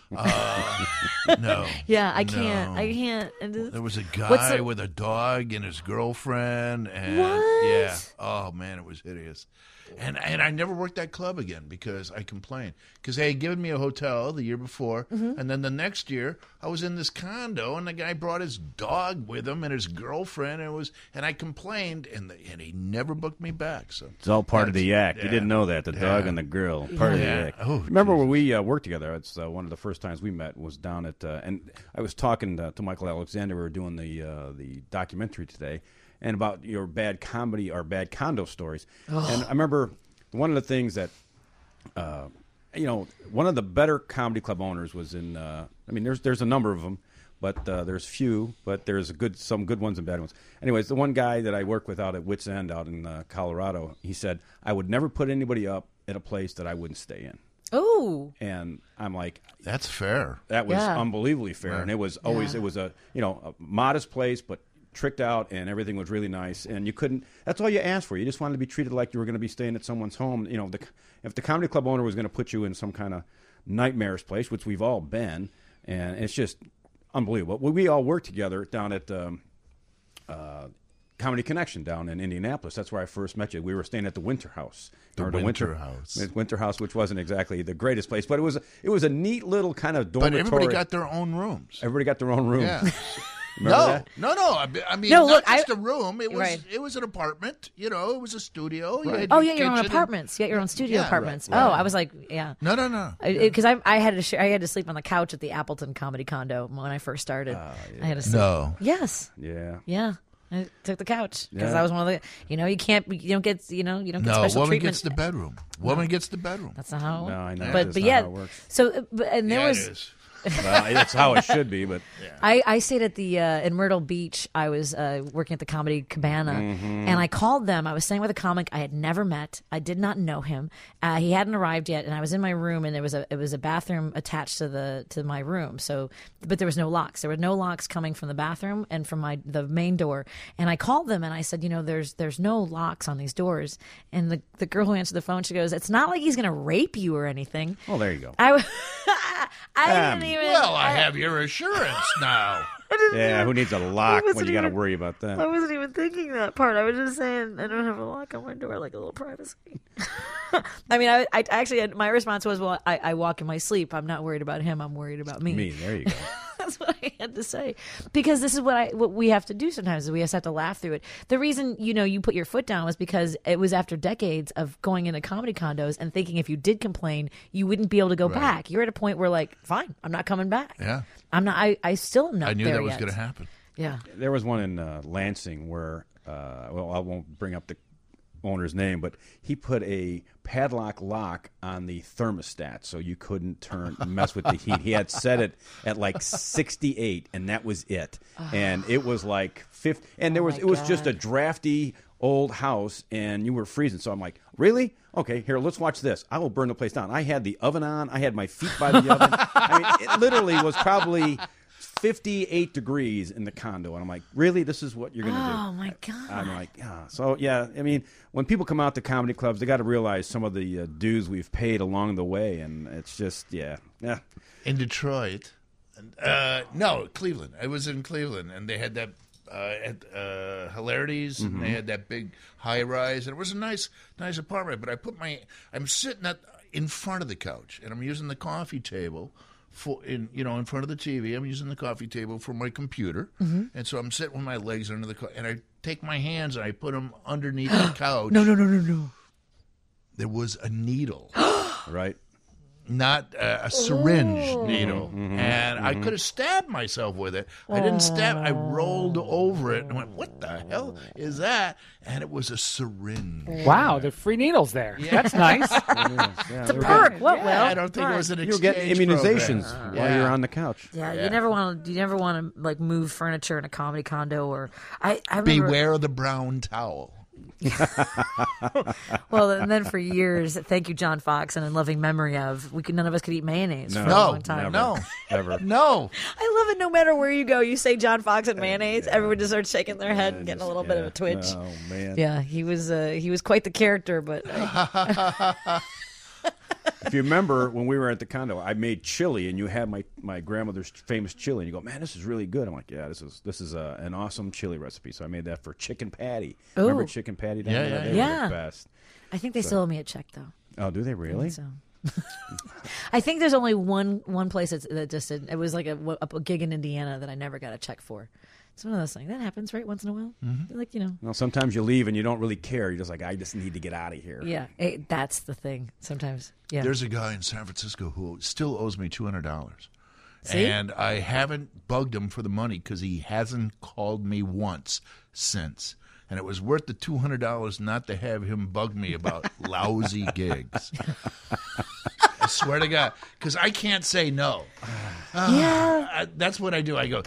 F: uh, no.
B: Yeah, I can't.
F: No.
B: I can't. And this-
F: There was a
B: What's
F: guy
B: the-
F: with a dog and his girlfriend, and
B: What?
F: yeah, oh man, it was hideous. And and I never worked that club again because I complained because they had given me a hotel the year before,
B: Mm-hmm.
F: and then the next year I was in this condo, and the guy brought his dog with him and his girlfriend, and it was and I complained, and the, and he never booked me back. So
K: It's all part of the act. You
F: Yeah.
K: didn't know that. The dog
F: Yeah.
K: and the girl. Part of the
F: Yeah.
K: act.
F: Oh,
K: Remember when we uh, worked together? It's uh, one of the first times we met was down at, uh, and I was talking to, to Michael Alexander. We were doing the uh, the documentary today, and about your bad comedy or bad condo stories. And I remember one of the things that, uh, you know, one of the better comedy club owners was in. Uh, I mean, there's there's a number of them. But uh, there's few, but there's a good some good ones and bad ones. Anyways, the one guy that I work with out at Wits End out in uh, Colorado, he said, I would never put anybody up at a place that I wouldn't stay in.
B: Ooh.
K: And I'm like,
F: that's fair.
K: that was
B: Yeah.
K: unbelievably fair.
F: Yeah.
K: And it was always,
B: Yeah.
K: it was a, you know, a modest place, but tricked out, and everything was really nice. And you couldn't, that's all you asked for. You just wanted to be treated like you were going to be staying at someone's home. You know, the, if the comedy club owner was going to put you in some kind of nightmarish place, which we've all been, and it's just unbelievable. Well, we all worked together down at um, uh, Comedy Connection down in Indianapolis. That's where I first met you. We were staying at the Winter House.
F: The
K: Or
F: Winter House.
K: the Winter House, which wasn't exactly the greatest place, but it was it was a neat little kind of
F: But
K: dormitory.
F: everybody got their own rooms.
K: Everybody got their own room.
F: Yeah.
K: Remember
F: no,
K: that?
F: no, no. I, I mean,
B: No,
F: not
B: look,
F: just
B: I-
F: a room. It was
B: Right.
F: it was an apartment. You know, it was a studio. You had
B: Oh,
F: your
B: yeah, your own
F: kitchen and-
B: apartments. Yeah, your own studio
F: Yeah, right,
B: apartments.
F: right.
B: Oh, I was like, yeah.
F: No, no, no.
B: Because I, I had to sh- I had to sleep on the couch at the Appleton Comedy Condo when I first started. I had to sleep.
F: No.
B: Yes.
K: Yeah.
B: Yeah. I took the couch because
K: Yeah.
B: I was one of the. You know, you can't. You don't get. You know, you don't get
F: No,
B: special
F: woman
B: treatment.
F: gets the bedroom. Woman gets the bedroom.
B: That's not how.
K: No, I know.
B: But
K: That's
B: but
K: not
B: yeah.
K: how it works.
B: So uh, but, and there
F: yeah,
B: was.
F: it is.
K: Well, that's how it should be, but
B: I, I stayed at the uh, in Myrtle Beach. I was uh, working at the Comedy Cabana,
K: Mm-hmm.
B: and I called them. I was staying with a comic I had never met. I did not know him. Uh, he hadn't arrived yet, and I was in my room, and there was a it was a bathroom attached to the to my room. So, but there was no locks. There were no locks coming from the bathroom and from my the main door. And I called them, and I said, you know, there's there's no locks on these doors. And the the girl who answered the phone, she goes, it's not like he's going to rape you or anything.
K: well, there you go.
B: I, I
K: Um,
B: didn't even.
F: Well, I have your assurance now.
K: Yeah, who needs a lock when
B: wasn't
K: you got to
B: even-
K: worry about that?
B: I wasn't even thinking that part. I was just saying I don't have a lock on my door, like a little privacy. I mean, I, I actually had, my response was, well, I, I walk in my sleep. I'm not worried about him. I'm worried about me.
K: Me, there you go.
B: That's what I had to say, because this is what I what we have to do sometimes. Is we just have to laugh through it. The reason you know you put your foot down was because it was after decades of going into comedy condos and thinking if you did complain, you wouldn't be able to go
F: Right.
B: back. You're at a point where like, fine, I'm not coming back.
F: Yeah.
B: I'm not. I, I still am not.
F: I knew
B: there
F: that was
B: yet.
F: going to happen.
B: Yeah.
K: There was one in uh, Lansing where, uh, well, I won't bring up the owner's name, but he put a padlock lock on the thermostat so you couldn't turn mess with the heat. He had set it at like sixty-eight, and that was it. And it was like fifty, and there
B: Oh
K: was
B: my
K: it was just a
B: God.
K: drafty old house, and you were freezing. So I'm like, really? Okay, here, let's watch this. I will burn the place down. I had the oven on. I had my feet by the oven. I mean, it literally was probably fifty-eight degrees in the condo. And I'm like, really? This is what you're going to do?
B: Oh, my God.
K: I'm like, yeah. So, yeah, I mean, when people come out to comedy clubs, they got to realize some of the uh, dues we've paid along the way. And it's just, yeah. yeah.
F: In Detroit, uh, no, Cleveland. I was in Cleveland, and they had that uh, at uh, Hilarities,
K: Mm-hmm.
F: and they had that big high rise, and it was a nice, nice apartment. But I put my, I'm sitting at in front of the couch, and I'm using the coffee table for in you know in front of the T V. I'm using the coffee table for my computer,
B: Mm-hmm.
F: and so I'm sitting with my legs under the, co- and I take my hands and I put them underneath the couch.
B: No, no, no, no, no.
F: There was a needle.
K: Right.
F: Not uh, a syringe
B: Oh.
F: needle,
K: Mm-hmm.
F: and I could have stabbed myself with it. I didn't stab. I rolled over it and went, "What the hell is that?" And it was a syringe.
A: Wow, the free needles there. That's nice.
B: It's a perk. What, Will?
F: I don't think it was an
K: You were
F: exchange
K: getting immunizations
F: program.
K: while
F: Yeah.
K: you're on the couch.
B: Yeah,
F: Yeah.
B: you never want to. You never want to like move furniture in a comedy condo, or I. I remember,
F: Beware of the brown towel.
B: Well, and then for years, thank you, John Fox, and in loving memory of, we could none of us could eat mayonnaise for a
F: No,
B: long time.
F: no,
K: Ever.
F: no.
B: I love it. No matter where you go, you say John Fox and mayonnaise, everyone just starts shaking their head and getting a little bit of a twitch.
K: Oh, man.
B: Yeah, he was uh, he was quite the character, but uh,
K: If you remember when we were at the condo, I made chili, and you had my, my grandmother's famous chili, and you go, man, this is really good. I'm like, yeah, this is this is a, an awesome chili recipe. So I made that for chicken patty. Remember
B: Ooh.
K: chicken patty? Down
F: Yeah,
K: there?
F: yeah,
K: They
B: yeah.
K: were the best.
B: I think they still owe me a check though.
K: Oh, do they really?
B: So. I think there's only one one place that's, that just did, it was like a, a gig in Indiana that I never got a check for. It's one of those things that happens, right? Once in a while,
K: Mm-hmm.
B: like you know.
K: Well, sometimes you leave and you don't really care. You're just like, I just need to get out of here.
B: Yeah, it, that's the thing. Sometimes, yeah.
F: There's a guy in San Francisco who still owes me two hundred dollars.
B: See?
F: And I haven't bugged him for the money because he hasn't called me once since. And it was worth the two hundred dollars not to have him bug me about lousy gigs. I swear to God. Because I can't say no.
B: Yeah.
F: I, that's what I do. I go,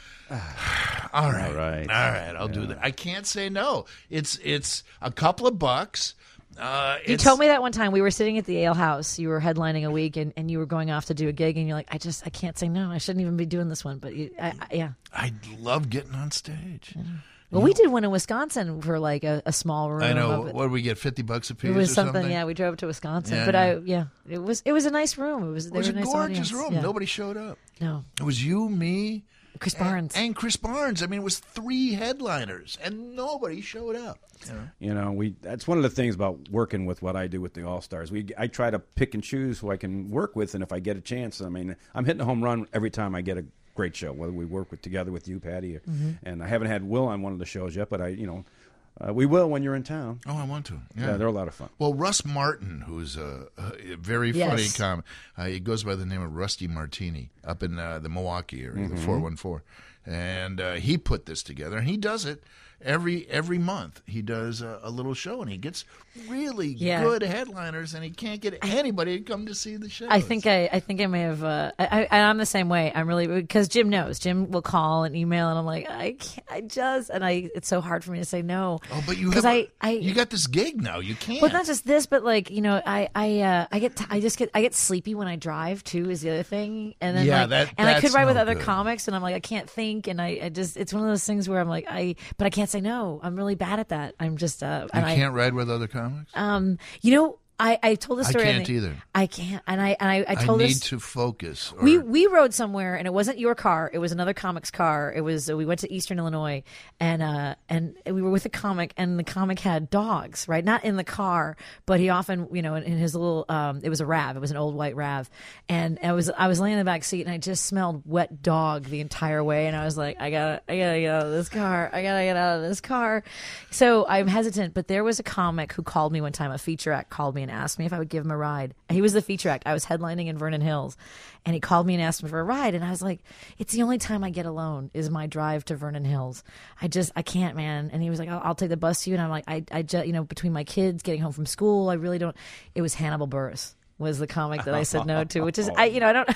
F: all right,
K: All right.
F: all right, I'll do that. I can't say no. It's it's a couple of bucks. Uh,
B: You
F: it's,
B: told me that one time we were sitting at the Ale House. You were headlining a week, and, and you were going off to do a gig, and you're like, I just I can't say no. I shouldn't even be doing this one. But you, I, I, yeah.
F: I love getting on stage.
B: Well, we did one in Wisconsin for like a, a small room.
F: I know.
B: of it.
F: What did we get? Fifty bucks a piece.
B: It was
F: or
B: something,
F: something.
B: yeah. We drove up to Wisconsin,
F: Yeah,
B: but
F: yeah.
B: I, yeah, it was it was a nice room. It was
F: It was
B: they
F: a
B: were nice
F: gorgeous
B: audience.
F: room.
B: Yeah.
F: Nobody showed up.
B: No,
F: It was you, me,
B: Chris Barnes.
F: and, and Chris Barnes. I mean, it was three headliners, and nobody showed up. You know?
K: You know, we that's one of the things about working with what I do with the All Stars. We I try to pick and choose who I can work with, and if I get a chance, I mean, I'm hitting a home run every time I get a great show. Whether we work with together with you, Patty, or,
B: Mm-hmm.
K: and I haven't had Will on one of the shows yet, but I, you know, uh, we will when you're in town.
F: Oh, I want to.
K: Yeah,
F: Yeah,
K: they're a lot of fun.
F: Well, Russ Martin, who's a, a very
B: Yes.
F: funny comic, uh, he goes by the name of Rusty Martini up in uh, the Milwaukee area,
K: Mm-hmm.
F: the four one four, and uh, he put this together, and he does it every every month. He does a, a little show, and he gets really
B: Yeah.
F: good headliners, and he can't get anybody to come to see the show.
B: I think I, I think I may have. Uh, I, I, I'm the same way. I'm really because Jim knows. Jim will call and email, and I'm like, I can't. I just and I. It's so hard for me to say no.
F: Oh, but you
B: 'Cause
F: have.
B: I,
F: a-
B: I,
F: you got this gig now. You can't.
B: Well, not just this, but like you know, I I uh, I get t- I just get I get sleepy when I drive too. Is the other thing, and then
F: Yeah,
B: like,
F: that-
B: and I could
F: that's
B: ride with
F: no
B: other
F: good.
B: comics, and I'm like I can't think, and I, I just it's one of those things where I'm like I but I can't say no. I'm really bad at that. I'm just uh,
F: you
B: and I
F: can't ride with other comics.
B: um you know I I told this
F: I
B: story. in
F: can't
B: the-
F: either.
B: I can't, and I and I, I
F: I
B: told
F: need
B: this.
F: to focus. Or,
B: We we rode somewhere, and it wasn't your car. It was another comic's car. It was uh, we went to Eastern Illinois, and uh, and we were with a comic, and the comic had dogs, right? Not in the car, but he often, you know, in, in his little, um, it was a Rav. It was an old white Rav, and I was I was laying in the back seat, and I just smelled wet dog the entire way, and I was like, I gotta I gotta get out of this car. I gotta get out of this car. So I'm hesitant, but there was a comic who called me one time. A feature act called me and asked me if I would give him a ride. He was the feature act. I was headlining in Vernon Hills, and he called me and asked me for a ride, and I was like, it's the only time I get alone is my drive to Vernon Hills. I just I can't, man. And he was like, I'll, I'll take the bus to you, and I'm like, I I just, you know, between my kids getting home from school, I really don't. It was Hannibal Buress was the comic that I said no to, which is I you know I don't.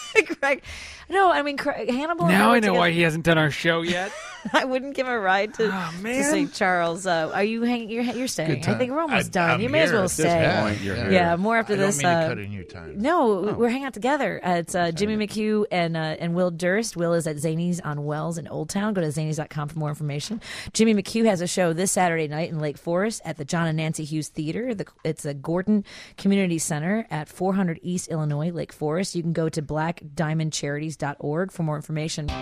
B: Greg, no, I mean Craig, Hannibal. and
A: Now
B: were
A: I know
B: together-
A: why he hasn't done our show yet.
B: I wouldn't give a ride to,
A: Oh,
B: to
A: man.
B: Saint Charles. Uh, are you hanging? You're, you're staying.
F: Good time.
B: I think we're almost
F: I-
B: done.
F: I'm
B: you may as
F: here
B: well
F: at this
B: stay.
K: point, you're here.
B: Yeah, more after
F: I don't
B: this.
F: mean
B: uh,
F: to cut in your time.
B: No, we're hanging out together. Uh, it's uh, Jimmy McHugh and uh, and Will Durst. Will is at Zanies on Wells in Old Town. Go to zanies dot com for more information. Jimmy McHugh has a show this Saturday night in Lake Forest at the John and Nancy Hughes Theater. The, it's a Gordon Community Center at four hundred East Illinois, Lake Forest. You can go to black diamond charities dot org for more information.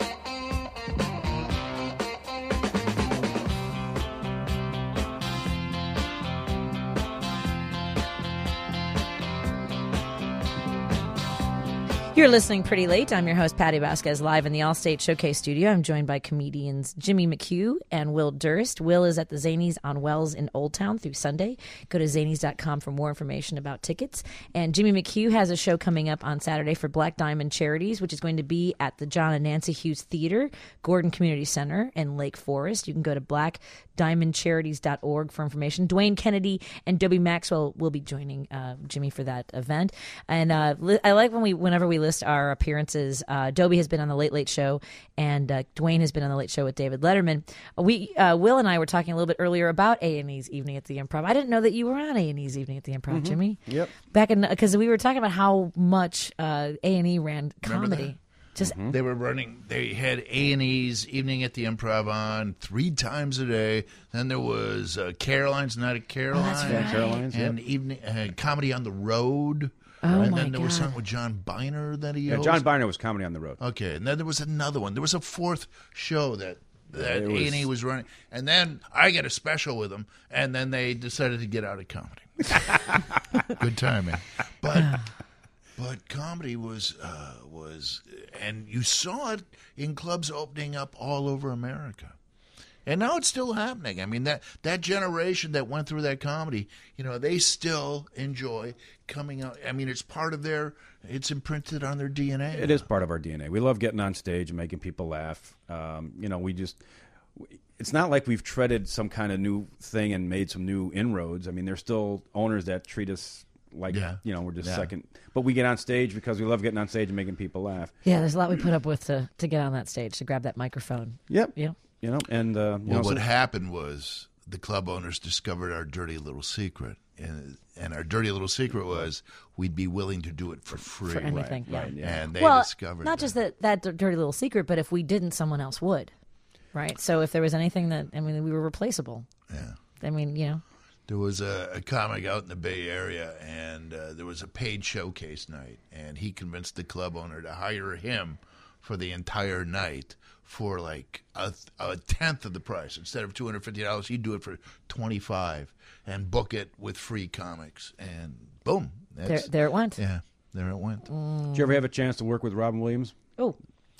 B: You're listening Pretty Late. I'm your host, Patty Vasquez, live in the Allstate Showcase studio. I'm joined by comedians Jimmy McHugh and Will Durst. Will is at the Zanies on Wells in Old Town through Sunday. Go to zanies dot com for more information about tickets. And Jimmy McHugh has a show coming up on Saturday for Black Diamond Charities, which is going to be at the John and Nancy Hughes Theater, Gordon Community Center in Lake Forest. You can go to black diamond charities dot org for information. Dwayne Kennedy and Dobie Maxwell will be joining uh, Jimmy for that event. And uh, li- I like when we, whenever we list our appearances. Uh, Dobie has been on the Late Late Show, and uh, Dwayne has been on the Late Show with David Letterman. We, uh, Will and I were talking a little bit earlier about A and E's Evening at the Improv. I didn't know that you were on A and E's Evening at the Improv, Jimmy.
K: Yep.
B: Back in because we were talking about how much uh, A and E ran
F: Remember
B: comedy. Just
F: They were running. They had A and E's Evening at the Improv on three times a day. Then there was uh, Caroline's Night at Caroline,
B: that's right.
K: Caroline's,
F: and
K: yep.
F: evening uh, comedy on the road.
B: Oh,
F: and
B: my
F: then there was
B: God.
F: something with John Biner that he.
K: Yeah,
F: hosted.
K: John Biner was Comedy on the Road.
F: Okay, and then there was another one. There was a fourth show that that
K: It
F: A
K: was-
F: and E was running, and then I got a special with them, and then they decided to get out of comedy. Good timing, but but comedy was uh, was, and you saw it in clubs opening up all over America. And now it's still happening. I mean, that, that generation that went through that comedy, you know, they still enjoy coming out. I mean, it's part of their, it's imprinted on their D N A.
K: It is part of our D N A. We love getting on stage and making people laugh. Um, you know, we just, it's not like we've treaded some kind of new thing and made some new inroads. I mean, there's still owners that treat us like,
F: Yeah.
K: you know, we're just
F: Yeah.
K: second. But we get on stage because we love getting on stage and making people laugh.
B: yeah, there's a lot we put up with to, to get on that stage, to grab that microphone.
K: Yep.
B: You know?
K: You know, and, uh, you
F: Well,
K: know,
F: what
K: so-
F: happened was the club owners discovered our dirty little secret. And, and our dirty little secret was we'd be willing to do it for free.
B: For anything, yeah.
K: right, yeah.
F: And they
B: well,
F: discovered
B: not just that that dirty little secret, but if we didn't, someone else would, right? So if there was anything that, I mean, we were replaceable.
F: Yeah.
B: I mean, you know,
F: There was a, a comic out in the Bay Area, and uh, there was a paid showcase night, and he convinced the club owner to hire him for the entire night for like a, a tenth of the price. Instead of two hundred fifty dollars, he'd do it for twenty-five dollars and book it with free comics. And boom.
B: there,
F: That's,
B: there it went.
F: yeah, there it went.
K: Did you ever have a chance to work with Robin Williams?
B: Oh,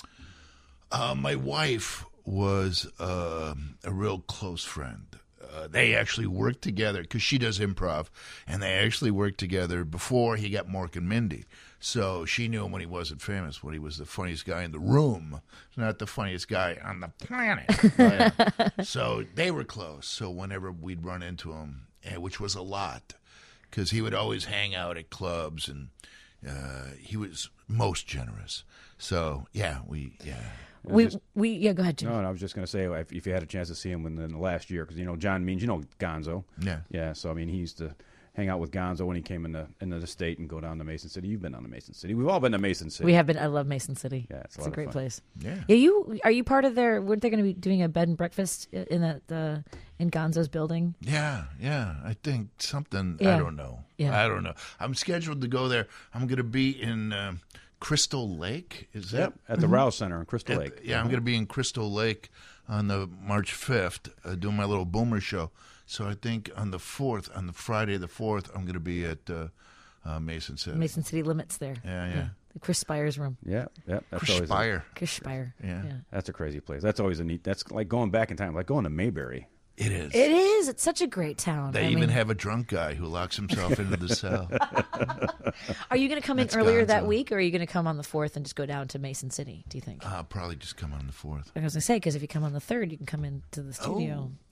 F: Uh, my wife was uh, a real close friend. Uh, they actually worked together because she does improv, and they actually worked together before he got Mork and Mindy. So she knew him when he wasn't famous, when he was the funniest guy in the room, not the funniest guy on the planet. But, so they were close. So whenever we'd run into him, eh, which was a lot, because he would always hang out at clubs, and uh, he was most generous. So yeah, we yeah.
B: we
K: just-
B: we yeah. Go ahead, Jim.
K: No, and I was just going to say, if, if you had a chance to see him within the last year, because, you know, John Means, you know Gonzo.
F: Yeah.
K: Yeah, so, I mean, he used to hang out with Gonzo when he came into, into the state and go down to Mason City. You've been down to Mason City. We've all been to Mason City.
B: We have been. I love Mason City.
K: Yeah, it's a
B: it's
K: lot
B: a
K: of
B: great
K: fun.
B: place.
F: Yeah.
B: Yeah, you are you part of their? Weren't they going to be doing a bed and breakfast in that uh, in Gonzo's building?
F: Yeah, yeah. I think something.
B: Yeah.
F: I don't know.
B: Yeah.
F: I don't know. I'm scheduled to go there. I'm going to be in um, Crystal Lake. Is that?
K: Yep, at the Rouse Center in Crystal
F: At-
K: Lake.
F: yeah, I'm going to be in Crystal Lake on the March fifth, uh, doing my little Boomer show. So I think on the fourth, on the Friday the fourth, I'm going to be at uh, uh, Mason City.
B: Mason City limits there.
F: Yeah, yeah.
B: The Chris Spire's room.
K: Yeah, yeah. That's
F: Chris
K: always a,
F: Spire.
B: Chris Spire.
F: Yeah.
K: That's a crazy place. That's always a neat. That's like going back in time, like going to Mayberry.
F: It is.
B: It is. It's such a great town.
F: They
B: I
F: even
B: mean,
F: have a drunk guy who locks himself into the cell.
B: Are you going to come in
F: That's
B: earlier that
F: Gonzo.
B: week, or are you going to come on the fourth and just go down to Mason City? Do you think?
F: I'll probably just come on the fourth.
B: I was going to say, because if you come on the third, you can come into the studio.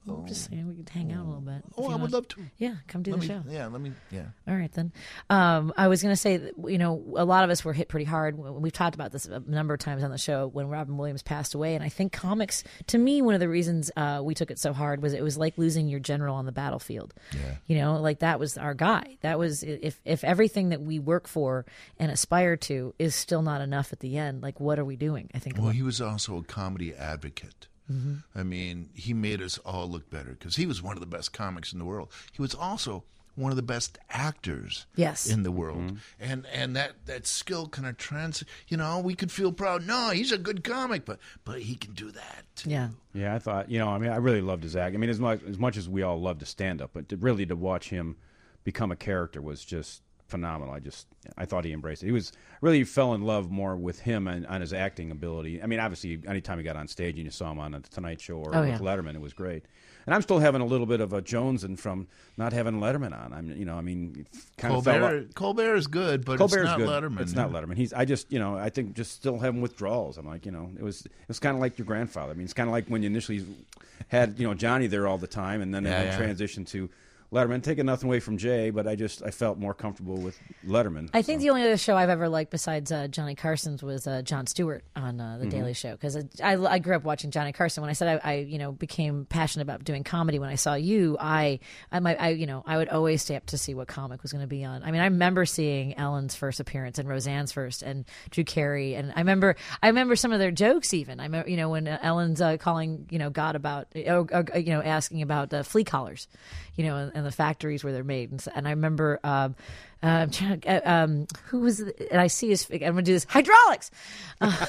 B: I'm just saying we could hang out a little bit.
F: Oh, I would love to.
B: Yeah, come do
F: let
B: the
F: me,
B: show.
F: Yeah, let me. Yeah.
B: All right, then. Um, I was going to say, that, you know, a lot of us were hit pretty hard. We've talked about this a number of times on the show when Robin Williams passed away. And I think comics, to me, one of the reasons uh, we took it so hard was it was like losing your general on the battlefield.
F: Yeah.
B: You know, like that was our guy. That was, if, if everything that we work for and aspire to is still not enough at the end, like, what are we doing? I think.
F: Well, he was also a comedy advocate.
B: Mm-hmm.
F: I mean, he made us all look better because he was one of the best comics in the world. He was also one of the best actors
B: yes.
F: in the world. And and that, that skill kind of trans, you know, we could feel proud. No, he's a good comic, but but he can do that too.
B: Yeah.
K: Yeah, I thought, you know, I mean, I really loved his act. I mean, as much as much as we all love to stand up, but to really to watch him become a character was just phenomenal. I just, I thought he embraced it. He was really fell in love more with him and on his acting ability. I mean, obviously, anytime he got on stage and you saw him on the Tonight Show or
B: oh,
K: with
B: yeah.
K: Letterman, it was great. And I'm still having a little bit of a Jonesin from not having Letterman on. I'm, you know, I mean, kind of fell
F: Colbert,
K: out.
F: Colbert is good, but
K: Colbert's
F: it's not
K: good.
F: Letterman.
K: It's not Letterman. He's, I just, you know, I think just still having withdrawals. I'm like, you know, it was, it was kind of like your grandfather. I mean, it's kind of like when you initially had, you know, Johnny there all the time, and then
F: Yeah,
K: it
F: yeah.
K: transitioned to Letterman, taking nothing away from Jay, but I just I felt more comfortable with Letterman.
B: I think
K: so.
B: the only other show I've ever liked besides uh, Johnny Carson's was uh, Jon Stewart on uh, The
K: Mm-hmm.
B: Daily Show, because I, I grew up watching Johnny Carson. When I said I, I you know became passionate about doing comedy when I saw you, I I, might, I you know I would always stay up to see what comic was going to be on. I mean, I remember seeing Ellen's first appearance and Roseanne's first and Drew Carey, and I remember I remember some of their jokes even. I remember you know when Ellen's uh, calling you know God about or, or, you know asking about uh, flea collars, you know, and, and the factories where they're made, and, so, and I remember um, uh, I'm trying to, uh, um, who was the, and I see his I'm gonna do this hydraulics. Uh,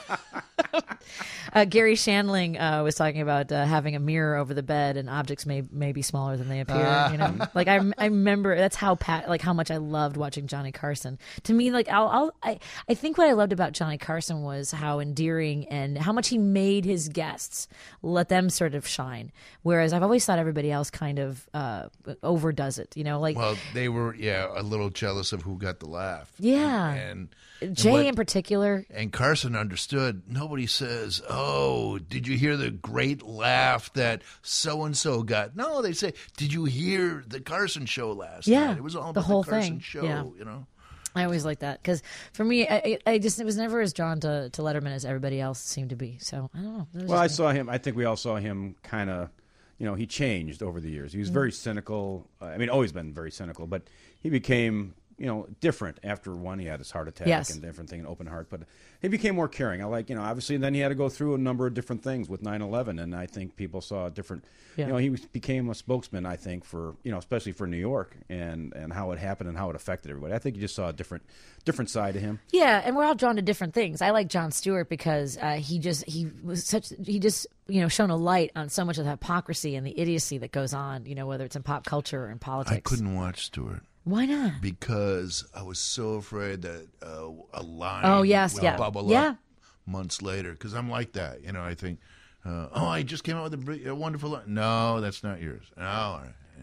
B: uh, Gary Shandling uh, was talking about uh, having a mirror over the bed and objects may may be smaller than they appear. You know, like I I remember that's how pat like how much I loved watching Johnny Carson. To me, like I'll, I'll I I think what I loved about Johnny Carson was how endearing and how much he made his guests let them sort of shine. Whereas I've always thought everybody else kind of uh, overdoes it. You know, like
F: Well, they were, yeah, a little jealous of who got the laugh.
B: Yeah.
F: And, and
B: Jay
F: what-
B: in particular.
F: And Carson understood. Nobody says, "Oh, did you hear the great laugh that so and so got?" No, they say, "Did you hear the Carson show last
B: Yeah,
F: night?" It was all
B: the
F: about
B: whole
F: the Carson
B: thing.
F: show.
B: Yeah.
F: You know.
B: I always like that because for me, I, I just it was never as drawn to, to Letterman as everybody else seemed to be. So I don't know. That was
K: Well, I
B: just me.
K: saw him. I think we all saw him kind of, you know, he changed over the years. He was very cynical. Uh, I mean, always been very cynical, but he became, you know, different after one. He had his heart attack
B: Yes.
K: and different thing, an open heart, but he became more caring. I like, you know, obviously, and then he had to go through a number of different things with nine eleven, and I think people saw a different,
B: Yeah.
K: you know, he was, became a spokesman, I think, for, you know, especially for New York and, and how it happened and how it affected everybody. I think you just saw a different, different side of him.
B: Yeah, and we're all drawn to different things. I like Jon Stewart because uh, he just he was such he just you know shone a light on so much of the hypocrisy and the idiocy that goes on. You know, whether it's in pop culture or in politics.
F: I couldn't watch Stewart
B: Why not?
F: because I was so afraid that uh, a line
B: Oh, yes,
F: would
B: yeah.
F: bubble
B: Yeah.
F: up months later. Because I'm like that. You know, I think, uh, oh, I just came out with a, br- a wonderful line. No, that's not yours. Oh, all right. Yeah.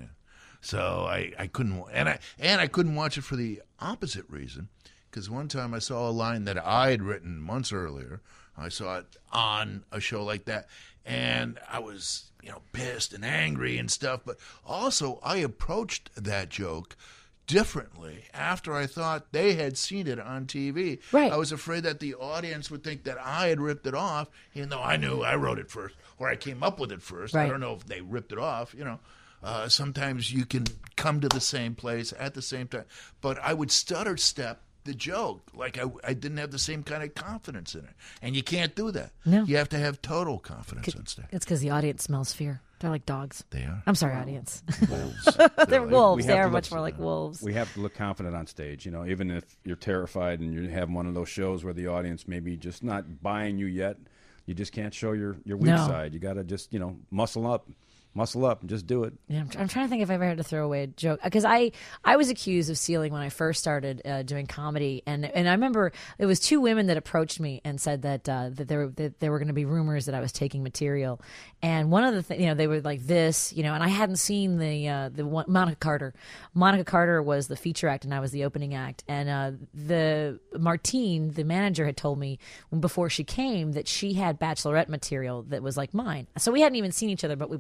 F: So I, I couldn't, wa- and I and I couldn't watch it for the opposite reason. Because one time I saw a line that I had written months earlier. I saw it on a show like that, and I was, you know, pissed and angry and stuff. But also, I approached that joke differently after I thought they had seen it on T V.
B: Right.
F: I was afraid that the audience would think that I had ripped it off, even though I knew I wrote it first, or I came up with it first.
B: Right.
F: I don't know if they ripped it off, you know. Uh, sometimes you can come to the same place at the same time. But I would stutter step the joke. Like I, I didn't have the same kind of confidence in it. And you can't do that.
B: No.
F: You have to have total confidence instead.
B: It's because the audience smells fear. They're like dogs.
F: They are.
B: I'm sorry, audience.
F: Wolves.
B: They're
F: like-
B: wolves.
K: we
B: They
K: have
B: are
K: to
B: much
K: look-
B: more like wolves.
K: We have to look confident on stage, you know, even if you're terrified and you have one of those shows where the audience maybe just not buying you yet. You just can't show your, your weak
B: No.
K: side. You got to just, you know, muscle up. Muscle up and just do it.
B: Yeah, I'm, tr- I'm trying to think if I ever had to throw away a joke because I, I was accused of stealing when I first started uh, doing comedy, and and I remember it was two women that approached me and said that uh, that there that there were going to be rumors that I was taking material, and one of the th- you know they were like this, you know, and I hadn't seen the uh, the one, Monica Carter. Monica Carter was the feature act and I was the opening act, and uh, the Martine, the manager, had told me before she came that she had Bachelorette material that was like mine, so we hadn't even seen each other, but we both had the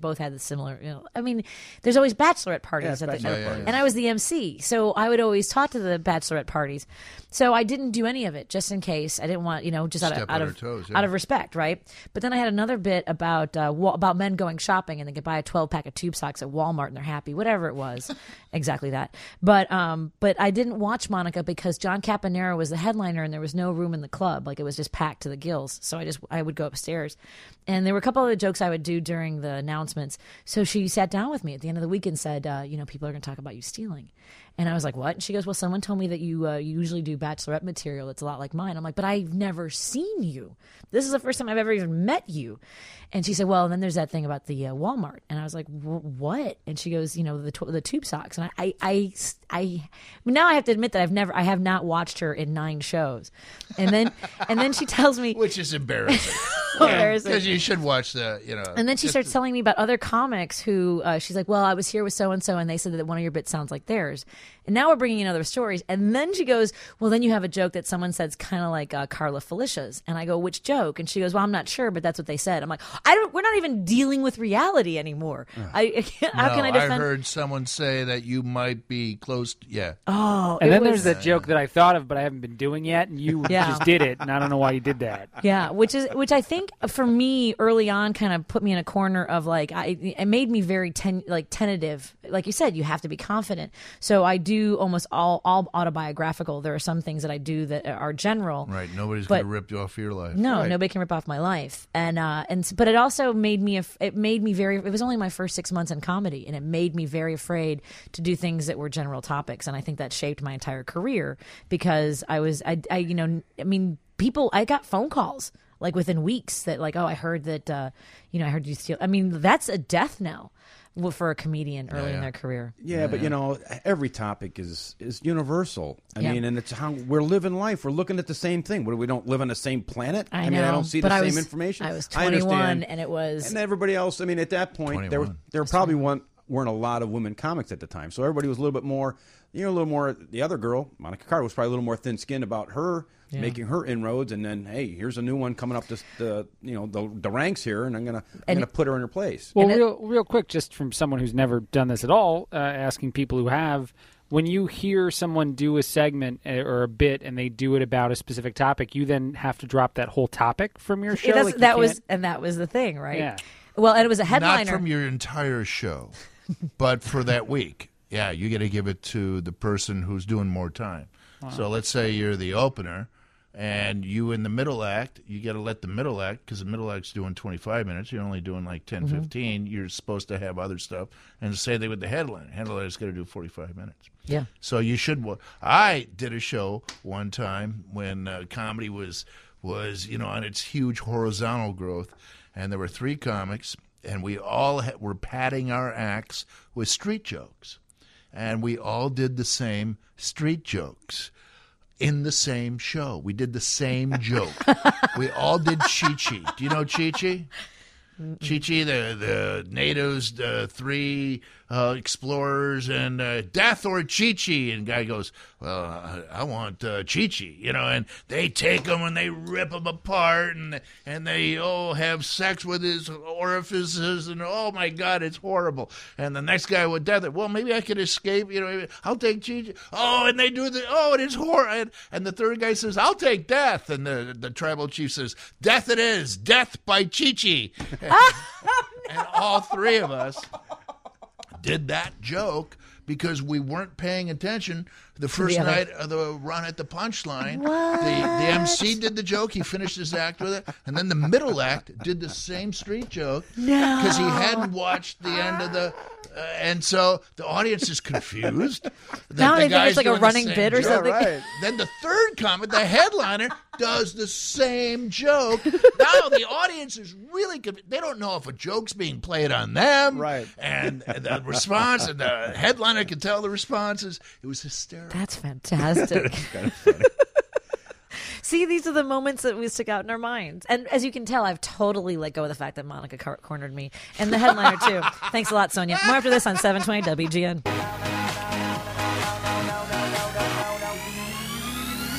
B: similar. You know, I mean, there's always bachelorette parties,
K: Yeah,
B: at the,
K: bachelorette parties.
B: and I was the M C, so I would always talk to the bachelorette parties. So I didn't do any of it just in case. I didn't want, you know, just out of
F: Step
B: out
F: on
B: of
F: her toes, yeah.
B: out of respect, right? But then I had another bit about uh, wa- about men going shopping and they could buy a twelve pack of tube socks at Walmart and they're happy, whatever it was, exactly that. But um, but I didn't watch Monica because John Caponera was the headliner and there was no room in the club, like it was just packed to the gills. So I just I would go upstairs, and there were a couple of the jokes I would do during the announcements. So she sat down with me at the end of the week and said, uh, you know, people are going to talk about you stealing. And I was like, what? And she goes, well, someone told me that you, uh, you usually do bachelorette material. It's a lot like mine. I'm like, but I've never seen you. This is the first time I've ever even met you. And she said, well, and then there's that thing about the uh, Walmart. And I was like, what? And she goes, you know, the tw- the tube socks. And I, I, I, I, now I have to admit that I've never, I have not watched her in nine shows. And then, and then she tells me,
F: which is embarrassing.
B: embarrassing.
F: Because you should watch the, you know.
B: And then she
F: just-
B: starts telling me about other comics who uh, she's like, well, I was here with so and so, and they said that one of your bits sounds like theirs. And now we're bringing in other stories. And then she goes, well, then you have a joke that someone said's kind of like uh, Carla Felicia's. And I go, which joke? And she goes, well, I'm not sure, but that's what they said. I'm like, I don't. We're not even dealing with reality anymore. I, I can't, how
F: no,
B: can I defend?
F: I heard someone say that you might be close. To, yeah.
B: Oh,
A: And
B: it
A: then
B: was-
A: there's that joke that I thought of, but I haven't been doing yet, and you
B: Yeah.
A: just did it, and I don't know why you did that.
B: Yeah, which is which I think for me early on kind of put me in a corner of like I it made me very ten, like tentative. Like you said, you have to be confident. So I do almost all all autobiographical. There are some things that I do that are general.
F: Right. Nobody's
B: But-
F: going to rip you off your life.
B: No,
F: Right.
B: nobody can rip off my life, and uh, and s- but it also made me af- it made me very. It was only my first six months in comedy, and it made me very afraid to do things that were general topics, and I think that shaped my entire career because I was I, I you know I mean people I got phone calls like within weeks that like oh I heard that uh, you know I heard you steal. I mean that's a death knell for a comedian early in their career.
K: Yeah, but you know, every topic is is universal. I
B: Yeah.
K: mean, and it's how we're living life. We're looking at the same thing. What, we don't live on the same planet?
B: I
K: mean, I
B: know,
K: don't see
B: but
K: the
B: I
K: same
B: was-
K: information.
B: I was
K: understand.
B: twenty-one, and it was-
K: and everybody else. I mean, at that point, there were
F: twenty-one.
K: there probably weren't, weren't a lot of women comics at the time, so everybody was a little bit more. You know, a little more. The other girl, Monica Carter, was probably a little more thin-skinned about her.
B: Yeah.
K: Making her inroads, and then hey, here's a new one coming up the, the you know the, the ranks here, and I'm gonna I'm
B: And-
K: gonna put her in her place.
A: Well, real, real quick, just from someone who's never done this at all, uh, asking people who have, when you hear someone do a segment uh, or a bit and they do it about a specific topic, you then have to drop that whole topic from your show.
B: Yeah, that's-
A: Like, you
B: that was
A: can't-
B: and that was the thing, right?
A: Yeah.
B: Well, and it was a headliner.
F: Not from your entire show, but for that week. Yeah, you got to give it to the person who's doing more time.
A: Wow.
F: So let's say you're the opener, and you in the middle act, you got to let the middle act, because the middle act's doing twenty-five minutes. You're only doing like ten,
B: Mhm.
F: fifteen. You're supposed to have other stuff. And say they with the headline. Headliner's got to do forty-five minutes.
B: Yeah.
F: So you should. wa- I did a show one time when uh, comedy was was you know on its huge horizontal growth, and there were three comics, and we all ha- were padding our acts with street jokes, and we all did the same street jokes in the same show. We did the same joke. We all did Chi-Chi. Do you know Chi-Chi? Chi-Chi, the, the natives, the three uh, explorers, and uh, death or Chi-Chi. And guy goes, well, I, I want uh, Chi-Chi, you know, and they take him and they rip him apart, and and they, oh, have sex with his orifices, and oh, my God, it's horrible. And the next guy with death, well, maybe I could escape, you know, I'll take Chi-Chi. Oh, and they do the, oh, it is horrible. And, and the third guy says, I'll take death. And the, the tribal chief says, death it is, death by Chi-Chi. And all three of us did that joke because we weren't paying attention the first
L: other.
F: night of the run at the Punchline. The, the M C did the joke. He finished his act with it. And then the middle act did the same street joke
L: No.
F: because he hadn't watched the end of the... Uh, and so the audience is confused. that
B: Now
F: the
B: they think
F: guy's
B: it's like a
F: doing the
B: running
F: same
B: bit or
F: joke.
B: something. Yeah, right.
F: Then the third comic, the headliner, does the same joke. Now the audience is really confused. They don't know if a joke's being played on them. Right. And the response, and the headliner can tell the responses. It was hysterical.
B: That's fantastic.
F: Kind of funny.
B: See, these are the moments that we stick out in our minds. And as you can tell, I've totally let go of the fact that Monica car- cornered me. And the headliner, too. Thanks a lot, Sonia. More after this on seven twenty W G N.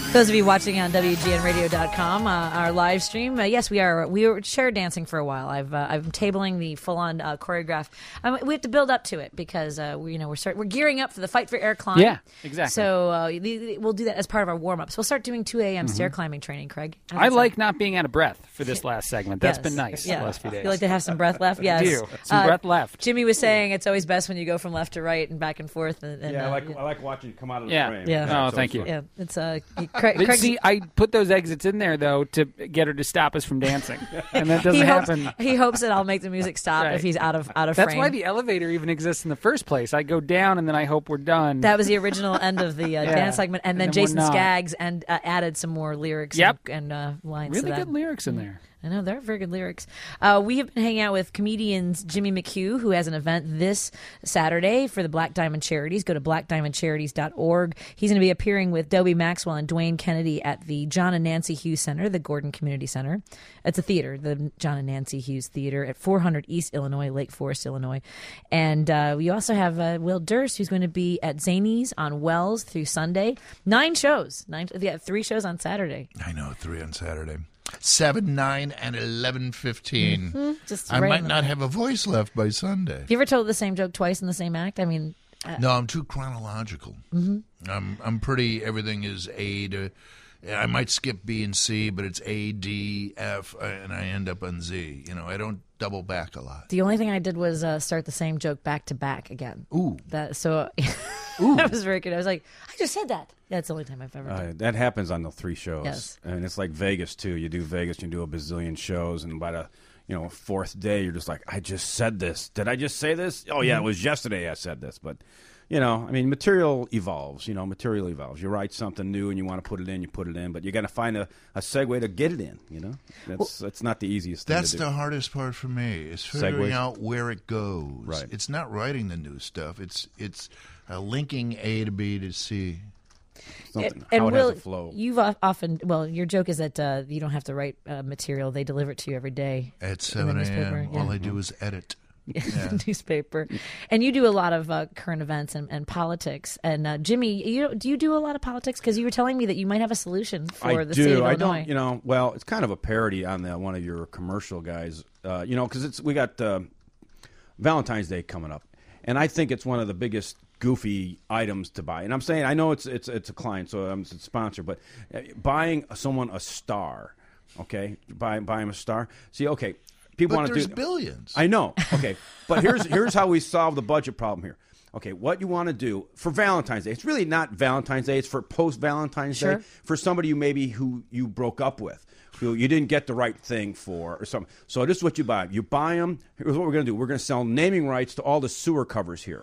B: Those of you watching on W G N radio dot com, uh, our live stream, uh, yes, we are. We were chair dancing for a while. I've uh, I'm tabling the full on uh, choreograph. Um, we have to build up to it because uh, we, you know we're start, we're gearing up for the Fight for Air climb.
A: Yeah, exactly.
B: So uh, the, the, we'll do that as part of our warm ups. We'll start doing two a.m.
A: Mm-hmm.
B: stair climbing training. Craig, how's
A: I
B: that
A: like
B: sound?
A: not being out of breath for this last segment. That's
B: Yes.
A: been nice
B: Yeah.
A: the last few days.
B: You like to have some breath left? Yes.
A: I do. Some
B: Uh,
A: breath left.
B: Jimmy was saying it's always best when you go from left to right and back and forth. And, and,
K: Yeah, I
B: uh,
K: like I like watching you come out of the
A: Yeah.
K: frame.
B: Yeah.
A: Oh,
K: it's
A: thank
K: always
A: you.
K: fun.
B: Yeah, it's uh, Craig.
A: But
B: Craig
A: see, I put those exits in there though to get her to stop us from dancing, and that doesn't
B: he hopes,
A: happen.
B: he hopes that I'll make the music stop
A: Right.
B: if he's out of out of
A: That's
B: frame.
A: why the elevator even exists in the first place. I go down and then I hope we're done.
B: That was the original end of the uh,
A: Yeah.
B: dance segment, and,
A: And
B: then,
A: then we're
B: Jason
A: not.
B: Skaggs and uh, added some more lyrics
A: Yep.
B: and, and uh, lines.
A: really
B: to that.
A: good lyrics in there.
B: I know, they're very good lyrics. Uh, we have been hanging out with comedians Jimmy McHugh, who has an event this Saturday for the Black Diamond Charities. Go to black diamond charities dot org. He's going to be appearing with Dobie Maxwell and Dwayne Kennedy at the John and Nancy Hughes Center, the Gordon Community Center. It's a theater, the John and Nancy Hughes Theater at four hundred East Illinois, Lake Forest, Illinois. And uh, we also have uh, Will Durst, who's going to be at Zanies on Wells through Sunday. Nine shows. Nine, yeah, three shows on Saturday.
F: I know, three on Saturday. Seven, nine, and eleven fifteen.
B: Mm-hmm. Just
F: I
B: right
F: might
B: in the-
F: not have a voice left by Sunday.
B: You ever told the same joke twice in the same act? I mean, uh,
F: No, I'm too chronological. Mm-hmm. I'm I'm pretty. Everything is A to. I might skip B and C, but it's A, D, F, and I end up on Z. You know, I don't double back a lot.
B: the only thing I did was uh, start the same joke back to back again.
F: Ooh.
B: That so that was very good. I was like, I just said that. That's the only time I've ever done.
K: Uh, that happens on the three shows,
B: Yes.
K: and it's like Vegas too. You do Vegas, you do a bazillion shows, and by the you know fourth day, you're just like, I just said this. Did I just say this? Oh yeah, it was yesterday I said this. But you know, I mean, material evolves. You know, material evolves. You write something new and you want to put it in, you put it in, but you got to find a, a segue to get it in. You know, that's that's not the easiest thing
F: That's
K: to do.
F: the hardest part for me, is figuring
K: Segues.
F: out where it goes.
K: Right.
F: It's not writing the new stuff. It's it's uh, linking A to B to C.
K: Something,
B: and
K: how it
B: Will,
K: has a flow.
B: you've of- often well, your joke is that uh, you don't have to write uh, material; they deliver it to you every day
F: At
B: in the
F: seven
B: newspaper,
F: a.m.,
B: yeah.
F: all I do is edit. Yeah.
B: newspaper. And you do a lot of uh, current events and, and politics. And uh, Jimmy, you do you do a lot of politics? Because you were telling me that you might have a solution for
K: I
B: the
K: do.
B: state of
K: I
B: Illinois.
K: don't. You know. Well, it's kind of a parody on the, one of your commercial guys. Uh, you know, because it's we got uh, Valentine's Day coming up, and I think it's one of the biggest goofy items to buy. And I'm saying I know it's it's it's a client, so I'm it's a sponsor, but uh, buying someone a star, okay, buy buy him a star. See, okay, people
F: But
K: want to
F: there's
K: do
F: billions.
K: I know. Okay, but here's here's how we solve the budget problem here. Okay, what you want to do for Valentine's Day? It's really not Valentine's Day. It's for post Valentine's
B: Sure.
K: Day for somebody you maybe who you broke up with, who you didn't get the right thing for, or something. So this is what you buy. You buy them. Here's what we're going to do. We're going to sell naming rights to all the sewer covers here.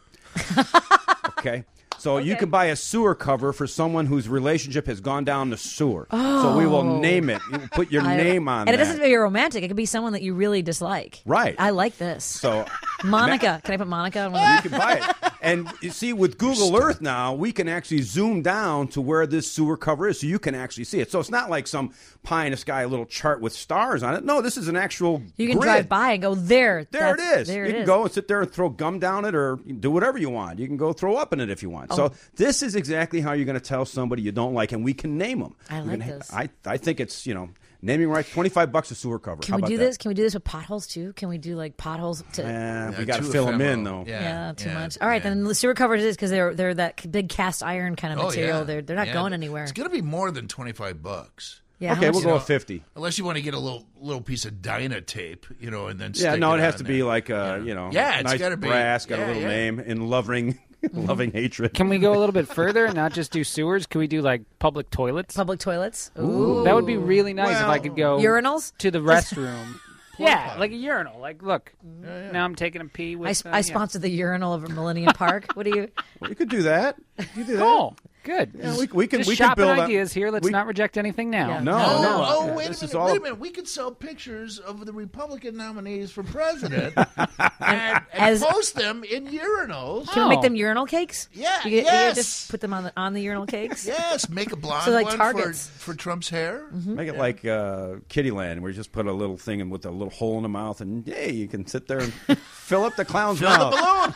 K: Okay. So you can buy a sewer cover for someone whose relationship has gone down the sewer. So we will name it. You put your
B: I-
K: name on
B: and it
K: that.
B: doesn't have to be romantic. It could be someone that you really dislike.
K: Right.
B: I like this.
K: So
B: Monica. Can I put Monica on one
K: you
B: of
K: can buy it. And you see, with Google Earth now, we can actually zoom down to where this sewer cover is, so you can actually see it. So it's not like some pie in the sky little chart with stars on it. No, this is an actual
B: You can
K: grid.
B: drive by and go, there.
K: There it
B: that's-
K: is.
B: There
K: you
B: it
K: can
B: is.
K: go and sit there and throw gum down it, or do whatever you want. You can go throw up in it if you want.
B: Oh.
K: So this is exactly how you're going to tell somebody you don't like, and we can name them.
B: I
K: We
B: like
K: can-
B: this.
K: I I think it's you know naming rights, twenty five bucks a sewer cover.
B: Can
K: How
B: we
K: about
B: do
K: that?
B: this? Can we do this with potholes too? Can we do like potholes to?
K: Eh,
F: Yeah,
K: we got to
F: too
K: fill them in
F: ephemeral.
K: though.
F: Yeah,
B: Yeah, too
F: yeah,
B: much. All right,
F: yeah.
B: then the sewer covers is because they're they're that big cast iron kind of
F: Oh,
B: material.
F: yeah.
B: They're they're not
F: Yeah,
B: going
F: but
B: anywhere.
F: It's going to be more than twenty-five bucks.
B: Yeah, how
K: Okay,
B: much-
K: we'll
F: You
K: go
F: know,
K: with fifty.
F: Unless you want to get a little little piece of Dyna tape, you know, and then
K: Yeah,
F: stick
K: no,
F: it
K: it has
F: on
K: to
F: there.
K: be like uh, you know,
F: Yeah, it's
K: nice
F: gotta be-
K: brass, got
F: yeah,
K: a little
F: yeah.
K: name in loving, loving hatred.
A: Can we go a little bit further and not just do sewers? Can we do like public toilets?
B: Public toilets. Ooh,
A: That would be really nice if I
F: Well-
A: could go
B: urinals.
A: to the restroom. Yeah, like a urinal. Like, look, now I'm taking a pee with.
B: I, sp-
A: uh,
B: I
A: yeah.
B: sponsored the urinal of Millennium Park. What do you?
K: Well, you could do that. You could do that.
A: Cool. Good.
K: Yeah, we, we can
A: Just
K: we can
A: shopping
K: build
A: ideas here. Let's
K: we-
A: not reject anything now.
B: Yeah.
K: No,
F: Oh,
K: no.
F: oh,
K: Yeah,
F: wait a
K: this
F: minute!
K: is all-
F: Wait a minute! We could sell pictures of the Republican nominees for president and, and
B: As-
F: post them in urinals.
B: Can we make
A: Oh.
B: them urinal cakes?
F: Yeah,
B: You, get- you
F: yes.
B: just put them on the on the urinal cakes.
F: Yes, make a blonde
B: So, like,
F: one
B: targets.
F: for, for Trump's hair.
K: Make it like uh, Kittyland, where you just put a little thing in with a little hole in the mouth, and hey, you can sit there and fill up the clown's
F: Fill the
K: mouth.
F: balloon.